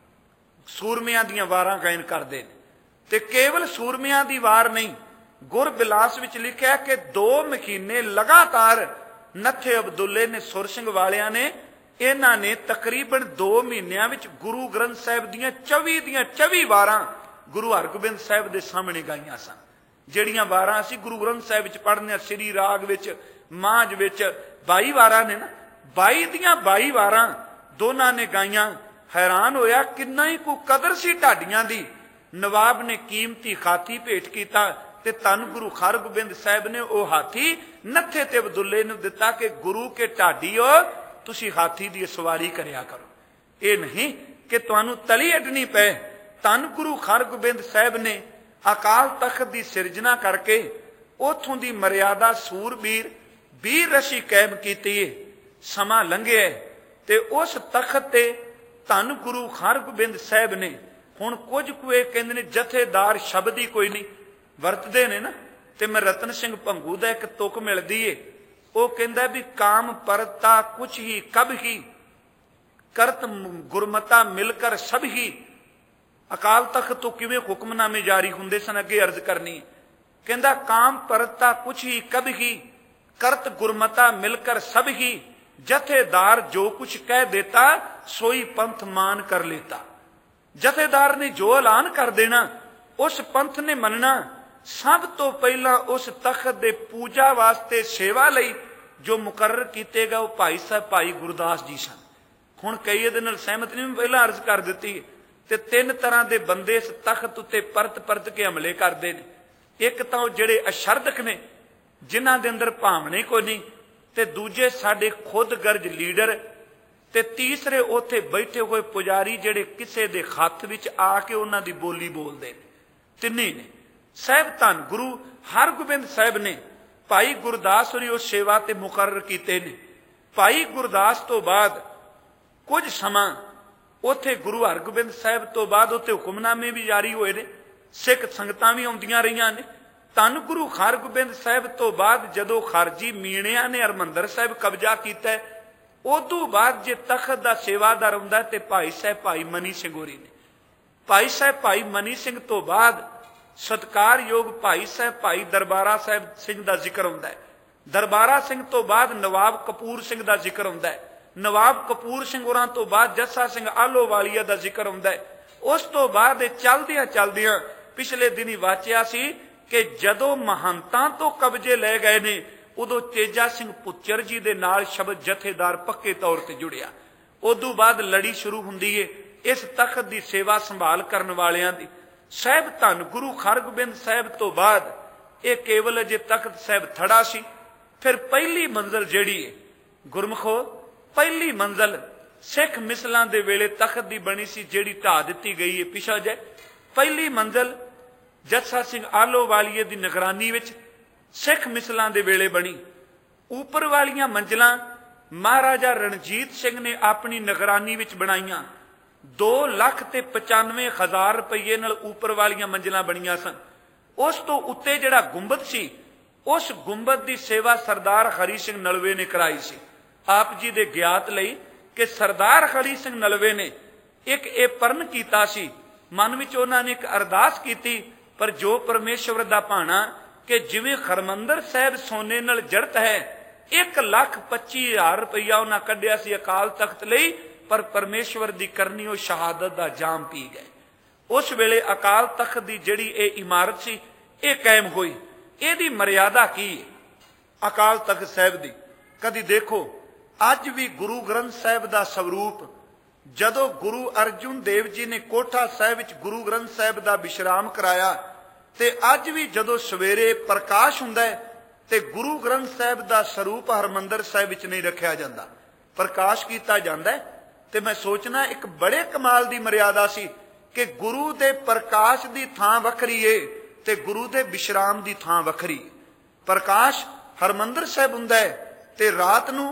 ਸੂਰਮਿਆਂ ਦੀਆਂ ਵਾਰਾਂ ਗਾਇਨ ਕਰਦੇ ਨੇ। ਤੇ ਕੇਵਲ ਸੂਰਮਿਆਂ ਦੀ ਵਾਰ ਨਹੀਂ, ਗੁਰਬਿਲਾਸ ਵਿੱਚ ਲਿਖਿਆ ਕਿ 2 ਮਹੀਨੇ ਲਗਾਤਾਰ ਨੱਥੇ ਅਬਦੁੱਲੇ ਨੇ, ਸੁਰ ਸਿੰਘ ਵਾਲਿਆਂ ਨੇ, ਇਹਨਾਂ ਨੇ ਤਕਰੀਬਨ 2 ਮਹੀਨਿਆਂ ਵਿੱਚ ਗੁਰੂ ਗ੍ਰੰਥ ਸਾਹਿਬ ਦੀਆਂ 24 ਵਾਰਾਂ ਗੁਰੂ ਹਰਗੋਬਿੰਦ ਸਾਹਿਬ ਦੇ ਸਾਹਮਣੇ ਗਾਈਆਂ ਸਨ। ਜਿਹੜੀਆਂ ਵਾਰਾਂ ਅਸੀਂ ਗੁਰੂ ਗ੍ਰੰਥ ਸਾਹਿਬ ਵਿੱਚ ਪੜ੍ਹਨੇ, ਸ੍ਰੀ ਰਾਗ ਵਿੱਚ, ਮਾਝ ਵਿੱਚ 22 ਵਾਰਾਂ ਨੇ ਨਾ, 22 ਦੀਆਂ 22 ਵਾਰਾਂ ਦੋਨਾਂ ਨੇ ਗਾਈਆਂ। हैरान होया किन्ना ही को कदर सी ढाडियां दी। नवाब ने कीमती हाथी भेंट किया ते धन गुरु हरगोबिंद साहब ने वो हाथी नत्थे ते अब्दुल्ले नूं दिता कि गुरु के ढाडीओ तुसी हाथी दी सवारी करया करो। ये नहीं कि तुहानूं तली अड्डनी पे। धन गुरु हरगोबिंद साहब ने अकाल तख्त की सिरजना करके उथों की मर्यादा सूरबीर वीर रशी कायम की। समा लंघिया ते उस तख्त ते धन गुरु हरगोबिंद साहब ने हुण कुछ कुए कहंदे ने जथेदार शब्द ही कोई नहीं वरतदे ने ना। ते मैं रतन सिंह भंगू दा एक तुक मिलदी है, वो कहंदा भी काम परता कुछ ही कब ही करत गुरमता मिलकर सब ही। अकाल तख्त तो किवें हुक्मनामे जारी हुंदे सन, अगे अर्ज करनी कहंदा काम परता कुछ ही कब ही करत गुरमता मिलकर सब ही। जथेदार जो कुछ कह देता सोई पंथ मान कर लेता। जथेदार ने जो ऐलान कर देना उस पंथ ने मनना। सब तो पहला उस तख्त दे पूजा वास्ते सेवा लई जो मुकर्रर कीते गए वो भाई साहब भाई गुरदास जी सन। हुण कई इहदे नाल सहमत नहीं, पहला अर्ज कर दित्ती। ते तीन तरह के बंदे इस तख्त उत्ते परत परत के हमले करते हैं। एक तो जिहड़े अशरदक ने जिन्हां दे अंदर भावने कोई नहीं, ते दूजे साडे खुद गर्ज लीडर, ते तीसरे उत्थे बैठे हुए पुजारी जिहड़े किसे दे हत्थ विच आके उन्हां दी बोली बोलदे ने। तिन्ने ने साहब धन गुरु हरगोबिंद साहब ने भाई गुरदास होरी उस सेवा ते मुकर्रर कीते ने। भाई गुरदास तो बाद कुछ समा उत्थे गुरु हरगोबिंद साहब तो बाद उत्थे हुक्मनामे भी जारी होए ने, सिख संगतां भी आउंदियां रहियां ने। धन गुरु हरगोबिंद साहब तो बाद जदों खारजी मीणिया ने हरमंदर साहब कब्जा किया, उदों बाद जे तख्त का सेवादार हुंदा ते भाई साहब भाई मनी सिंह होरी ने। भाई साहब भाई मनी सिंह तो बाद सत्कारयोग भाई साहब भाई दरबारा साहब सिंह का जिक्र हुंदा है। दरबारा सिंह तो बाद नवाब कपूर सिंह का जिक्र हुंदा है। नवाब कपूर सिंह होरां तो बाद जस्सा सिंह आलोवालिया का जिक्र हुंदा है। उस तो बाद चलदियां चलदियां पिछले दिनी वाचिया सी कि जदों महंतां तो कब्जे ले गए ने उदों तेजा सिंह पुच्चर जी दे नाल शब्द जथेदार पक्के तौर पर जुड़िया। उदों बाद लड़ी शुरू हुंदी है इस तख्त की सेवा संभाल करने वालियां दी। साहब धन गुरु हरगोबिंद साहब तो बाद ये केवल अजे तख्त साहब थड़ा सी। फिर पहली मंजिल जिहड़ी है गुरमुखो, पहली मंजिल सिख मिसलां दे वेले तख्त की बनी सी जिहड़ी ढा दित्ती गई है पिछा जे। पहली मंजिल जस्सा सिंह आलोवालिए की निगरानी विच सिख मिसलां दे वेले बनी। ऊपर वालियां मंजिलां महाराजा रणजीत सिंह ने अपनी निगरानी विच बनाईयां। 2,95,000 रुपये नाल ऊपर वालियां मंजिलां बणियां सन। उस तो उत्ते जिहड़ा गुंबद सी उस गुंबद की सेवा सरदार हरी सिंह नलवे ने कराई सी। आप जी दे ज्ञात लई कि सरदार हरी सिंह नलवे ने एक ये प्रण कीता सी, मन विच उन्हां ने एक अरदास कीती, पर जो परमेश्वर दा भाणा कि जिवें हरमंदर साहब सोने नाल जड़त है 1,25,000 रुपया उन्हां कढिया सी अकाल तख्त लई, पर परमेश्वर दी करनी वो शहादत दा जाम पी गए। उस वेले अकाल तख्त दी जिहड़ी ये इमारत सी ये कायम हुई। इहदी मर्यादा की है अकाल तख्त साहब दी? कदी देखो ਅੱਜ ਵੀ ਗੁਰੂ ਗ੍ਰੰਥ ਸਾਹਿਬ ਦਾ ਸਰੂਪ ਜਦੋਂ ਗੁਰੂ ਅਰਜੁਨ ਦੇਵ ਜੀ ਨੇ ਕੋਠਾ ਸਾਹਿਬ ਵਿੱਚ ਗੁਰੂ ਗ੍ਰੰਥ ਸਾਹਿਬ ਦਾ ਵਿਸ਼ਰਾਮ ਕਰਾਇਆ, ਤੇ ਅੱਜ ਵੀ ਜਦੋਂ ਸਵੇਰੇ ਪ੍ਰਕਾਸ਼ ਹੁੰਦਾ ਹੈ ਤੇ ਗੁਰੂ ਗ੍ਰੰਥ ਸਾਹਿਬ ਦਾ ਸਰੂਪ ਹਰਿਮੰਦਰ ਸਾਹਿਬ ਵਿੱਚ ਨਹੀਂ ਰੱਖਿਆ ਜਾਂਦਾ, ਪ੍ਰਕਾਸ਼ ਕੀਤਾ ਜਾਂਦਾ ਹੈ। ਤੇ ਮੈਂ ਸੋਚਣਾ ਇੱਕ ਬੜੇ ਕਮਾਲ ਦੀ ਮਰਿਆਦਾ ਸੀ ਕਿ ਗੁਰੂ ਦੇ ਪ੍ਰਕਾਸ਼ ਦੀ ਥਾਂ ਵੱਖਰੀ ਏ ਤੇ ਗੁਰੂ ਦੇ ਵਿਸ਼ਰਾਮ ਦੀ ਥਾਂ ਵੱਖਰੀ। ਪ੍ਰਕਾਸ਼ ਹਰਿਮੰਦਰ ਸਾਹਿਬ ਹੁੰਦਾ ਹੈ ਤੇ ਰਾਤ ਨੂੰ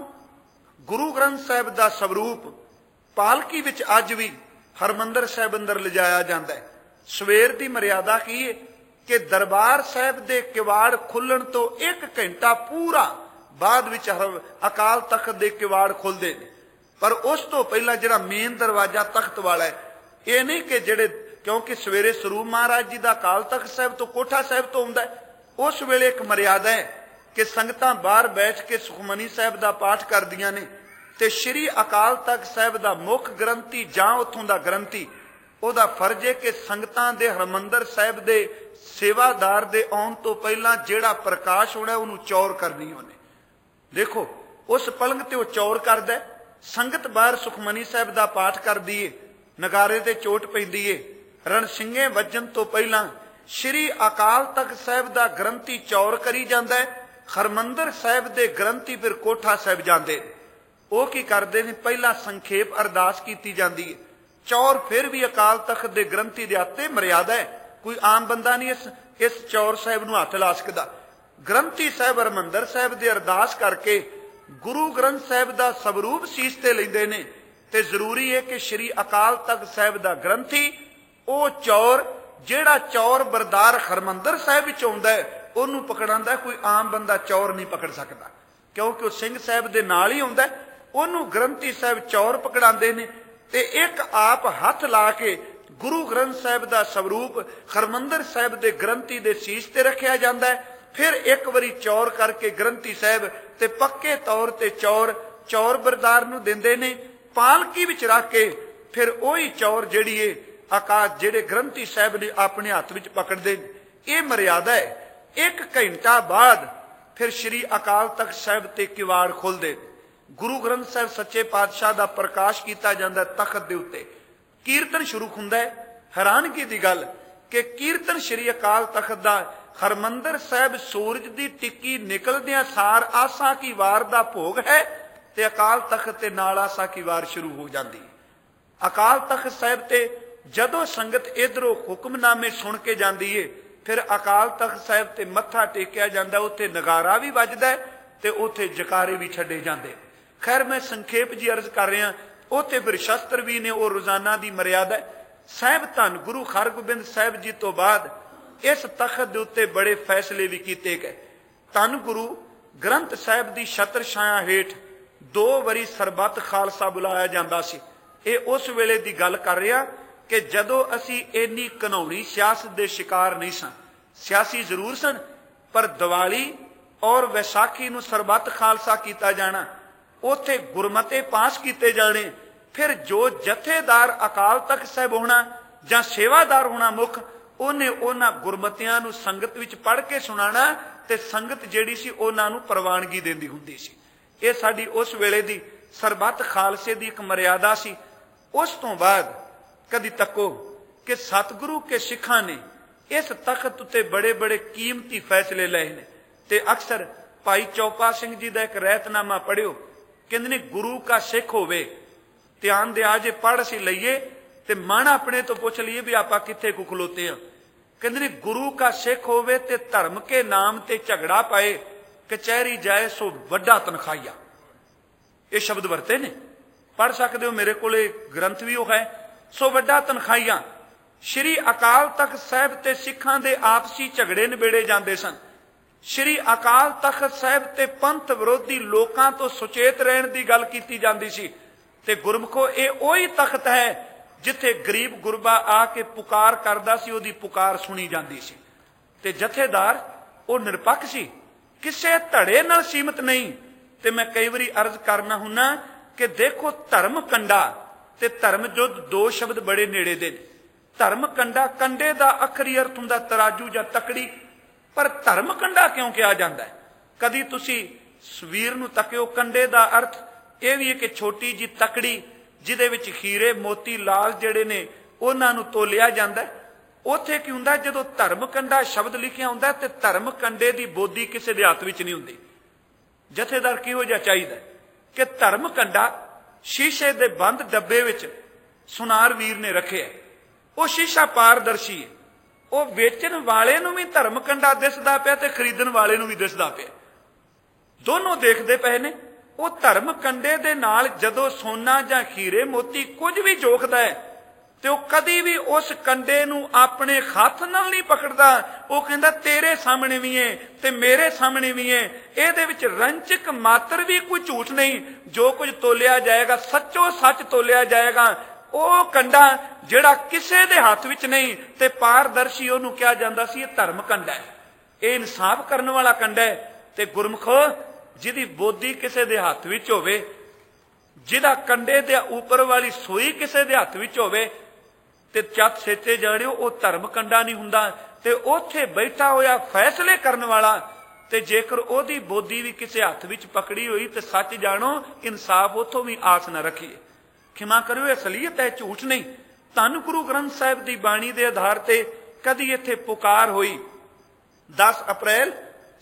ਗੁਰੂ ਗ੍ਰੰਥ ਸਾਹਿਬ ਦਾ ਸਰੂਪ ਪਾਲਕੀ ਵਿੱਚ ਅੱਜ ਵੀ ਹਰਿਮੰਦਰ ਸਾਹਿਬ ਅੰਦਰ ਲਿਜਾਇਆ ਜਾਂਦਾ ਹੈ। ਸਵੇਰ ਦੀ ਮਰਿਆਦਾ ਕੀ ਹੈ ਕਿ ਦਰਬਾਰ ਸਾਹਿਬ ਦੇ ਕਿਵਾੜ ਖੁੱਲਣ ਤੋਂ 1 ਘੰਟਾ ਪੂਰਾ ਬਾਅਦ ਵਿੱਚ ਅਕਾਲ ਤਖਤ ਦੇ ਕਿਵਾੜ ਖੁੱਲਦੇ ਨੇ, ਪਰ ਉਸ ਤੋਂ ਪਹਿਲਾਂ ਜਿਹੜਾ ਮੇਨ ਦਰਵਾਜ਼ਾ ਤਖਤ ਵਾਲਾ ਹੈ, ਇਹ ਨਹੀਂ ਕਿ ਜਿਹੜੇ, ਕਿਉਂਕਿ ਸਵੇਰੇ ਸਰੂਪ ਮਹਾਰਾਜ ਜੀ ਦਾ ਅਕਾਲ ਤਖਤ ਸਾਹਿਬ ਤੋਂ ਕੋਠਾ ਸਾਹਿਬ ਤੋਂ ਹੁੰਦਾ ਹੈ, ਉਸ ਵੇਲੇ ਇੱਕ ਮਰਿਆਦਾ ਹੈ ਕਿ ਸੰਗਤਾਂ ਬਾਹਰ ਬੈਠ ਕੇ ਸੁਖਮਨੀ ਸਾਹਿਬ ਦਾ ਪਾਠ ਕਰਦੀਆਂ ਨੇ ਤੇ ਸ਼੍ਰੀ ਅਕਾਲ ਤਖਤ ਸਾਹਿਬ ਦਾ ਮੁੱਖ ਗ੍ਰੰਥੀ ਜਾਂ ਉੱਥੋਂ ਦਾ ਗ੍ਰੰਥੀ, ਉਹਦਾ ਫਰਜ਼ ਹੈ ਕਿ ਸੰਗਤਾਂ ਦੇ ਹਰਿਮੰਦਰ ਸਾਹਿਬ ਦੇ ਸੇਵਾਦਾਰ ਦੇ ਆਉਣ ਤੋਂ ਪਹਿਲਾਂ ਜਿਹੜਾ ਪ੍ਰਕਾਸ਼ ਹੋਣਾ ਉਹਨੂੰ ਚੌਰ ਕਰਨੀ ਉਹਨੇ। ਦੇਖੋ ਉਸ ਪਲੰਗ ਤੇ ਉਹ ਚੌਰ ਕਰਦਾ, ਸੰਗਤ ਬਾਹਰ ਸੁਖਮਨੀ ਸਾਹਿਬ ਦਾ ਪਾਠ ਕਰਦੀ ਏ, ਨਗਾਰੇ ਤੇ ਚੋਟ ਪੈਂਦੀ ਏ, ਰਣਸਿੰਘੇ ਵੱਜਣ ਤੋਂ ਪਹਿਲਾਂ ਸ਼੍ਰੀ ਅਕਾਲ ਤਖਤ ਸਾਹਿਬ ਦਾ ਗ੍ਰੰਥੀ ਚੌਰ ਕਰੀ ਜਾਂਦਾ ਹੈ। ਹਰਿਮੰਦਰ ਸਾਹਿਬ ਦੇ ਗ੍ਰੰਥੀ ਫਿਰ ਕੋਠਾ ਸਾਹਿਬ ਜਾਂਦੇ, ਉਹ ਕੀ ਕਰਦੇ ਨੇ, ਪਹਿਲਾਂ ਸੰਖੇਪ ਅਰਦਾਸ ਕੀਤੀ ਜਾਂਦੀ ਹੈ, ਚੌਰ ਫਿਰ ਵੀ ਅਕਾਲ ਤਖਤ ਦੇ ਗ੍ਰੰਥੀ ਦੇ ਹੱਥੇ ਮਰਿਆਦਾ ਹੈ, ਕੋਈ ਆਮ ਬੰਦਾ ਨਹੀਂ ਇਸ ਚੌਰ ਸਾਹਿਬ ਨੂੰ ਹੱਥ ਲਾ ਸਕਦਾ। ਗ੍ਰੰਥੀ ਸਾਹਿਬ ਹਰਿਮੰਦਰ ਸਾਹਿਬ ਦੇ ਅਰਦਾਸ ਕਰਕੇ ਗੁਰੂ ਗ੍ਰੰਥ ਸਾਹਿਬ ਦਾ ਸਰੂਪ ਸੀਸ ਤੇ ਲੈਂਦੇ ਨੇ ਤੇ ਜ਼ਰੂਰੀ ਹੈ ਕਿ ਸ਼੍ਰੀ ਅਕਾਲ ਤਖਤ ਸਾਹਿਬ ਦਾ ਗ੍ਰੰਥੀ ਉਹ ਚੌਰ, ਜਿਹੜਾ ਚੌਰ ਬਰਦਾਰ ਹਰਿਮੰਦਰ ਸਾਹਿਬ ਵਿੱਚ ਆਉਂਦਾ ਹੈ, ਉਹਨੂੰ ਪਕੜਾਂਦਾ। ਕੋਈ ਆਮ ਬੰਦਾ ਚੌਰ ਨਹੀਂ ਪਕੜ ਸਕਦਾ ਕਿਉਂਕਿ ਉਹ ਸਿੰਘ ਸਾਹਿਬ ਦੇ ਨਾਲ ਹੀ ਆਉਂਦਾ, ਉਹਨੂੰ ਗ੍ਰੰਥੀ ਸਾਹਿਬ ਚੌਰ ਪਕੜਾਉਂਦੇ ਨੇ ਤੇ ਇੱਕ ਆਪ ਹੱਥ ਲਾ ਕੇ ਗੁਰੂ ਗ੍ਰੰਥ ਸਾਹਿਬ ਦਾ ਸਰੂਪ ਹਰਿਮੰਦਰ ਸਾਹਿਬ ਦੇ ਗ੍ਰੰਥੀ ਦੇ ਸੀਸ ਤੇ ਰੱਖਿਆ ਜਾਂਦਾ ਹੈ। ਫਿਰ ਇੱਕ ਵਾਰੀ ਚੌਰ ਕਰਕੇ ਗ੍ਰੰਥੀ ਸਾਹਿਬ ਤੇ ਪੱਕੇ ਤੌਰ ਤੇ ਚੌਰ ਬਰਦਾਰ ਨੂੰ ਦਿੰਦੇ ਨੇ, ਪਾਲਕੀ ਵਿੱਚ ਰੱਖ ਕੇ ਫਿਰ ਉਹੀ ਚੌਰ ਜਿਹੜੀ ਏ ਆਕਾਸ਼ ਜਿਹੜੇ ਗ੍ਰੰਥੀ ਸਾਹਿਬ ਨੇ ਆਪਣੇ ਹੱਥ ਵਿੱਚ ਪਕੜਦੇ ਨੇ। ਇਹ ਮਰਿਆਦਾ ਹੈ। 1 ਘੰਟਾ ਬਾਅਦ ਫਿਰ ਸ਼੍ਰੀ ਅਕਾਲ ਤਖਤ ਸਾਹਿਬ ਤੇ ਕਿਵਾੜ ਖੁੱਲਦੇ, ਗੁਰੂ ਗ੍ਰੰਥ ਸਾਹਿਬ ਸੱਚੇ ਪਾਤਸ਼ਾਹ ਦਾ ਪ੍ਰਕਾਸ਼ ਕੀਤਾ ਜਾਂਦਾ ਤਖਤ ਦੇ ਉੱਤੇ, ਕੀਰਤਨ ਸ਼ੁਰੂ ਹੁੰਦਾ ਹੈ। ਹੈਰਾਨਗੀ ਦੀ ਗੱਲ ਕਿ ਕੀਰਤਨ ਸ਼੍ਰੀ ਅਕਾਲ ਤਖਤ ਦਾ ਹਰਿਮੰਦਰ ਸਾਹਿਬ ਸੂਰਜ ਦੀ ਟਿੱਕੀ ਨਿਕਲਦਿਆਂ ਸਾਰ ਆਸਾ ਕੀ ਵਾਰ ਦਾ ਭੋਗ ਹੈ ਤੇ ਅਕਾਲ ਤਖਤ ਤੇ ਨਾਲ ਆਸਾ ਕੀ ਵਾਰ ਸ਼ੁਰੂ ਹੋ ਜਾਂਦੀ। ਅਕਾਲ ਤਖਤ ਸਾਹਿਬ ਤੇ ਜਦੋਂ ਸੰਗਤ ਇਧਰੋਂ ਹੁਕਮਨਾਮੇ ਸੁਣ ਕੇ ਜਾਂਦੀ ਏ, ਫਿਰ ਅਕਾਲ ਤਖਤ ਸਾਹਿਬ ਤੇ ਮੱਥਾ ਟੇਕਿਆ ਜਾਂਦਾ, ਉੱਥੇ ਨਗਾਰਾ ਵੀ ਵੱਜਦਾ ਤੇ ਉੱਥੇ ਜਕਾਰੇ ਵੀ ਛੱਡੇ ਜਾਂਦੇ। ਖੈਰ ਮੈਂ ਸੰਖੇਪ ਜੀ ਅਰਜ਼ ਕਰ ਰਿਹਾ, ਉੱਥੇ ਫਿਰ ਸ਼ਸਤਰ ਵੀ ਨੇ, ਉਹ ਰੋਜ਼ਾਨਾ ਦੀ ਮਰਿਆਦਾ ਹੈ। ਸਾਹਿਬ ਧੰਨ ਗੁਰੂ ਹਰਗੋਬਿੰਦ ਸਾਹਿਬ ਜੀ ਤੋਂ ਬਾਅਦ ਇਸ ਤਖਤ ਦੇ ਉੱਤੇ ਬੜੇ ਫੈਸਲੇ ਵੀ ਕੀਤੇ ਗਏ। ਧੰਨ ਗੁਰੂ ਗ੍ਰੰਥ ਸਾਹਿਬ ਦੀ ਛਤਰ ਛਾਇਆ ਹੇਠ 2 ਵਾਰੀ ਸਰਬੱਤ ਖਾਲਸਾ ਬੁਲਾਇਆ ਜਾਂਦਾ ਸੀ। ਇਹ ਉਸ ਵੇਲੇ ਦੀ ਗੱਲ ਕਰ ਰਿਹਾ ਕਿ ਜਦੋਂ ਅਸੀਂ ਇੰਨੀ ਘਨੌਣੀ ਸਿਆਸਤ ਦੇ ਸ਼ਿਕਾਰ ਨਹੀਂ ਸਾਂ। ਸਿਆਸੀ ਜ਼ਰੂਰ ਸਨ, ਪਰ ਦੀਵਾਲੀ ਔਰ ਵਿਸਾਖੀ ਨੂੰ ਸਰਬੱਤ ਖਾਲਸਾ ਕੀਤਾ ਜਾਣਾ, ਉੱਥੇ ਗੁਰਮਤੇ ਪਾਸ ਕੀਤੇ ਜਾਣੇ, ਫਿਰ ਜੋ ਜਥੇਦਾਰ ਅਕਾਲ ਤਖਤ ਸਾਹਿਬ ਹੋਣਾ ਜਾਂ ਸੇਵਾਦਾਰ ਹੋਣਾ ਮੁੱਖ, ਉਹਨੇ ਉਹਨਾਂ ਗੁਰਮਤਿਆਂ ਨੂੰ ਸੰਗਤ ਵਿੱਚ ਪੜ੍ਹ ਕੇ ਸੁਣਾਣਾ ਤੇ ਸੰਗਤ ਜਿਹੜੀ ਸੀ ਉਹਨਾਂ ਨੂੰ ਪ੍ਰਵਾਨਗੀ ਦਿੰਦੀ ਹੁੰਦੀ ਸੀ। ਇਹ ਸਾਡੀ ਉਸ ਵੇਲੇ ਦੀ ਸਰਬੱਤ ਖਾਲਸੇ ਦੀ ਇੱਕ ਮਰਿਆਦਾ ਸੀ। ਉਸ ਤੋਂ ਬਾਅਦ ਕਦੀ ਤੱਕੋ ਕਿ ਸਤਿਗੁਰੂ ਕੇ ਸਿੱਖਾਂ ਨੇ ਇਸ ਤਖਤ ਉੱਤੇ ਬੜੇ ਬੜੇ ਕੀਮਤੀ ਫੈਸਲੇ ਲਏ ਨੇ ਤੇ ਅਕਸਰ ਭਾਈ ਚੌਪਾ ਸਿੰਘ ਜੀ ਦਾ ਇੱਕ ਰਹਿਤਨਾਮਾ ਪੜ੍ਹਿਓ, ਕਹਿੰਦੇ ਨੇ ਗੁਰੂ ਕਾ ਸਿੱਖ ਹੋਵੇ, ਧਿਆਨ ਦਿਆ ਜੇ ਪੜ੍ਹ ਅਸੀਂ ਲਈਏ ਤੇ ਮਨ ਆਪਣੇ ਤੋਂ ਪੁੱਛ ਲਈਏ ਵੀ ਆਪਾਂ ਕਿੱਥੇ ਕੁ ਖਲੋਤੇ ਆ। ਕਹਿੰਦੇ ਨੇ ਗੁਰੂ ਕਾ ਸਿੱਖ ਹੋਵੇ ਤੇ ਧਰਮ ਕੇ ਨਾਮ ਤੇ ਝਗੜਾ ਪਾਏ, ਕਚਹਿਰੀ ਜਾਏ ਸੋ ਵੱਡਾ ਤਨਖਾਹੀਆ। ਇਹ ਸ਼ਬਦ ਵਰਤੇ ਨੇ, ਪੜ੍ਹ ਸਕਦੇ ਹੋ, ਮੇਰੇ ਕੋਲੇ ਗ੍ਰੰਥ ਵੀ ਉਹ ਹੈ। ਸੋ ਵੱਡਾ ਤਨਖਾਹੀਆ। ਸ਼੍ਰੀ ਅਕਾਲ ਤਖਤ ਸਾਹਿਬ ਤੇ ਸਿੱਖਾਂ ਦੇ ਆਪਸੀ ਝਗੜੇ ਨਿਬੇੜੇ ਜਾਂਦੇ ਸਨ। ਸ਼੍ਰੀ ਅਕਾਲ ਤਖਤ ਸਾਹਿਬ ਤੇ ਪੰਥ ਵਿਰੋਧੀ ਲੋਕਾਂ ਤੋਂ ਸੁਚੇਤ ਰਹਿਣ ਦੀ ਗੱਲ ਕੀਤੀ ਜਾਂਦੀ ਸੀ। ਤੇ ਗੁਰਮਖੋ ਇਹ ਉਹੀ ਤਖਤ ਹੈ ਜਿੱਥੇ ਗਰੀਬ ਗੁਰਬਾ ਆ ਕੇ ਪੁਕਾਰ ਕਰਦਾ ਸੀ, ਉਹਦੀ ਪੁਕਾਰ ਸੁਣੀ ਜਾਂਦੀ ਸੀ। ਤੇ ਜਥੇਦਾਰ ਉਹ ਨਿਰਪੱਖ ਸੀ, ਕਿਸੇ ਧੜੇ ਨਾਲ ਸੀਮਤ ਨਹੀਂ। ਤੇ ਮੈਂ ਕਈ ਵਾਰੀ ਅਰਜ਼ ਕਰਨਾ ਹੁੰਨਾ ਕਿ ਦੇਖੋ ਧਰਮ ਕੰਡਾ ਤੇ ਧਰਮ ਜੁੱਧ 2 ਸ਼ਬਦ ਬੜੇ ਨੇੜੇ ਦੇ ਨੇ। ਧਰਮ ਕੰਡਾ, ਕੰਡੇ ਦਾ ਅਖਰੀ ਅਰਥ ਹੁੰਦਾ ਤਰਾਜੂ ਜਾਂ ਤਕੜੀ, ਪਰ ਧਰਮ ਕੰਡਾ ਕਿਉਂ ਕਿਹਾ ਜਾਂਦਾ ਹੈ? ਕਦੀ ਤੁਸੀਂ ਸਵੀਰ ਨੂੰ ਤੱਕਿਓ, ਕੰਡੇ ਦਾ ਅਰਥ ਇਹ ਵੀ ਇੱਕ ਛੋਟੀ ਜੀ ਤਕੜੀ ਜਿਹਦੇ ਵਿੱਚ ਹੀਰੇ ਮੋਤੀ ਲਾਲ ਜਿਹੜੇ ਨੇ ਉਹਨਾਂ ਨੂੰ ਤੋਲਿਆ ਜਾਂਦਾ। ਉੱਥੇ ਕੀ ਹੁੰਦਾ, ਜਦੋਂ ਧਰਮ ਕੰਡਾ ਸ਼ਬਦ ਲਿਖਿਆ ਹੁੰਦਾ ਤੇ ਧਰਮ ਕੰਡੇ ਦੀ ਬੋਦੀ ਕਿਸੇ ਦੇ ਹੱਥ ਵਿੱਚ ਨਹੀਂ ਹੁੰਦੀ। ਜਥੇਦਾਰ ਕਿਹੋ ਜਿਹਾ ਚਾਹੀਦਾ ਕਿ ਧਰਮ ਕੰਡਾ ਸ਼ੀਸ਼ੇ ਦੇ ਬੰਦ ਡੱਬੇ ਵਿੱਚ ਸੁਨਾਰ ਵੀਰ ਨੇ ਰੱਖਿਆ। ਉਹ ਸ਼ੀਸ਼ਾ ਪਾਰਦਰਸ਼ੀ ਹੈ, ਉਹ ਵੇਚਣ ਵਾਲੇ ਨੂੰ ਵੀ ਧਰਮ ਕੰਡਾ ਦਿਸਦਾ ਪਿਆ ਤੇ ਖਰੀਦਣ ਵਾਲੇ ਨੂੰ ਵੀ ਦਿਸਦਾ ਪਿਆ, ਦੋਨੋਂ ਦੇਖਦੇ ਪਏ ਨੇ। ਉਹ ਧਰਮ ਕੰਡੇ ਦੇ ਨਾਲ ਜਦੋਂ ਸੋਨਾ ਜਾਂ ਹੀਰੇ ਮੋਤੀ ਕੁਝ ਵੀ ਜੋਖਦਾ ਹੈ ਤੇ ਉਹ ਕਦੀ ਵੀ ਉਸ ਕੰਡੇ ਨੂੰ ਆਪਣੇ ਹੱਥ ਨਾਲ ਨਹੀਂ ਪਕੜਦਾ। ਉਹ ਕਹਿੰਦਾ ਤੇਰੇ ਸਾਹਮਣੇ ਵੀ ਹੈ ਤੇ ਮੇਰੇ ਸਾਹਮਣੇ ਵੀ ਹੈ, ਇਹਦੇ ਵਿੱਚ ਰੰਚਕ ਮਾਤਰ ਵੀ ਕੋਈ ਝੂਠ ਨਹੀਂ। ਜੋ ਕੁਝ ਤੋਲਿਆ ਜਾਏਗਾ ਸੱਚੋ ਸੱਚ ਤੋਲਿਆ ਜਾਏਗਾ। ਉਹ ਕੰਡਾ ਜਿਹੜਾ ਕਿਸੇ ਦੇ ਹੱਥ ਵਿੱਚ ਨਹੀਂ ਤੇ ਪਾਰਦਰਸ਼ੀ, ਉਹਨੂੰ ਕਿਹਾ ਜਾਂਦਾ ਸੀ ਇਹ ਧਰਮ ਕੰਡਾ ਹੈ, ਇਹ ਇਨਸਾਫ ਕਰਨ ਵਾਲਾ ਕੰਡਾ ਹੈ। ਤੇ ਗੁਰਮਖੋ ਜਿਹਦੀ ਬੋਦੀ ਕਿਸੇ ਦੇ ਹੱਥ ਵਿੱਚ ਹੋਵੇ, ਜਿਹਦਾ ਕੰਡੇ ਦੇ ਉੱਪਰ ਵਾਲੀ ਸੂਈ ਕਿਸੇ ਦੇ ਹੱਥ ਵਿੱਚ ਹੋਵੇ ਤੇ ਚੱਤ ਸੇਚੇ ਜਾਣਿਓ ਉਹ ਧਰਮ ਕੰਡਾ ਨਹੀਂ ਹੁੰਦਾ। ਤੇ ਉੱਥੇ ਬੈਠਾ ਹੋਇਆ ਫੈਸਲੇ ਕਰਨ ਵਾਲਾ, ਤੇ ਜੇਕਰ ਉਹਦੀ ਬੋਦੀ ਵੀ ਕਿਸੇ ਹੱਥ ਵਿੱਚ ਪਕੜੀ ਹੋਈ ਤੇ ਸੱਚ ਜਾਣੋ ਇਨਸਾਫ ਉੱਥੋਂ ਵੀ ਆਸ ਨਾ ਰੱਖੀਏ। ਖਿਮਾ ਕਰਿਓ, ਇਹ ਅਸਲੀਅਤ ਹੈ, ਝੂਠ ਨਹੀਂ। ਧੰਨ ਗੁਰੂ ਗ੍ਰੰਥ ਸਾਹਿਬ ਦੀ ਬਾਣੀ ਦੇ ਆਧਾਰ ਤੇ ਕਦੀ ਇੱਥੇ ਪੁਕਾਰ ਹੋਈ। 10 ਅਪ੍ਰੈਲ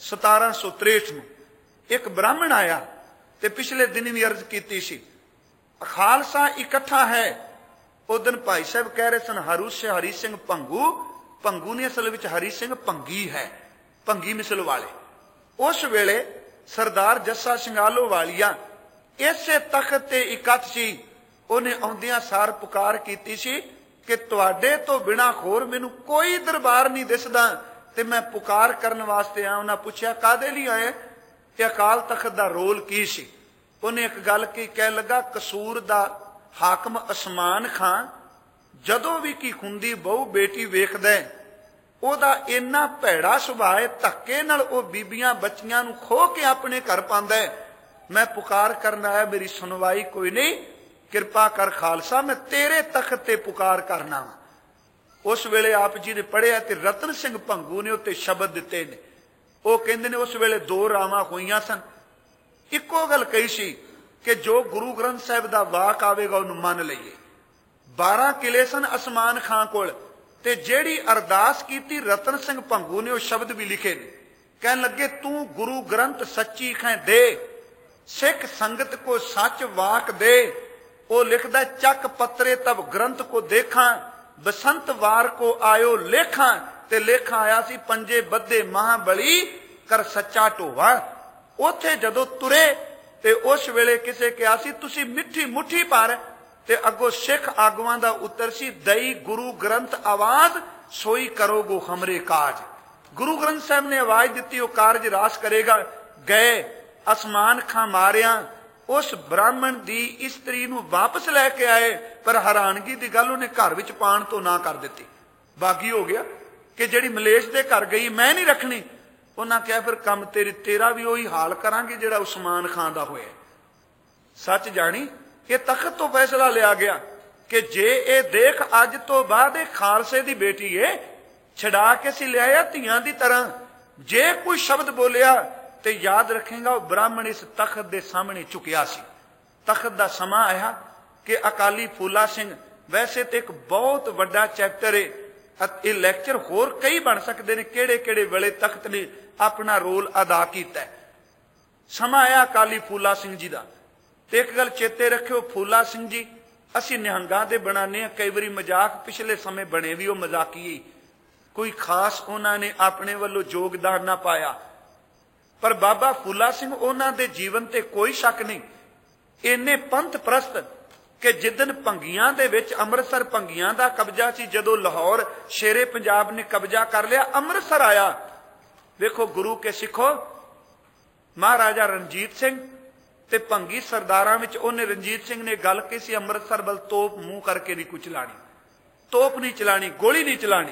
1763 ਨੂੰ ਇੱਕ ਬ੍ਰਾਹਮਣ ਆਇਆ ਤੇ ਪਿਛਲੇ ਦਿਨ ਵੀ ਅਰਜ਼ ਕੀਤੀ ਸੀ, ਖਾਲਸਾ ਇਕੱਠਾ ਹੈ। ਉਹ ਦਿਨ ਭਾਈ ਸਾਹਿਬ ਕਹਿ ਰਹੇ ਸਨ ਹਰੀ ਸਿੰਘ ਭੰਗੂ, ਭੰਗੂ ਨੇ ਅਸਲ ਵਿੱਚ ਹਰੀ ਸਿੰਘ ਭੰਗੀ ਹੈ, ਭੰਗੀ ਮਿਸਲ ਵਾਲੇ। ਉਸ ਵੇਲੇ ਸਰਦਾਰ ਜੱਸਾ ਸਿੰਘ ਆਹਲੋਵਾਲੀਆ ਇਸੇ ਤਖਤ ਤੇ ਇਕੱਠ ਸੀ। ਉਹਨੇ ਆਉਂਦਿਆਂ ਸਾਰ ਪੁਕਾਰ ਕੀਤੀ ਸੀ ਕਿ ਤੁਹਾਡੇ ਤੋਂ ਬਿਨਾਂ ਹੋਰ ਮੈਨੂੰ ਕੋਈ ਦਰਬਾਰ ਨਹੀਂ ਦਿਸਦਾ ਤੇ ਮੈਂ ਪੁਕਾਰ ਕਰਨ ਵਾਸਤੇ ਆਇਆ। ਉਹਨਾਂ ਪੁੱਛਿਆ ਕਾਹਦੇ ਲਈ ਆਏ ਤੇ ਅਕਾਲ ਤਖਤ ਦਾ ਰੋਲ ਕੀ ਸੀ। ਉਹਨੇ ਇੱਕ ਗੱਲ ਕੀ ਕਹਿ ਲੱਗਾ, ਕਸੂਰ ਦਾ ਹਾਕਮ ਉਸਮਾਨ ਖਾਂ ਜਦੋਂ ਵੀ ਕੀ ਖੁੰਦੀ ਬਹੁ ਬੇਟੀ ਵੇਖਦਾ ਉਹਦਾ ਇੰਨਾ ਭੈੜਾ ਸੁਭਾਅ ਹੈ, ਧੱਕੇ ਨਾਲ ਉਹ ਬੀਬੀਆਂ ਬੱਚੀਆਂ ਨੂੰ ਖੋਹ ਕੇ ਆਪਣੇ ਘਰ ਪਾਉਂਦਾ। ਮੈਂ ਪੁਕਾਰ ਕਰਨ ਆਇਆ, ਮੇਰੀ ਸੁਣਵਾਈ ਕੋਈ ਨਹੀਂ, ਕਿਰਪਾ ਕਰ ਖਾਲਸਾ, ਮੈਂ ਤੇਰੇ ਤਖਤ ਤੇ ਪੁਕਾਰ ਕਰਨਾ। ਉਸ ਵੇਲੇ ਆਪ ਜੀ ਨੇ ਪੜ੍ਹਿਆ ਤੇ ਰਤਨ ਸਿੰਘ ਭੰਗੂ ਨੇ ਉੱਤੇ ਸ਼ਬਦ ਦਿੱਤੇ ਨੇ। ਉਹ ਕਹਿੰਦੇ ਨੇ ਉਸ ਵੇਲੇ 2 ਰਾਵਾਂ ਹੋਈਆਂ ਸਨ। ਇੱਕੋ ਗੱਲ ਕਹੀ ਸੀ ਕਿ ਜੋ ਗੁਰੂ ਗ੍ਰੰਥ ਸਾਹਿਬ ਦਾ ਵਾਕ ਆਵੇਗਾ ਉਹਨੂੰ ਮੰਨ ਲਈਏ। 12 ਕਿਲੇ ਸਨ ਉਸਮਾਨ ਖਾਂ ਕੋਲ ਤੇ ਜਿਹੜੀ ਅਰਦਾਸ ਕੀਤੀ ਰਤਨ ਸਿੰਘ ਭੰਗੂ ਨੇ ਉਹ ਸ਼ਬਦ ਵੀ ਲਿਖੇ ਨੇ। ਕਹਿਣ ਲੱਗੇ ਤੂੰ ਗੁਰੂ ਗ੍ਰੰਥ ਸੱਚੀ ਖੈ ਦੇ, ਸਿੱਖ ਸੰਗਤ ਕੋ ਸੱਚ ਵਾਕ ਦੇ। ਉਹ ਲਿਖਦਾ ਚੱਕ ਪੱਤਰੇ ਤਬ ਗ੍ਰੰਥ ਕੋ ਦੇਖਾਂ, ਬਸੰਤ ਵਾਰ ਕੋ ਆਇਓ ਲੇਖਾਂ। ਤੇ ਲੇਖਾ ਆਇਆ ਸੀ ਪੰਜੇ ਬੱਧੇ ਮਹਾਬਲੀ ਕਰ ਸੱਚਾ ਢੋਵਾ। ਉੱਥੇ ਜਦੋਂ ਤੁਰੇ ਤੇ ਉਸ ਵੇਲੇ ਕਿਸੇ ਕਿਹਾ ਸੀ ਤੁਸੀਂ ਮਿੱਠੀ ਮੁੱਠੀ ਭਰ, ਤੇ ਅੱਗੋਂ ਸਿੱਖ ਆਗੂਆਂ ਦਾ ਉੱਤਰ ਸੀ ਦਈ ਗੁਰੂ ਗ੍ਰੰਥ ਆਵਾਜ਼ ਸੋਈ ਕਰੋਗੋ ਹਮਰੇ ਕਾਜ। ਗੁਰੂ ਗ੍ਰੰਥ ਸਾਹਿਬ ਨੇ ਆਵਾਜ਼ ਦਿੱਤੀ ਉਹ ਕਾਰਜ ਰਾਸ ਕਰੇਗਾ। ਗਏ ਉਸਮਾਨ ਖਾਂ ਮਾਰਿਆ, ਉਸ ਬ੍ਰਾਹਮਣ ਦੀ ਇਸਤਰੀ ਨੂੰ ਵਾਪਸ ਲੈ ਕੇ ਆਏ, ਪਰ ਹੈਰਾਨਗੀ ਦੀ ਗੱਲ ਉਹਨੇ ਘਰ ਵਿੱਚ ਪਾਣ ਤੋਂ ਨਾ ਕਰ ਦਿੱਤੀ। ਬਾਗੀ ਹੋ ਗਿਆ ਕਿ ਜਿਹੜੀ ਮਲੇਸ਼ ਦੇ ਘਰ ਗਈ ਮੈਂ ਨਹੀਂ ਰੱਖਣੀ। ਉਹਨਾਂ ਕਿਹਾ ਫਿਰ ਕੰਮ ਤੇਰਾ ਵੀ ਉਹੀ ਹਾਲ ਕਰਾਂਗੇ ਜਿਹੜਾ ਉਸਮਾਨ ਖਾਂ ਦਾ ਹੋਇਆ। ਸੱਚ ਜਾਣੀ ਇਹ ਤਖਤ ਤੋਂ ਫੈਸਲਾ ਲਿਆ ਗਿਆ ਕਿ ਜੇ ਇਹ ਦੇਖ ਅੱਜ ਤੋਂ ਬਾਅਦ ਇਹ ਖਾਲਸੇ ਦੀ ਬੇਟੀ ਏ, ਛਡਾ ਕੇ ਅਸੀਂ ਲਿਆਇਆ ਧੀਆਂ ਦੀ ਤਰ੍ਹਾਂ। ਜੇ ਕੋਈ ਸ਼ਬਦ ਬੋਲਿਆ ਤੇ ਯਾਦ ਰੱਖੇਗਾ ਉਹ ਬ੍ਰਾਹਮਣ ਇਸ ਤਖਤ ਦੇ ਸਾਹਮਣੇ ਝੁਕਿਆ ਸੀ। ਤਖਤ ਦਾ ਸਮਾਂ ਆਇਆ ਕਿ ਅਕਾਲੀ ਫੂਲਾ ਸਿੰਘ, ਵੈਸੇ ਤੇ ਇੱਕ ਬਹੁਤ ਵੱਡਾ ਚੈਪਟਰ ਹੈ, ਇਹ ਲੈਕਚਰ ਹੋਰ ਕਈ ਬਣ ਸਕਦੇ ਨੇ ਕਿਹੜੇ ਕਿਹੜੇ ਵੇਲੇ ਤਖਤ ਨੇ ਆਪਣਾ ਰੋਲ ਅਦਾ ਕੀਤਾ। ਸਮਾਂ ਆਇਆ ਅਕਾਲੀ ਫੂਲਾ ਸਿੰਘ ਜੀ ਦਾ। ਤੇ ਇੱਕ ਗੱਲ ਚੇਤੇ ਰੱਖਿਓ, ਫੂਲਾ ਸਿੰਘ ਜੀ ਅਸੀਂ ਨਿਹੰਗਾਂ ਦੇ ਬਣਾਉਂਦੇ ਹਾਂ ਕਈ ਵਾਰੀ ਮਜ਼ਾਕ, ਪਿਛਲੇ ਸਮੇਂ ਬਣੇ ਵੀ ਉਹ ਮਜ਼ਾਕੀ, ਕੋਈ ਖਾਸ ਉਹਨਾਂ ਨੇ ਆਪਣੇ ਵੱਲੋਂ ਯੋਗਦਾਨ ਨਾ ਪਾਇਆ। ਪਰ ਬਾਬਾ ਫੂਲਾ ਸਿੰਘ ਉਹਨਾਂ ਦੇ ਜੀਵਨ ਤੇ ਕੋਈ ਸ਼ੱਕ ਨਹੀਂ, ਇੰਨੇ ਪੰਥ ਪ੍ਰਸਤ ਕਿ ਜਿੱਦਨ ਭੰਗੀਆਂ ਦੇ ਵਿੱਚ ਅੰਮ੍ਰਿਤਸਰ ਭੰਗੀਆਂ ਦਾ ਕਬਜ਼ਾ ਸੀ, ਜਦੋਂ ਲਾਹੌਰ ਸ਼ੇਰੇ ਪੰਜਾਬ ਨੇ ਕਬਜ਼ਾ ਕਰ ਲਿਆ, ਅੰਮ੍ਰਿਤਸਰ ਆਇਆ। ਵੇਖੋ ਗੁਰੂ ਕੇ ਸਿੱਖੋ, ਮਹਾਰਾਜਾ ਰਣਜੀਤ ਸਿੰਘ ਤੇ ਭੰਗੀ ਸਰਦਾਰਾਂ ਵਿੱਚ ਉਹਨੇ ਰਣਜੀਤ ਸਿੰਘ ਨੇ ਗੱਲ ਕਹੀ ਸੀ ਅੰਮ੍ਰਿਤਸਰ ਵੱਲ ਤੋਪ ਮੂੰਹ ਕਰਕੇ ਨਹੀਂ ਕੁਝ ਚਲਾਣੀ, ਤੋਪ ਨਹੀਂ ਚਲਾਣੀ, ਗੋਲੀ ਨਹੀਂ ਚਲਾਣੀ।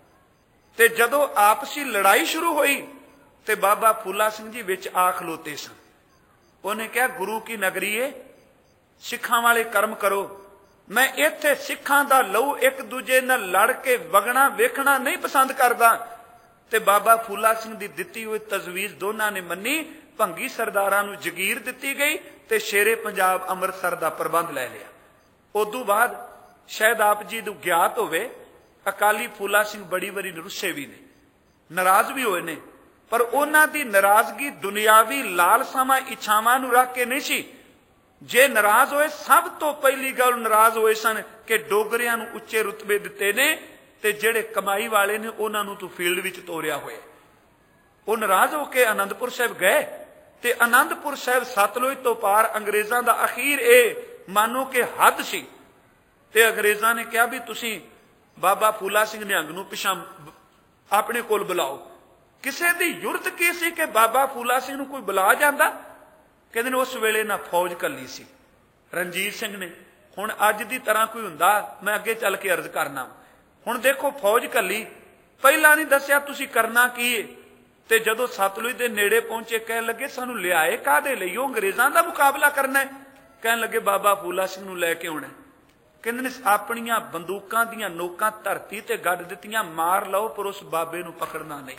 ਤੇ ਜਦੋਂ ਆਪਸੀ ਲੜਾਈ ਸ਼ੁਰੂ ਹੋਈ ਤੇ ਬਾਬਾ ਫੂਲਾ ਸਿੰਘ ਜੀ ਵਿੱਚ ਆ ਖਲੋਤੇ ਸਨ। ਉਹਨੇ ਕਿਹਾ ਗੁਰੂ ਕੀ ਨਗਰੀ ਏ, ਸਿੱਖਾਂ ਵਾਲੇ ਕਰਮ ਕਰੋ, ਮੈਂ ਇੱਥੇ ਸਿੱਖਾਂ ਦਾ ਲਹੂ ਇੱਕ ਦੂਜੇ ਨਾਲ ਲੜ ਕੇ ਵਗਣਾ ਵੇਖਣਾ ਨਹੀਂ ਪਸੰਦ ਕਰਦਾ। ਤੇ ਬਾਬਾ ਫੂਲਾ ਸਿੰਘ ਦੀ ਦਿੱਤੀ ਹੋਈ ਤਜਵੀਜ਼ ਦੋਨਾਂ ਨੇ ਮੰਨੀ ਭੰਗੀ ਸਰਦਾਰਾਂ ਨੂੰ ਜਗੀਰ ਦਿੱਤੀ ਗਈ ਤੇ ਸ਼ੇਰੇ ਪੰਜਾਬ ਅੰਮ੍ਰਿਤਸਰ ਦਾ ਪ੍ਰਬੰਧ ਲੈ ਲਿਆ। ਉਦੋਂ ਬਾਅਦ ਸ਼ਾਇਦ ਆਪ ਜੀ ਨੂੰ ਗਿਆਤ ਹੋਵੇ, ਅਕਾਲੀ ਫੂਲਾ ਸਿੰਘ ਬੜੀ ਵਾਰੀ ਰੁੱਸੇ ਵੀ ਨੇ, ਨਾਰਾਜ਼ ਵੀ ਹੋਏ ਨੇ, ਪਰ ਉਹਨਾਂ ਦੀ ਨਾਰਾਜ਼ਗੀ ਦੁਨਿਆਵੀ ਲਾਲਸਾਵਾਂ ਇੱਛਾਵਾਂ ਨੂੰ ਰੱਖ ਕੇ ਨਹੀਂ ਸੀ। ਜੇ ਨਾਰਾਜ਼ ਹੋਏ, ਸਭ ਤੋਂ ਪਹਿਲੀ ਗੱਲ ਨਾਰਾਜ਼ ਹੋਏ ਸਨ ਕਿ ਡੋਗਰਿਆਂ ਨੂੰ ਉੱਚੇ ਰੁਤਬੇ ਦਿੱਤੇ ਨੇ ਤੇ ਜਿਹੜੇ ਕਮਾਈ ਵਾਲੇ ਨੇ ਉਹਨਾਂ ਨੂੰ ਤੂੰ ਫੀਲਡ ਵਿੱਚ ਤੋਰਿਆ ਹੋਇਆ। ਉਹ ਨਾਰਾਜ਼ ਹੋ ਕੇ ਆਨੰਦਪੁਰ ਸਾਹਿਬ ਗਏ ਤੇ ਆਨੰਦਪੁਰ ਸਾਹਿਬ ਸਤਲੁਜ ਤੋਂ ਪਾਰ ਅੰਗਰੇਜ਼ਾਂ ਦਾ ਅਖੀਰ ਇਹ ਮਾਨੋ ਕਿ ਹੱਦ ਸੀ ਤੇ ਅੰਗਰੇਜ਼ਾਂ ਨੇ ਕਿਹਾ ਵੀ ਤੁਸੀਂ ਬਾਬਾ ਫੂਲਾ ਸਿੰਘ ਨਿਹੰਗ ਨੂੰ ਪਿਛਾਂ ਆਪਣੇ ਕੋਲ ਬੁਲਾਓ। ਕਿਸੇ ਦੀ ਜੁਰਤ ਕੀ ਸੀ ਕਿ ਬਾਬਾ ਫੂਲਾ ਸਿੰਘ ਨੂੰ ਕੋਈ ਬੁਲਾ ਜਾਂਦਾ? ਕਹਿੰਦੇ ਨੇ ਉਸ ਵੇਲੇ ਨਾ ਫੌਜ ਕੱਲੀ ਸੀ, ਰਣਜੀਤ ਸਿੰਘ ਨੇ। ਹੁਣ ਅੱਜ ਦੀ ਤਰ੍ਹਾਂ ਕੋਈ ਹੁੰਦਾ, ਮੈਂ ਅੱਗੇ ਚੱਲ ਕੇ ਅਰਜ਼ ਕਰਨਾ। ਹੁਣ ਦੇਖੋ ਫੌਜ ਕੱਲੀ, ਪਹਿਲਾਂ ਨਹੀਂ ਦੱਸਿਆ ਤੁਸੀਂ ਕਰਨਾ ਕੀ ਹੈ। ਤੇ ਜਦੋਂ ਸਤਲੁਜ ਦੇ ਨੇੜੇ ਪਹੁੰਚੇ ਕਹਿਣ ਲੱਗੇ ਸਾਨੂੰ ਲਿਆਏ ਕਾਹਦੇ ਲਈ? ਉਹ ਅੰਗਰੇਜ਼ਾਂ ਦਾ ਮੁਕਾਬਲਾ ਕਰਨਾ ਹੈ। ਕਹਿਣ ਲੱਗੇ ਬਾਬਾ ਫੂਲਾ ਸਿੰਘ ਨੂੰ ਲੈ ਕੇ ਆਉਣਾ। ਕਹਿੰਦੇ ਨੇ ਆਪਣੀਆਂ ਬੰਦੂਕਾਂ ਦੀਆਂ ਨੋਕਾਂ ਧਰਤੀ ਤੇ ਗੱਡ ਦਿੱਤੀਆਂ, ਮਾਰ ਲਓ ਪਰ ਉਸ ਬਾਬੇ ਨੂੰ ਪਕੜਨਾ ਨਹੀਂ।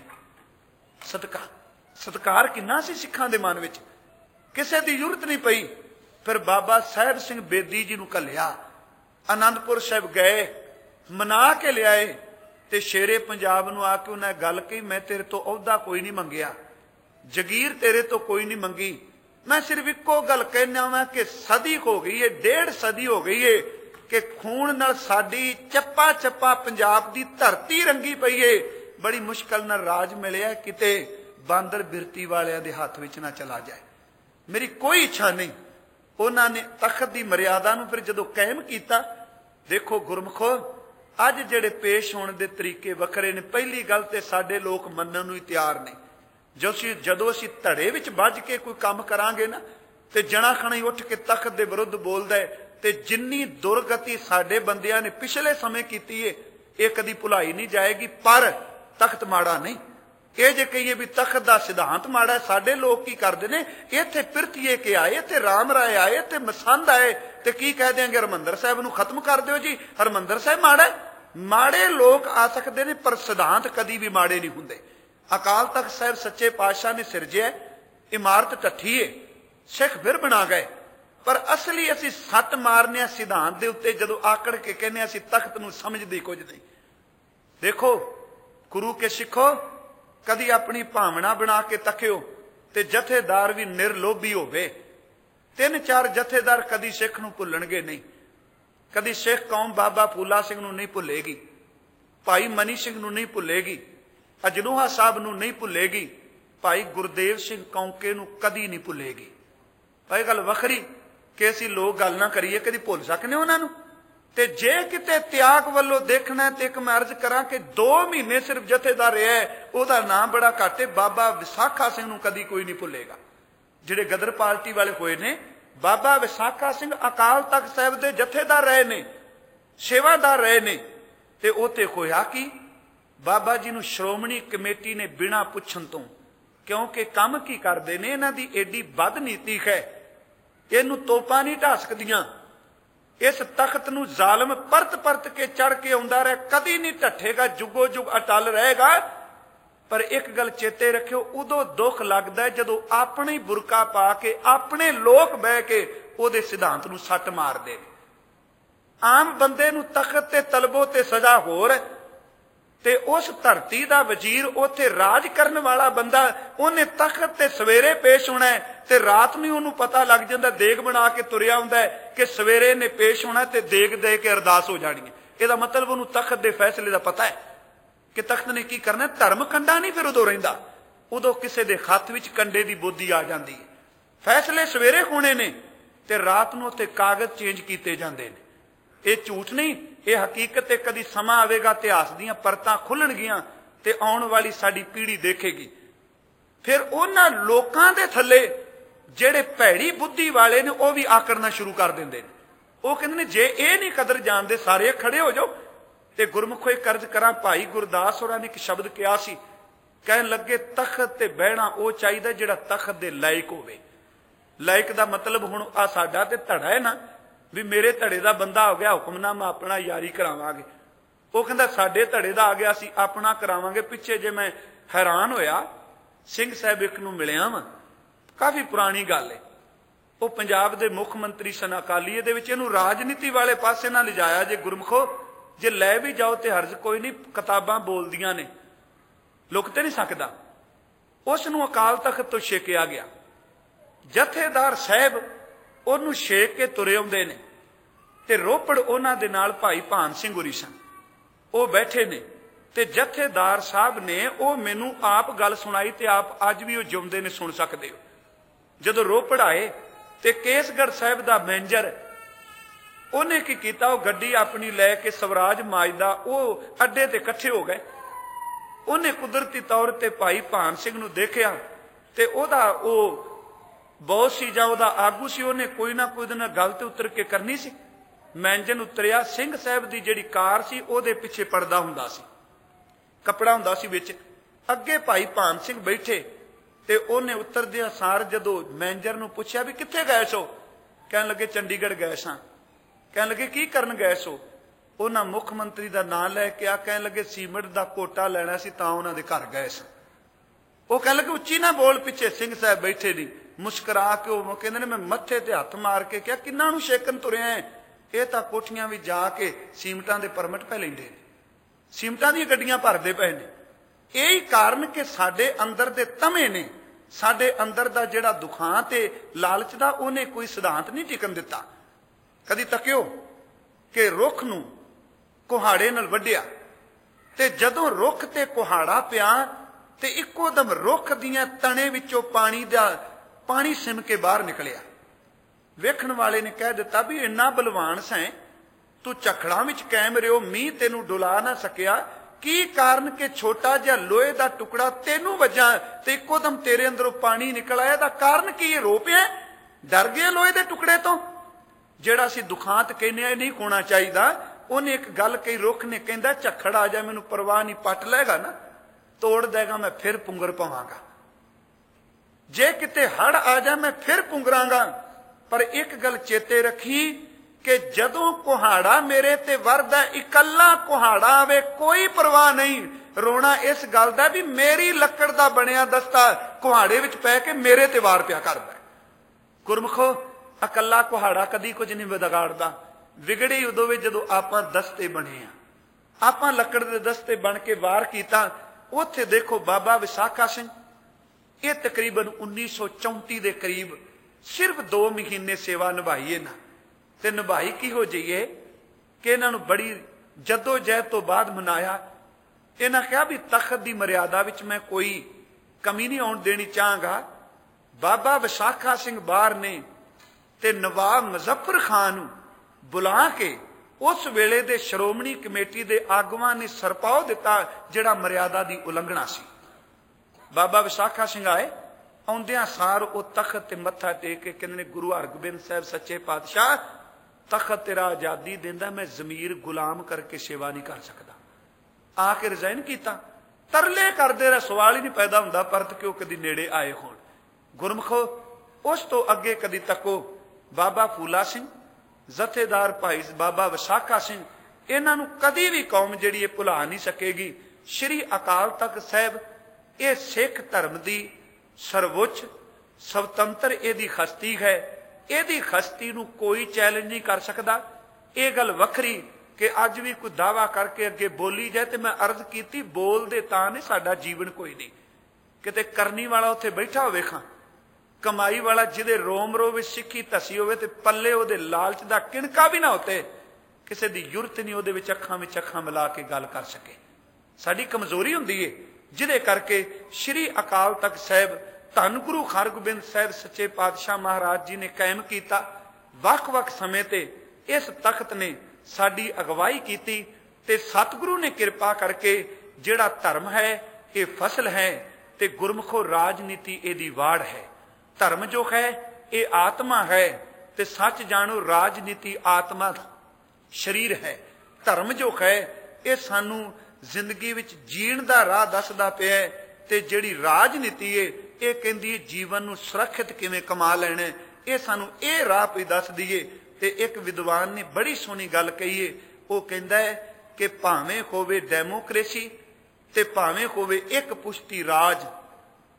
ਸਤਿਕਾਰ ਕਿੰਨਾ ਸੀ ਸਿੱਖਾਂ ਦੇ ਮਨ ਵਿੱਚ, ਕਿਸੇ ਦੀ ਜ਼ਰੂਰਤ ਨਹੀਂ ਪਈ। ਫਿਰ ਬਾਬਾ ਸਾਹਿਬ ਸਿੰਘ ਬੇਦੀ ਜੀ ਨੂੰ ਘੱਲਿਆ, ਆਨੰਦਪੁਰ ਸਾਹਿਬ ਗਏ, ਮਨਾ ਕੇ ਲਿਆਏ ਤੇ ਸ਼ੇਰੇ ਪੰਜਾਬ ਨੂੰ ਆ ਕੇ ਉਹਨਾਂ ਗੱਲ ਕਹੀ, ਮੈਂ ਤੇਰੇ ਤੋਂ ਅਹੁਦਾ ਕੋਈ ਨਹੀਂ ਮੰਗਿਆ, ਜਗੀਰ ਤੇਰੇ ਤੋਂ ਕੋਈ ਨਹੀਂ ਮੰਗੀ, ਮੈਂ ਸਿਰਫ ਇੱਕੋ ਗੱਲ ਕਹਿਣਾ ਵਾ ਕਿ ਸਦੀ ਹੋ ਗਈ ਹੈ, 1.5 ਸਦੀ ਹੋ ਗਈ ਹੈ ਕਿ ਖੂਨ ਨਾਲ ਸਾਡੀ ਚੱਪਾ ਚੱਪਾ ਪੰਜਾਬ ਦੀ ਧਰਤੀ ਰੰਗੀ ਪਈ ਏ। ਬੜੀ ਮੁਸ਼ਕਲ ਨਾਲ ਰਾਜ ਮਿਲਿਆ, ਕਿਤੇ ਬਾਂਦਰ ਬਿਰਤੀ ਵਾਲਿਆਂ ਦੇ ਹੱਥ ਵਿੱਚ ਨਾ ਚਲਾ ਜਾਏ। ਮੇਰੀ ਕੋਈ ਇੱਛਾ ਨਹੀਂ। ਉਹਨਾਂ ਨੇ ਤਖਤ ਦੀ ਮਰਿਆਦਾ ਨੂੰ ਫਿਰ ਜਦੋਂ ਕਾਇਮ ਕੀਤਾ, ਦੇਖੋ ਗੁਰਮਖੋ ਅੱਜ ਜਿਹੜੇ ਪੇਸ਼ ਹੋਣ ਦੇ ਤਰੀਕੇ ਵੱਖਰੇ ਨੇ। ਪਹਿਲੀ ਗੱਲ ਤੇ ਸਾਡੇ ਲੋਕ ਮੰਨਣ ਨੂੰ ਹੀ ਤਿਆਰ ਨਹੀਂ। ਜਦੋਂ ਅਸੀਂ ਧੜੇ ਵਿੱਚ ਵੱਜ ਕੇ ਕੋਈ ਕੰਮ ਕਰਾਂਗੇ ਨਾ ਤੇ ਜਣਾ ਖਣਾ ਉੱਠ ਕੇ ਤਖਤ ਦੇ ਵਿਰੁੱਧ ਬੋਲਦਾ ਹੈ। ਤੇ ਜਿੰਨੀ ਦੁਰਗਤੀ ਸਾਡੇ ਬੰਦਿਆਂ ਨੇ ਪਿਛਲੇ ਸਮੇਂ ਕੀਤੀ ਹੈ, ਇਹ ਕਦੀ ਭੁਲਾਈ ਨਹੀਂ ਜਾਏਗੀ। ਪਰ ਤਖਤ ਮਾੜਾ ਨਹੀਂ। ਇਹ ਜੇ ਕਹੀਏ ਵੀ ਤਖਤ ਦਾ ਸਿਧਾਂਤ ਮਾੜਾ, ਸਾਡੇ ਲੋਕ ਕੀ ਕਰਦੇ ਨੇ, ਇੱਥੇ ਪਿਰਤੀਏ ਕੇ ਆਏ, ਇੱਥੇ ਰਾਮ ਰਾਏ ਆਏ, ਇੱਥੇ ਮਸੰਦ ਆਏ ਤੇ ਕੀ ਕਹਿ ਦਿਆਂਗੇ ਹਰਮੰਦਰ ਸਾਹਿਬ ਨੂੰ ਖਤਮ ਕਰ ਦਿਓ ਜੀ, ਹਰਮੰਦਰ ਸਾਹਿਬ ਮਾੜਾ। ਮਾੜੇ ਲੋਕ ਆ ਸਕਦੇ ਨੇ ਪਰ ਸਿਧਾਂਤ ਕਦੀ ਵੀ ਮਾੜੇ ਨਹੀਂ ਹੁੰਦੇ। ਅਕਾਲ ਤਖਤ ਸਾਹਿਬ ਸੱਚੇ ਪਾਤਸ਼ਾਹ ਨੇ ਸਿਰਜਿਆ, ਇਮਾਰਤ ਢੱਠੀ ਏ, ਸਿੱਖ ਫਿਰ ਬਣਾ ਗਏ, ਪਰ ਅਸਲੀ ਅਸੀਂ ਸੱਟ ਮਾਰਨੇ ਆ ਸਿਧਾਂਤ ਦੇ ਉੱਤੇ। ਜਦੋਂ ਆਕੜ ਕੇ ਕਹਿੰਦੇ ਅਸੀਂ ਤਖਤ ਨੂੰ ਸਮਝਦੇ ਕੁਝ ਨਹੀਂ। ਦੇਖੋ ਗੁਰੂ ਕੇ ਸਿੱਖੋ, ਕਦੀ ਆਪਣੀ ਭਾਵਨਾ ਬਣਾ ਕੇ ਤੱਕਿਓ ਤੇ ਜਥੇਦਾਰ ਵੀ ਨਿਰਲੋਭੀ ਹੋਵੇ। 3-4 ਜਥੇਦਾਰ ਕਦੀ ਸਿੱਖ ਨੂੰ ਭੁੱਲਣਗੇ ਨਹੀਂ। ਕਦੀ ਸਿੱਖ ਕੌਮ ਬਾਬਾ ਫੂਲਾ ਸਿੰਘ ਨੂੰ ਨਹੀਂ ਭੁੱਲੇਗੀ, ਭਾਈ ਮਨੀ ਸਿੰਘ ਨੂੰ ਨਹੀਂ ਭੁੱਲੇਗੀ, ਅਜਨੂਹਾ ਸਾਹਿਬ ਨੂੰ ਨਹੀਂ ਭੁੱਲੇਗੀ, ਭਾਈ ਗੁਰਦੇਵ ਸਿੰਘ ਕੌਂਕੇ ਨੂੰ ਕਦੀ ਨਹੀਂ ਭੁੱਲੇਗੀ। ਭਾਈ ਗੱਲ ਵੱਖਰੀ ਕਿ ਅਸੀਂ ਲੋਕ ਗੱਲ ਨਾ ਕਰੀਏ, ਕਦੀ ਭੁੱਲ ਸਕਨੇ ਉਹਨਾਂ ਨੂੰ। ਤੇ ਜੇ ਕਿਤੇ ਤਿਆਗ ਵੱਲੋਂ ਦੇਖਣਾ ਤੇ ਇੱਕ ਮੈਂ ਅਰਜ਼ ਕਰਾਂ ਕਿ 2 ਮਹੀਨੇ ਸਿਰਫ ਜਥੇਦਾਰ ਰਿਹਾ, ਉਹਦਾ ਨਾਮ ਬੜਾ ਘੱਟ ਹੈ, ਬਾਬਾ ਵਿਸਾਖਾ ਸਿੰਘ ਨੂੰ ਕਦੀ ਕੋਈ ਨਹੀਂ ਭੁੱਲੇਗਾ। ਜਿਹੜੇ ਗਦਰ ਪਾਰਟੀ ਵਾਲੇ ਹੋਏ ਨੇ, ਬਾਬਾ ਵਿਸਾਖਾ ਸਿੰਘ ਅਕਾਲ ਤਖਤ ਸਾਹਿਬ ਦੇ ਜਥੇਦਾਰ ਰਹੇ ਨੇ, ਸੇਵਾਦਾਰ ਰਹੇ ਨੇ। ਤੇ ਉੱਥੇ ਹੋਇਆ ਕੀ, ਬਾਬਾ ਜੀ ਨੂੰ ਸ਼੍ਰੋਮਣੀ ਕਮੇਟੀ ਨੇ ਬਿਨਾਂ ਪੁੱਛਣ ਤੋਂ, ਕਿਉਂਕਿ ਕੰਮ ਕੀ ਕਰਦੇ ਨੇ, ਇਹਨਾਂ ਦੀ ਏਡੀ ਬਦ ਨੀਤੀ ਹੈ, ਇਹਨੂੰ ਤੋਪਾਂ ਨਹੀਂ ਢਾ ਸਕਦੀਆਂ। ਇਸ ਤਖਤ ਨੂੰ ਜ਼ਾਲਮ ਪਰਤ ਪਰਤ ਕੇ ਚੜ ਕੇ ਆਉਂਦਾ ਰਿਹਾ, ਕਦੀ ਨਹੀਂ ਢੱਠੇਗਾ, ਜੁਗੋ ਜੁਗ ਅਟਲ ਰਹੇਗਾ। ਪਰ ਇੱਕ ਗੱਲ ਚੇਤੇ ਰੱਖਿਓ, ਉਦੋਂ ਦੁੱਖ ਲੱਗਦਾ ਜਦੋਂ ਆਪਣੇ ਬੁਰਕਾ ਪਾ ਕੇ ਆਪਣੇ ਲੋਕ ਬਹਿ ਕੇ ਉਹਦੇ ਸਿਧਾਂਤ ਨੂੰ ਸੱਟ ਮਾਰਦੇ ਨੇ। ਆਮ ਬੰਦੇ ਨੂੰ ਤਖਤ ਤੇ ਤਲਬੋ ਤੇ ਸਜ਼ਾ ਹੋਰ, ਤੇ ਉਸ ਧਰਤੀ ਦਾ ਵਜ਼ੀਰ, ਉੱਥੇ ਰਾਜ ਕਰਨ ਵਾਲਾ ਬੰਦਾ, ਉਹਨੇ ਤਖਤ ਤੇ ਸਵੇਰੇ ਪੇਸ਼ ਹੋਣਾ ਤੇ ਰਾਤ ਨੂੰ ਉਹਨੂੰ ਪਤਾ ਲੱਗ ਜਾਂਦਾ, ਦੇਗ ਬਣਾ ਕੇ ਤੁਰਿਆ ਹੁੰਦਾ ਕਿ ਸਵੇਰੇ ਨੇ ਪੇਸ਼ ਹੋਣਾ ਤੇ ਦੇਗ ਦੇ ਕੇ ਅਰਦਾਸ ਹੋ ਜਾਣੀ ਹੈ। ਇਹਦਾ ਮਤਲਬ ਉਹਨੂੰ ਤਖਤ ਦੇ ਫੈਸਲੇ ਦਾ ਪਤਾ ਹੈ ਕਿ ਤਖਤ ਨੇ ਕੀ ਕਰਨਾ। ਧਰਮ ਕੰਡਾ ਨਹੀਂ ਫਿਰ ਉਦੋਂ ਰਹਿੰਦਾ, ਉਦੋਂ ਕਿਸੇ ਦੇ ਹੱਥ ਵਿੱਚ ਕੰਡੇ ਦੀ ਬੋਦੀ ਆ ਜਾਂਦੀ ਹੈ। ਫੈਸਲੇ ਸਵੇਰੇ ਹੋਣੇ ਨੇ ਤੇ ਰਾਤ ਨੂੰ ਉੱਥੇ ਕਾਗਜ਼ ਚੇਂਜ ਕੀਤੇ ਜਾਂਦੇ ਨੇ। ਇਹ ਝੂਠ ਨਹੀਂ, ਇਹ ਹਕੀਕਤ ਹੈ। ਕਦੀ ਸਮਾਂ ਆਵੇਗਾ, ਇਤਿਹਾਸ ਦੀਆਂ ਪਰਤਾਂ ਖੁੱਲਣਗੀਆਂ ਤੇ ਆਉਣ ਵਾਲੀ ਸਾਡੀ ਪੀੜ੍ਹੀ ਦੇਖੇਗੀ। ਫਿਰ ਉਹਨਾਂ ਲੋਕਾਂ ਦੇ ਥੱਲੇ ਜਿਹੜੇ ਭੈੜੀ ਬੁੱਧੀ ਵਾਲੇ ਨੇ ਉਹ ਵੀ ਆਕੜਨਾ ਸ਼ੁਰੂ ਕਰ ਦਿੰਦੇ ਨੇ। ਉਹ ਕਹਿੰਦੇ ਨੇ ਜੇ ਇਹ ਨਹੀਂ ਕਦਰ ਜਾਣਦੇ, ਸਾਰੇ ਖੜੇ ਹੋ ਜਾਓ। ਤੇ ਗੁਰਮੁਖੋ ਇੱਕ ਅਰਜ਼ ਕਰਾਂ, ਭਾਈ ਗੁਰਦਾਸ ਹੋਰਾਂ ਨੇ ਇੱਕ ਸ਼ਬਦ ਕਿਹਾ ਸੀ, ਕਹਿਣ ਲੱਗੇ ਤਖਤ ਤੇ ਬਹਿਣਾ ਉਹ ਚਾਹੀਦਾ ਜਿਹੜਾ ਤਖਤ ਦੇ ਲਾਇਕ ਹੋਵੇ। ਲਾਇਕ ਦਾ ਮਤਲਬ ਹੁਣ ਆ ਸਾਡਾ ਤੇ ਧੜਾ ਹੈ ਨਾ, ਵੀ ਮੇਰੇ ਧੜੇ ਦਾ ਬੰਦਾ ਹੋ ਗਿਆ, ਹੁਕਮਨਾਮਾ ਆਪਣਾ ਯਾਰੀ ਕਰਾਵਾਂਗੇ। ਉਹ ਕਹਿੰਦਾ ਸਾਡੇ ਧੜੇ ਦਾ ਆ ਗਿਆ, ਅਸੀਂ ਆਪਣਾ ਕਰਾਵਾਂਗੇ। ਪਿੱਛੇ ਜੇ ਮੈਂ ਹੈਰਾਨ ਹੋਇਆ, ਸਿੰਘ ਸਾਹਿਬ ਇੱਕ ਨੂੰ ਮਿਲਿਆ ਵਾਂ, ਕਾਫੀ ਪੁਰਾਣੀ ਗੱਲ ਹੈ। ਉਹ ਪੰਜਾਬ ਦੇ ਮੁੱਖ ਮੰਤਰੀ ਸਨ ਅਕਾਲੀਏ ਦੇ ਵਿੱਚ। ਇਹਨੂੰ ਰਾਜਨੀਤੀ ਵਾਲੇ ਪਾਸੇ ਨਾ ਲਿਜਾਇਆ ਜੇ ਗੁਰਮਖੋ। ਜੇ ਲੈ ਵੀ ਜਾਓ ਤੇ ਹਰਜ ਕੋਈ ਨਹੀਂ, ਕਿਤਾਬਾਂ ਬੋਲਦੀਆਂ ਨੇ, ਲੁਕ ਤੇ ਨਹੀਂ ਸਕਦਾ। ਉਸ ਨੂੰ ਅਕਾਲ ਤਖਤ ਤੋਂ ਛੇਕਿਆ ਗਿਆ। ਜਥੇਦਾਰ ਸਾਹਿਬ ਉਹਨੂੰ ਛੇਕ ਕੇ ਤੁਰੇ ਆਉਂਦੇ ਨੇ ਤੇ ਰੋਪੜ ਉਹਨਾਂ ਦੇ ਨਾਲ ਭਾਈ ਭਾਨ ਸਿੰਘ ਹੋਰੀ ਸਨ, ਉਹ ਬੈਠੇ ਨੇ ਤੇ ਜਥੇਦਾਰ ਸਾਹਿਬ ਨੇ ਉਹ ਮੈਨੂੰ ਆਪ ਗੱਲ ਸੁਣਾਈ ਤੇ ਆਪ ਅੱਜ ਵੀ ਉਹ ਜਿਉਂਦੇ ਨੇ, ਸੁਣ ਸਕਦੇ ਹੋ। ਜਦੋਂ ਰੋਪੜ ਆਏ ਤੇ ਕੇਸਗੜ੍ਹ ਸਾਹਿਬ ਦਾ ਮੈਨੇਜਰ ਉਹਨੇ ਕੀ ਕੀਤਾ, ਉਹ ਗੱਡੀ ਆਪਣੀ ਲੈ ਕੇ ਸਵਰਾਜ ਮਾਜਦਾ ਉਹ ਅੱਡੇ ਤੇ ਇਕੱਠੇ ਹੋ ਗਏ। ਉਹਨੇ ਕੁਦਰਤੀ ਤੌਰ ਤੇ ਭਾਈ ਭਾਨ ਸਿੰਘ ਨੂੰ ਦੇਖਿਆ ਤੇ ਉਹਦਾ ਉਹ ਬੌਸ ਸੀ ਜਾਂ ਉਹਦਾ ਆਗੂ ਸੀ, ਉਹਨੇ ਕੋਈ ਨਾ ਕੋਈ ਉਹਦੇ ਨਾਲ ਗੱਲ ਤੇ ਉਤਰ ਕੇ ਕਰਨੀ ਸੀ। ਮੈਨੇਜਰ ਉਤਰਿਆ, ਸਿੰਘ ਸਾਹਿਬ ਦੀ ਜਿਹੜੀ ਕਾਰ ਸੀ ਉਹਦੇ ਪਿੱਛੇ ਪਰਦਾ ਹੁੰਦਾ ਸੀ, ਕੱਪੜਾ ਹੁੰਦਾ ਸੀ ਵਿੱਚ। ਅੱਗੇ ਭਾਈ ਭਾਨ ਸਿੰਘ ਬੈਠੇ ਤੇ ਉਹਨੇ ਉਤਰਦਿਆਂ ਸਾਰ ਜਦੋਂ ਮੈਨੇਜਰ ਨੂੰ ਪੁੱਛਿਆ ਵੀ ਕਿੱਥੇ ਗਏ ਸੋ, ਕਹਿਣ ਲੱਗੇ ਚੰਡੀਗੜ੍ਹ ਗਏ ਸਾਂ। ਕਹਿਣ ਲੱਗੇ ਕੀ ਕਰਨ ਗਏ ਸੋ? ਉਹਨਾਂ ਮੁੱਖ ਮੰਤਰੀ ਦਾ ਨਾਂ ਲੈ ਕੇ ਆ, ਕਹਿਣ ਲੱਗੇ ਸੀਮਿੰਟ ਦਾ ਕੋਟਾ ਲੈਣਾ ਸੀ ਤਾਂ ਉਹਨਾਂ ਦੇ ਘਰ ਗਏ ਸਾਂ। ਉਹ ਕਹਿਣ ਲੱਗੇ ਉੱਚੀ ਨਾ ਬੋਲ, ਪਿੱਛੇ ਸਿੰਘ ਸਾਹਿਬ ਬੈਠੇ ਨਹੀਂ। ਮੁਸਕਰਾ ਕੇ ਉਹ ਕਹਿੰਦੇ ਨੇ ਮੈਂ ਮੱਥੇ ਤੇ ਹੱਥ ਮਾਰ ਕੇ ਕਿਹਾ ਕਿੰਨਾਂ ਨੂੰ ਛੇਕਣ ਤੁਰਿਆ ਹੈ? ਇਹ ਤਾਂ ਕੋਠੀਆਂ ਵਿੱਚ ਜਾ ਕੇ ਸੀਮਟਾਂ ਦੇ ਪਰਮਿਟ ਪੈ ਲੈਂਦੇ ਨੇ, ਸੀਮਟਾਂ ਦੀਆਂ ਗੱਡੀਆਂ ਭਰਦੇ ਪਏ ਨੇ। ਇਹੀ ਕਾਰਨ ਕਿ ਸਾਡੇ ਅੰਦਰ ਦੇ ਤਮੇ ਨੇ, ਸਾਡੇ ਅੰਦਰ ਦਾ ਜਿਹੜਾ ਦੁਖਾਂ ਤੇ ਲਾਲਚ ਦਾ, ਉਹਨੇ ਕੋਈ ਸਿਧਾਂਤ ਨਹੀਂ ਟਿਕਣ ਦਿੱਤਾ। ਕਦੀ ਤੱਕਿਓ ਕਿ ਰੁੱਖ ਨੂੰ ਕੁਹਾੜੇ ਨਾਲ ਵੱਢਿਆ ਤੇ ਜਦੋਂ ਰੁੱਖ ਤੇ ਕੁਹਾੜਾ ਪਿਆ ਤੇ ਇੱਕੋ ਦਮ ਰੁੱਖ ਦੀਆਂ ਤਣੇ ਵਿੱਚੋਂ ਪਾਣੀ ਸਿਮ ਕੇ ਬਾਹਰ ਨਿਕਲਿਆ। ਵੇਖਣ ਵਾਲੇ ਨੇ ਕਹਿ ਦਿੱਤਾ ਵੀ ਇੰਨਾ ਬਲਵਾਨ ਸੈਂ ਤੂੰ ਝਖੜਾਂ ਵਿੱਚ ਕਾਇਮ ਰਿਓ, ਮੀਂਹ ਤੈਨੂੰ ਡੁਲਾ ਨਾ ਸਕਿਆ। ਕੀ ਕਾਰਨ ਕਿ ਛੋਟਾ ਜਿਹਾ ਲੋਹੇ ਦਾ ਟੁਕੜਾ ਤੈਨੂੰ ਵੱਜਾ ਤੇ ਇੱਕੋ ਦਮ ਤੇਰੇ ਅੰਦਰੋਂ ਪਾਣੀ ਨਿਕਲ ਆਇਆ? ਦਾ ਕਾਰਨ ਕੀ? ਇਹ ਰੋ ਪਿਆ, ਡਰ ਗਿਆ ਲੋਹੇ ਦੇ ਟੁਕੜੇ ਤੋਂ। ਜਿਹੜਾ ਅਸੀਂ ਦੁਖਾਂਤ ਕਹਿੰਦੇ ਆ ਇਹ ਨਹੀਂ ਹੋਣਾ ਚਾਹੀਦਾ। ਉਹਨੇ ਇੱਕ ਗੱਲ ਕਹੀ, ਰੁੱਖ ਨੇ, ਕਹਿੰਦਾ ਝੱਖੜ ਆ ਜਾ ਮੈਨੂੰ ਪਰਵਾਹ ਨਹੀਂ, ਪੱਟ ਲੈਗਾ ਨਾ, ਤੋੜ ਦੇਗਾ, ਮੈਂ ਫਿਰ ਪੁੰਗਰ ਪਾਵਾਂਗਾ। ਜੇ ਕਿਤੇ ਹੜ ਆ ਜਾ ਮੈਂ ਫਿਰ ਪੁੰਗਰਾਂਗਾ। ਪਰ ਇੱਕ ਗੱਲ ਚੇਤੇ ਰੱਖੀ ਕਿ ਜਦੋਂ ਕੁਹਾੜਾ ਮੇਰੇ ਤੇ ਵਰਦਾ, ਇਕੱਲਾ ਕੁਹਾੜਾ ਆਵੇ ਕੋਈ ਪਰਵਾਹ ਨਹੀਂ। ਰੋਣਾ ਇਸ ਗੱਲ ਦਾ ਵੀ ਮੇਰੀ ਲੱਕੜ ਦਾ ਬਣਿਆ ਦਸਤਾ ਕੁਹਾੜੇ ਵਿੱਚ ਪੈ ਕੇ ਮੇਰੇ ਤੇ ਵਾਰ ਪਿਆ ਕਰਦਾ। ਗੁਰਮਖੋ, ਇਕੱਲਾ ਕੁਹਾੜਾ ਕਦੀ ਕੁਝ ਨਹੀਂ ਵਿਗਾੜਦਾ। ਵਿਗੜੀ ਉਦੋਂ ਵੀ ਜਦੋਂ ਆਪਾਂ ਦਸਤੇ ਬਣੇ ਆ। ਆਪਾਂ ਲੱਕੜ ਦੇ ਦਸਤੇ ਬਣ ਕੇ ਵਾਰ ਕੀਤਾ। ਉੱਥੇ ਦੇਖੋ ਬਾਬਾ ਵਿਸਾਖਾ ਸਿੰਘ, ਇਹ ਤਕਰੀਬਨ 1934 ਦੇ ਕਰੀਬ ਸਿਰਫ 2 ਮਹੀਨੇ ਸੇਵਾ ਨਿਭਾਈ ਇਹਨਾਂ। ਤੇ ਨਿਭਾਈ ਕਿਹੋ ਜਿਹੀ ਹੈ ਕਿ ਇਹਨਾਂ ਨੂੰ ਬੜੀ ਜੱਦੋ ਜਹਿਦ ਤੋਂ ਬਾਅਦ ਮਨਾਇਆ। ਇਹਨਾਂ ਕਿਹਾ ਵੀ ਤਖਤ ਦੀ ਮਰਿਆਦਾ ਵਿੱਚ ਮੈਂ ਕੋਈ ਕਮੀ ਨਹੀਂ ਆਉਣ ਦੇਣੀ ਚਾਹਾਂਗਾ। ਬਾਬਾ ਵਿਸਾਖਾ ਸਿੰਘ ਬਾਰ ਨੇ ਤੇ ਨਵਾਬ ਮੁਜ਼ੱਫਰ ਖਾਨ ਨੂੰ ਬੁਲਾ ਕੇ ਉਸ ਵੇਲੇ ਦੇ ਸ਼੍ਰੋਮਣੀ ਕਮੇਟੀ ਦੇ ਆਗੂਆਂ ਨੇ ਸਰਪਾਉ ਦਿੱਤਾ ਜਿਹੜਾ ਮਰਿਆਦਾ ਦੀ ਉਲੰਘਣਾ ਸੀ। ਬਾਬਾ ਵਿਸਾਖਾ ਸਿੰਘ ਆਏ, ਆਉਂਦਿਆਂ ਸਾਰ ਉਹ ਤਖਤ ਤੇ ਮੱਥਾ ਟੇਕ ਕੇ ਕਹਿੰਦੇ ਨੇ ਗੁਰੂ ਹਰਗੋਬਿੰਦ ਸਾਹਿਬ ਸੱਚੇ ਪਾਤਸ਼ਾਹ, ਤਖਤ ਤੇਰਾ ਆਜ਼ਾਦੀ ਦਿੰਦਾ, ਮੈਂ ਜ਼ਮੀਰ ਗੁਲਾਮ ਕਰਕੇ ਸੇਵਾ ਨਹੀਂ ਕਰ ਸਕਦਾ। ਆ ਕੇ ਰਿਜ਼ਾਈਨ ਕੀਤਾ। ਤਰਲੇ ਕਰਦੇ ਰਹੇ, ਸਵਾਲ ਹੀ ਨਹੀਂ ਪੈਦਾ ਹੁੰਦਾ ਪਰਤ ਕਿਉਂ ਕਦੀ ਨੇੜੇ ਆਏ ਹੋਣ। ਗੁਰਮਖੋ, ਉਸ ਤੋਂ ਅੱਗੇ ਕਦੀ ਤੱਕੋ ਬਾਬਾ ਫੂਲਾ ਸਿੰਘ, ਜਥੇਦਾਰ ਭਾਈ ਬਾਬਾ ਵਿਸਾਖਾ ਸਿੰਘ, ਇਹਨਾਂ ਨੂੰ ਕਦੀ ਵੀ ਕੌਮ ਜਿਹੜੀ ਇਹ ਭੁਲਾ ਨਹੀਂ ਸਕੇਗੀ। ਸ਼੍ਰੀ ਅਕਾਲ ਤਖਤ ਸਾਹਿਬ ਇਹ ਸਿੱਖ ਧਰਮ ਦੀ ਸਰਵਉੱਚ ਸਵਤੰਤਰ ਇਹਦੀ ਹਸਤੀ ਹੈ। ਇਹਦੀ ਹਸਤੀ ਨੂੰ ਕੋਈ ਚੈਲੰਜ ਨਹੀਂ ਕਰ ਸਕਦਾ। ਇਹ ਗੱਲ ਵੱਖਰੀ ਕਿ ਅੱਜ ਵੀ ਕੋਈ ਦਾਵਾ ਕਰਕੇ ਅੱਗੇ ਬੋਲੀ ਜਾਏ ਤੇ ਮੈਂ ਅਰਜ਼ ਕੀਤੀ, ਬੋਲਦੇ ਤਾਂ ਨੇ, ਸਾਡਾ ਜੀਵਨ ਕੋਈ ਨਹੀਂ। ਕਿਤੇ ਕਰਨੀ ਵਾਲਾ ਉੱਥੇ ਬੈਠਾ ਹੋਵੇ, ਖਾਂ ਕਮਾਈ ਵਾਲਾ ਜਿਹਦੇ ਰੋਮ ਰੋ ਵਿੱਚ ਸਿੱਖੀ ਧਸੀ ਹੋਵੇ ਤੇ ਪੱਲੇ ਉਹਦੇ ਲਾਲਚ ਦਾ ਕਿਣਕਾ ਵੀ ਨਾ ਹੋਤੇ, ਕਿਸੇ ਦੀ ਜ਼ਰੂਰਤ ਨਹੀਂ ਉਹਦੇ ਵਿੱਚ ਅੱਖਾਂ ਮਿਲਾ ਕੇ ਗੱਲ ਕਰ ਸਕੇ। ਸਾਡੀ ਕਮਜ਼ੋਰੀ ਹੁੰਦੀ ਏ, ਜਿਹਦੇ ਕਰਕੇ ਸ਼੍ਰੀ ਅਕਾਲ ਤਖਤ ਸਾਹਿਬ ਧੰਨ ਗੁਰੂ ਹਰਗੋਬਿੰਦ ਸਾਹਿਬ ਸੱਚੇ ਪਾਤਸ਼ਾਹ ਮਹਾਰਾਜ ਜੀ ਨੇ ਕਾਇਮ ਕੀਤਾ। ਵੱਖ-ਵੱਖ ਸਮੇਂ ਤੇ ਇਸ ਤਖਤ ਨੇ ਸਾਡੀ ਅਗਵਾਈ ਕੀਤੀ ਤੇ ਸਤਿਗੁਰੂ ਨੇ ਕਿਰਪਾ ਕਰਕੇ ਜਿਹੜਾ ਧਰਮ ਹੈ ਇਹ ਫਸਲ ਹੈ ਤੇ ਗੁਰਮੁਖੋ ਰਾਜਨੀਤੀ ਇਹਦੀ ਵਾੜ ਹੈ। ਧਰਮ ਜੋ ਹੈ ਇਹ ਆਤਮਾ ਹੈ ਤੇ ਸੱਚ ਜਾਣੋ ਰਾਜਨੀਤੀ ਆਤਮਾ ਦਾ ਸਰੀਰ ਹੈ। ਧਰਮ ਜੋ ਹੈ ਇਹ ਸਾਨੂੰ ਜ਼ਿੰਦਗੀ ਵਿੱਚ ਜੀਣ ਦਾ ਰਾਹ ਦੱਸਦਾ ਪਿਆ ਤੇ ਜਿਹੜੀ ਰਾਜਨੀਤੀ ਹੈ ਇਹ ਕਹਿੰਦੀ ਹੈ ਜੀਵਨ ਨੂੰ ਸੁਰੱਖਿਅਤ ਕਿਵੇਂ ਕਮਾ ਲੈਣਾ। ਇਹ ਸਾਨੂੰ ਇਹ ਰਾਹ ਪਈ ਦੱਸਦੀ ਏ। ਤੇ ਇੱਕ ਵਿਦਵਾਨ ਨੇ ਬੜੀ ਸੋਹਣੀ ਗੱਲ ਕਹੀ ਏ। ਉਹ ਕਹਿੰਦਾ ਹੈ ਕਿ ਭਾਵੇਂ ਹੋਵੇ ਡੈਮੋਕ੍ਰੇਸੀ ਤੇ ਭਾਵੇਂ ਹੋਵੇ ਇੱਕ ਪੁਸ਼ਤੀ ਰਾਜ,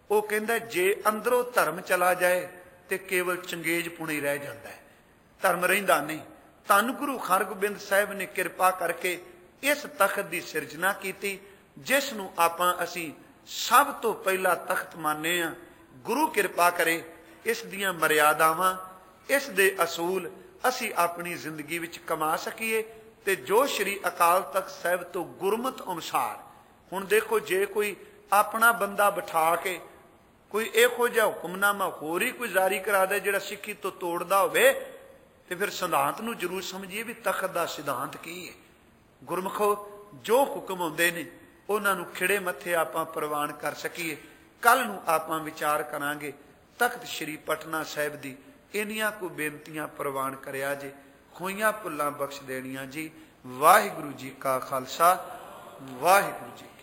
ਉਹ ਕਹਿੰਦਾ ਜੇ ਅੰਦਰੋਂ ਧਰਮ ਚਲਾ ਜਾਏ ਤੇ ਕੇਵਲ ਚੰਗੇਜ ਪੁਣੇ ਰਹਿ ਜਾਂਦਾ ਹੈ, ਧਰਮ ਰਹਿੰਦਾ ਨਹੀਂ। ਧੰਨ ਗੁਰੂ ਹਰਗੋਬਿੰਦ ਸਾਹਿਬ ਨੇ ਕਿਰਪਾ ਕਰਕੇ ਇਸ ਤਖਤ ਦੀ ਸਿਰਜਣਾ ਕੀਤੀ, ਜਿਸ ਨੂੰ ਅਸੀਂ ਸਭ ਤੋਂ ਪਹਿਲਾ ਤਖਤ ਮੰਨਦੇ ਹਾਂ। ਗੁਰੂ ਕਿਰਪਾ ਕਰੇ ਇਸ ਦੀਆਂ ਮਰਿਆਦਾਵਾਂ, ਇਸ ਦੇ ਅਸੂਲ ਅਸੀਂ ਆਪਣੀ ਜ਼ਿੰਦਗੀ ਵਿੱਚ ਕਮਾ ਸਕੀਏ, ਤੇ ਜੋ ਸ਼੍ਰੀ ਅਕਾਲ ਤਖਤ ਸਾਹਿਬ ਤੋਂ ਗੁਰਮਤ ਅਨੁਸਾਰ, ਹੁਣ ਦੇਖੋ ਜੇ ਕੋਈ ਆਪਣਾ ਬੰਦਾ ਬਿਠਾ ਕੇ ਕੋਈ ਇਹੋ ਜਿਹਾ ਹੁਕਮਨਾਮਾ ਹੋਰ ਹੀ ਕੋਈ ਜਾਰੀ ਕਰਾ ਦੇ ਜਿਹੜਾ ਸਿੱਖੀ ਤੋਂ ਤੋੜਦਾ ਹੋਵੇ, ਤੇ ਫਿਰ ਸਿਧਾਂਤ ਨੂੰ ਜ਼ਰੂਰ ਸਮਝੀਏ ਵੀ ਤਖਤ ਦਾ ਸਿਧਾਂਤ ਕੀ ਹੈ। ਗੁਰਮੁਖੋ ਜੋ ਹੁਕਮ ਹੁੰਦੇ ਨੇ ਉਹਨਾਂ ਨੂੰ ਖਿੜੇ ਮੱਥੇ ਆਪਾਂ ਪ੍ਰਵਾਨ ਕਰ ਸਕੀਏ। ਕੱਲ ਨੂੰ ਆਪਾਂ ਵਿਚਾਰ ਕਰਾਂਗੇ ਤਖਤ ਸ਼੍ਰੀ ਪਟਨਾ ਸਾਹਿਬ ਦੀ। ਇੰਨੀਆਂ ਕੁ ਬੇਨਤੀਆਂ ਪ੍ਰਵਾਨ ਕਰਿਆ ਜੇ, ਹੋਈਆਂ ਭੁੱਲਾਂ ਬਖਸ਼ ਦੇਣੀਆਂ ਜੀ। ਵਾਹਿਗੁਰੂ ਜੀ ਕਾ ਖਾਲਸਾ, ਵਾਹਿਗੁਰੂ ਜੀ।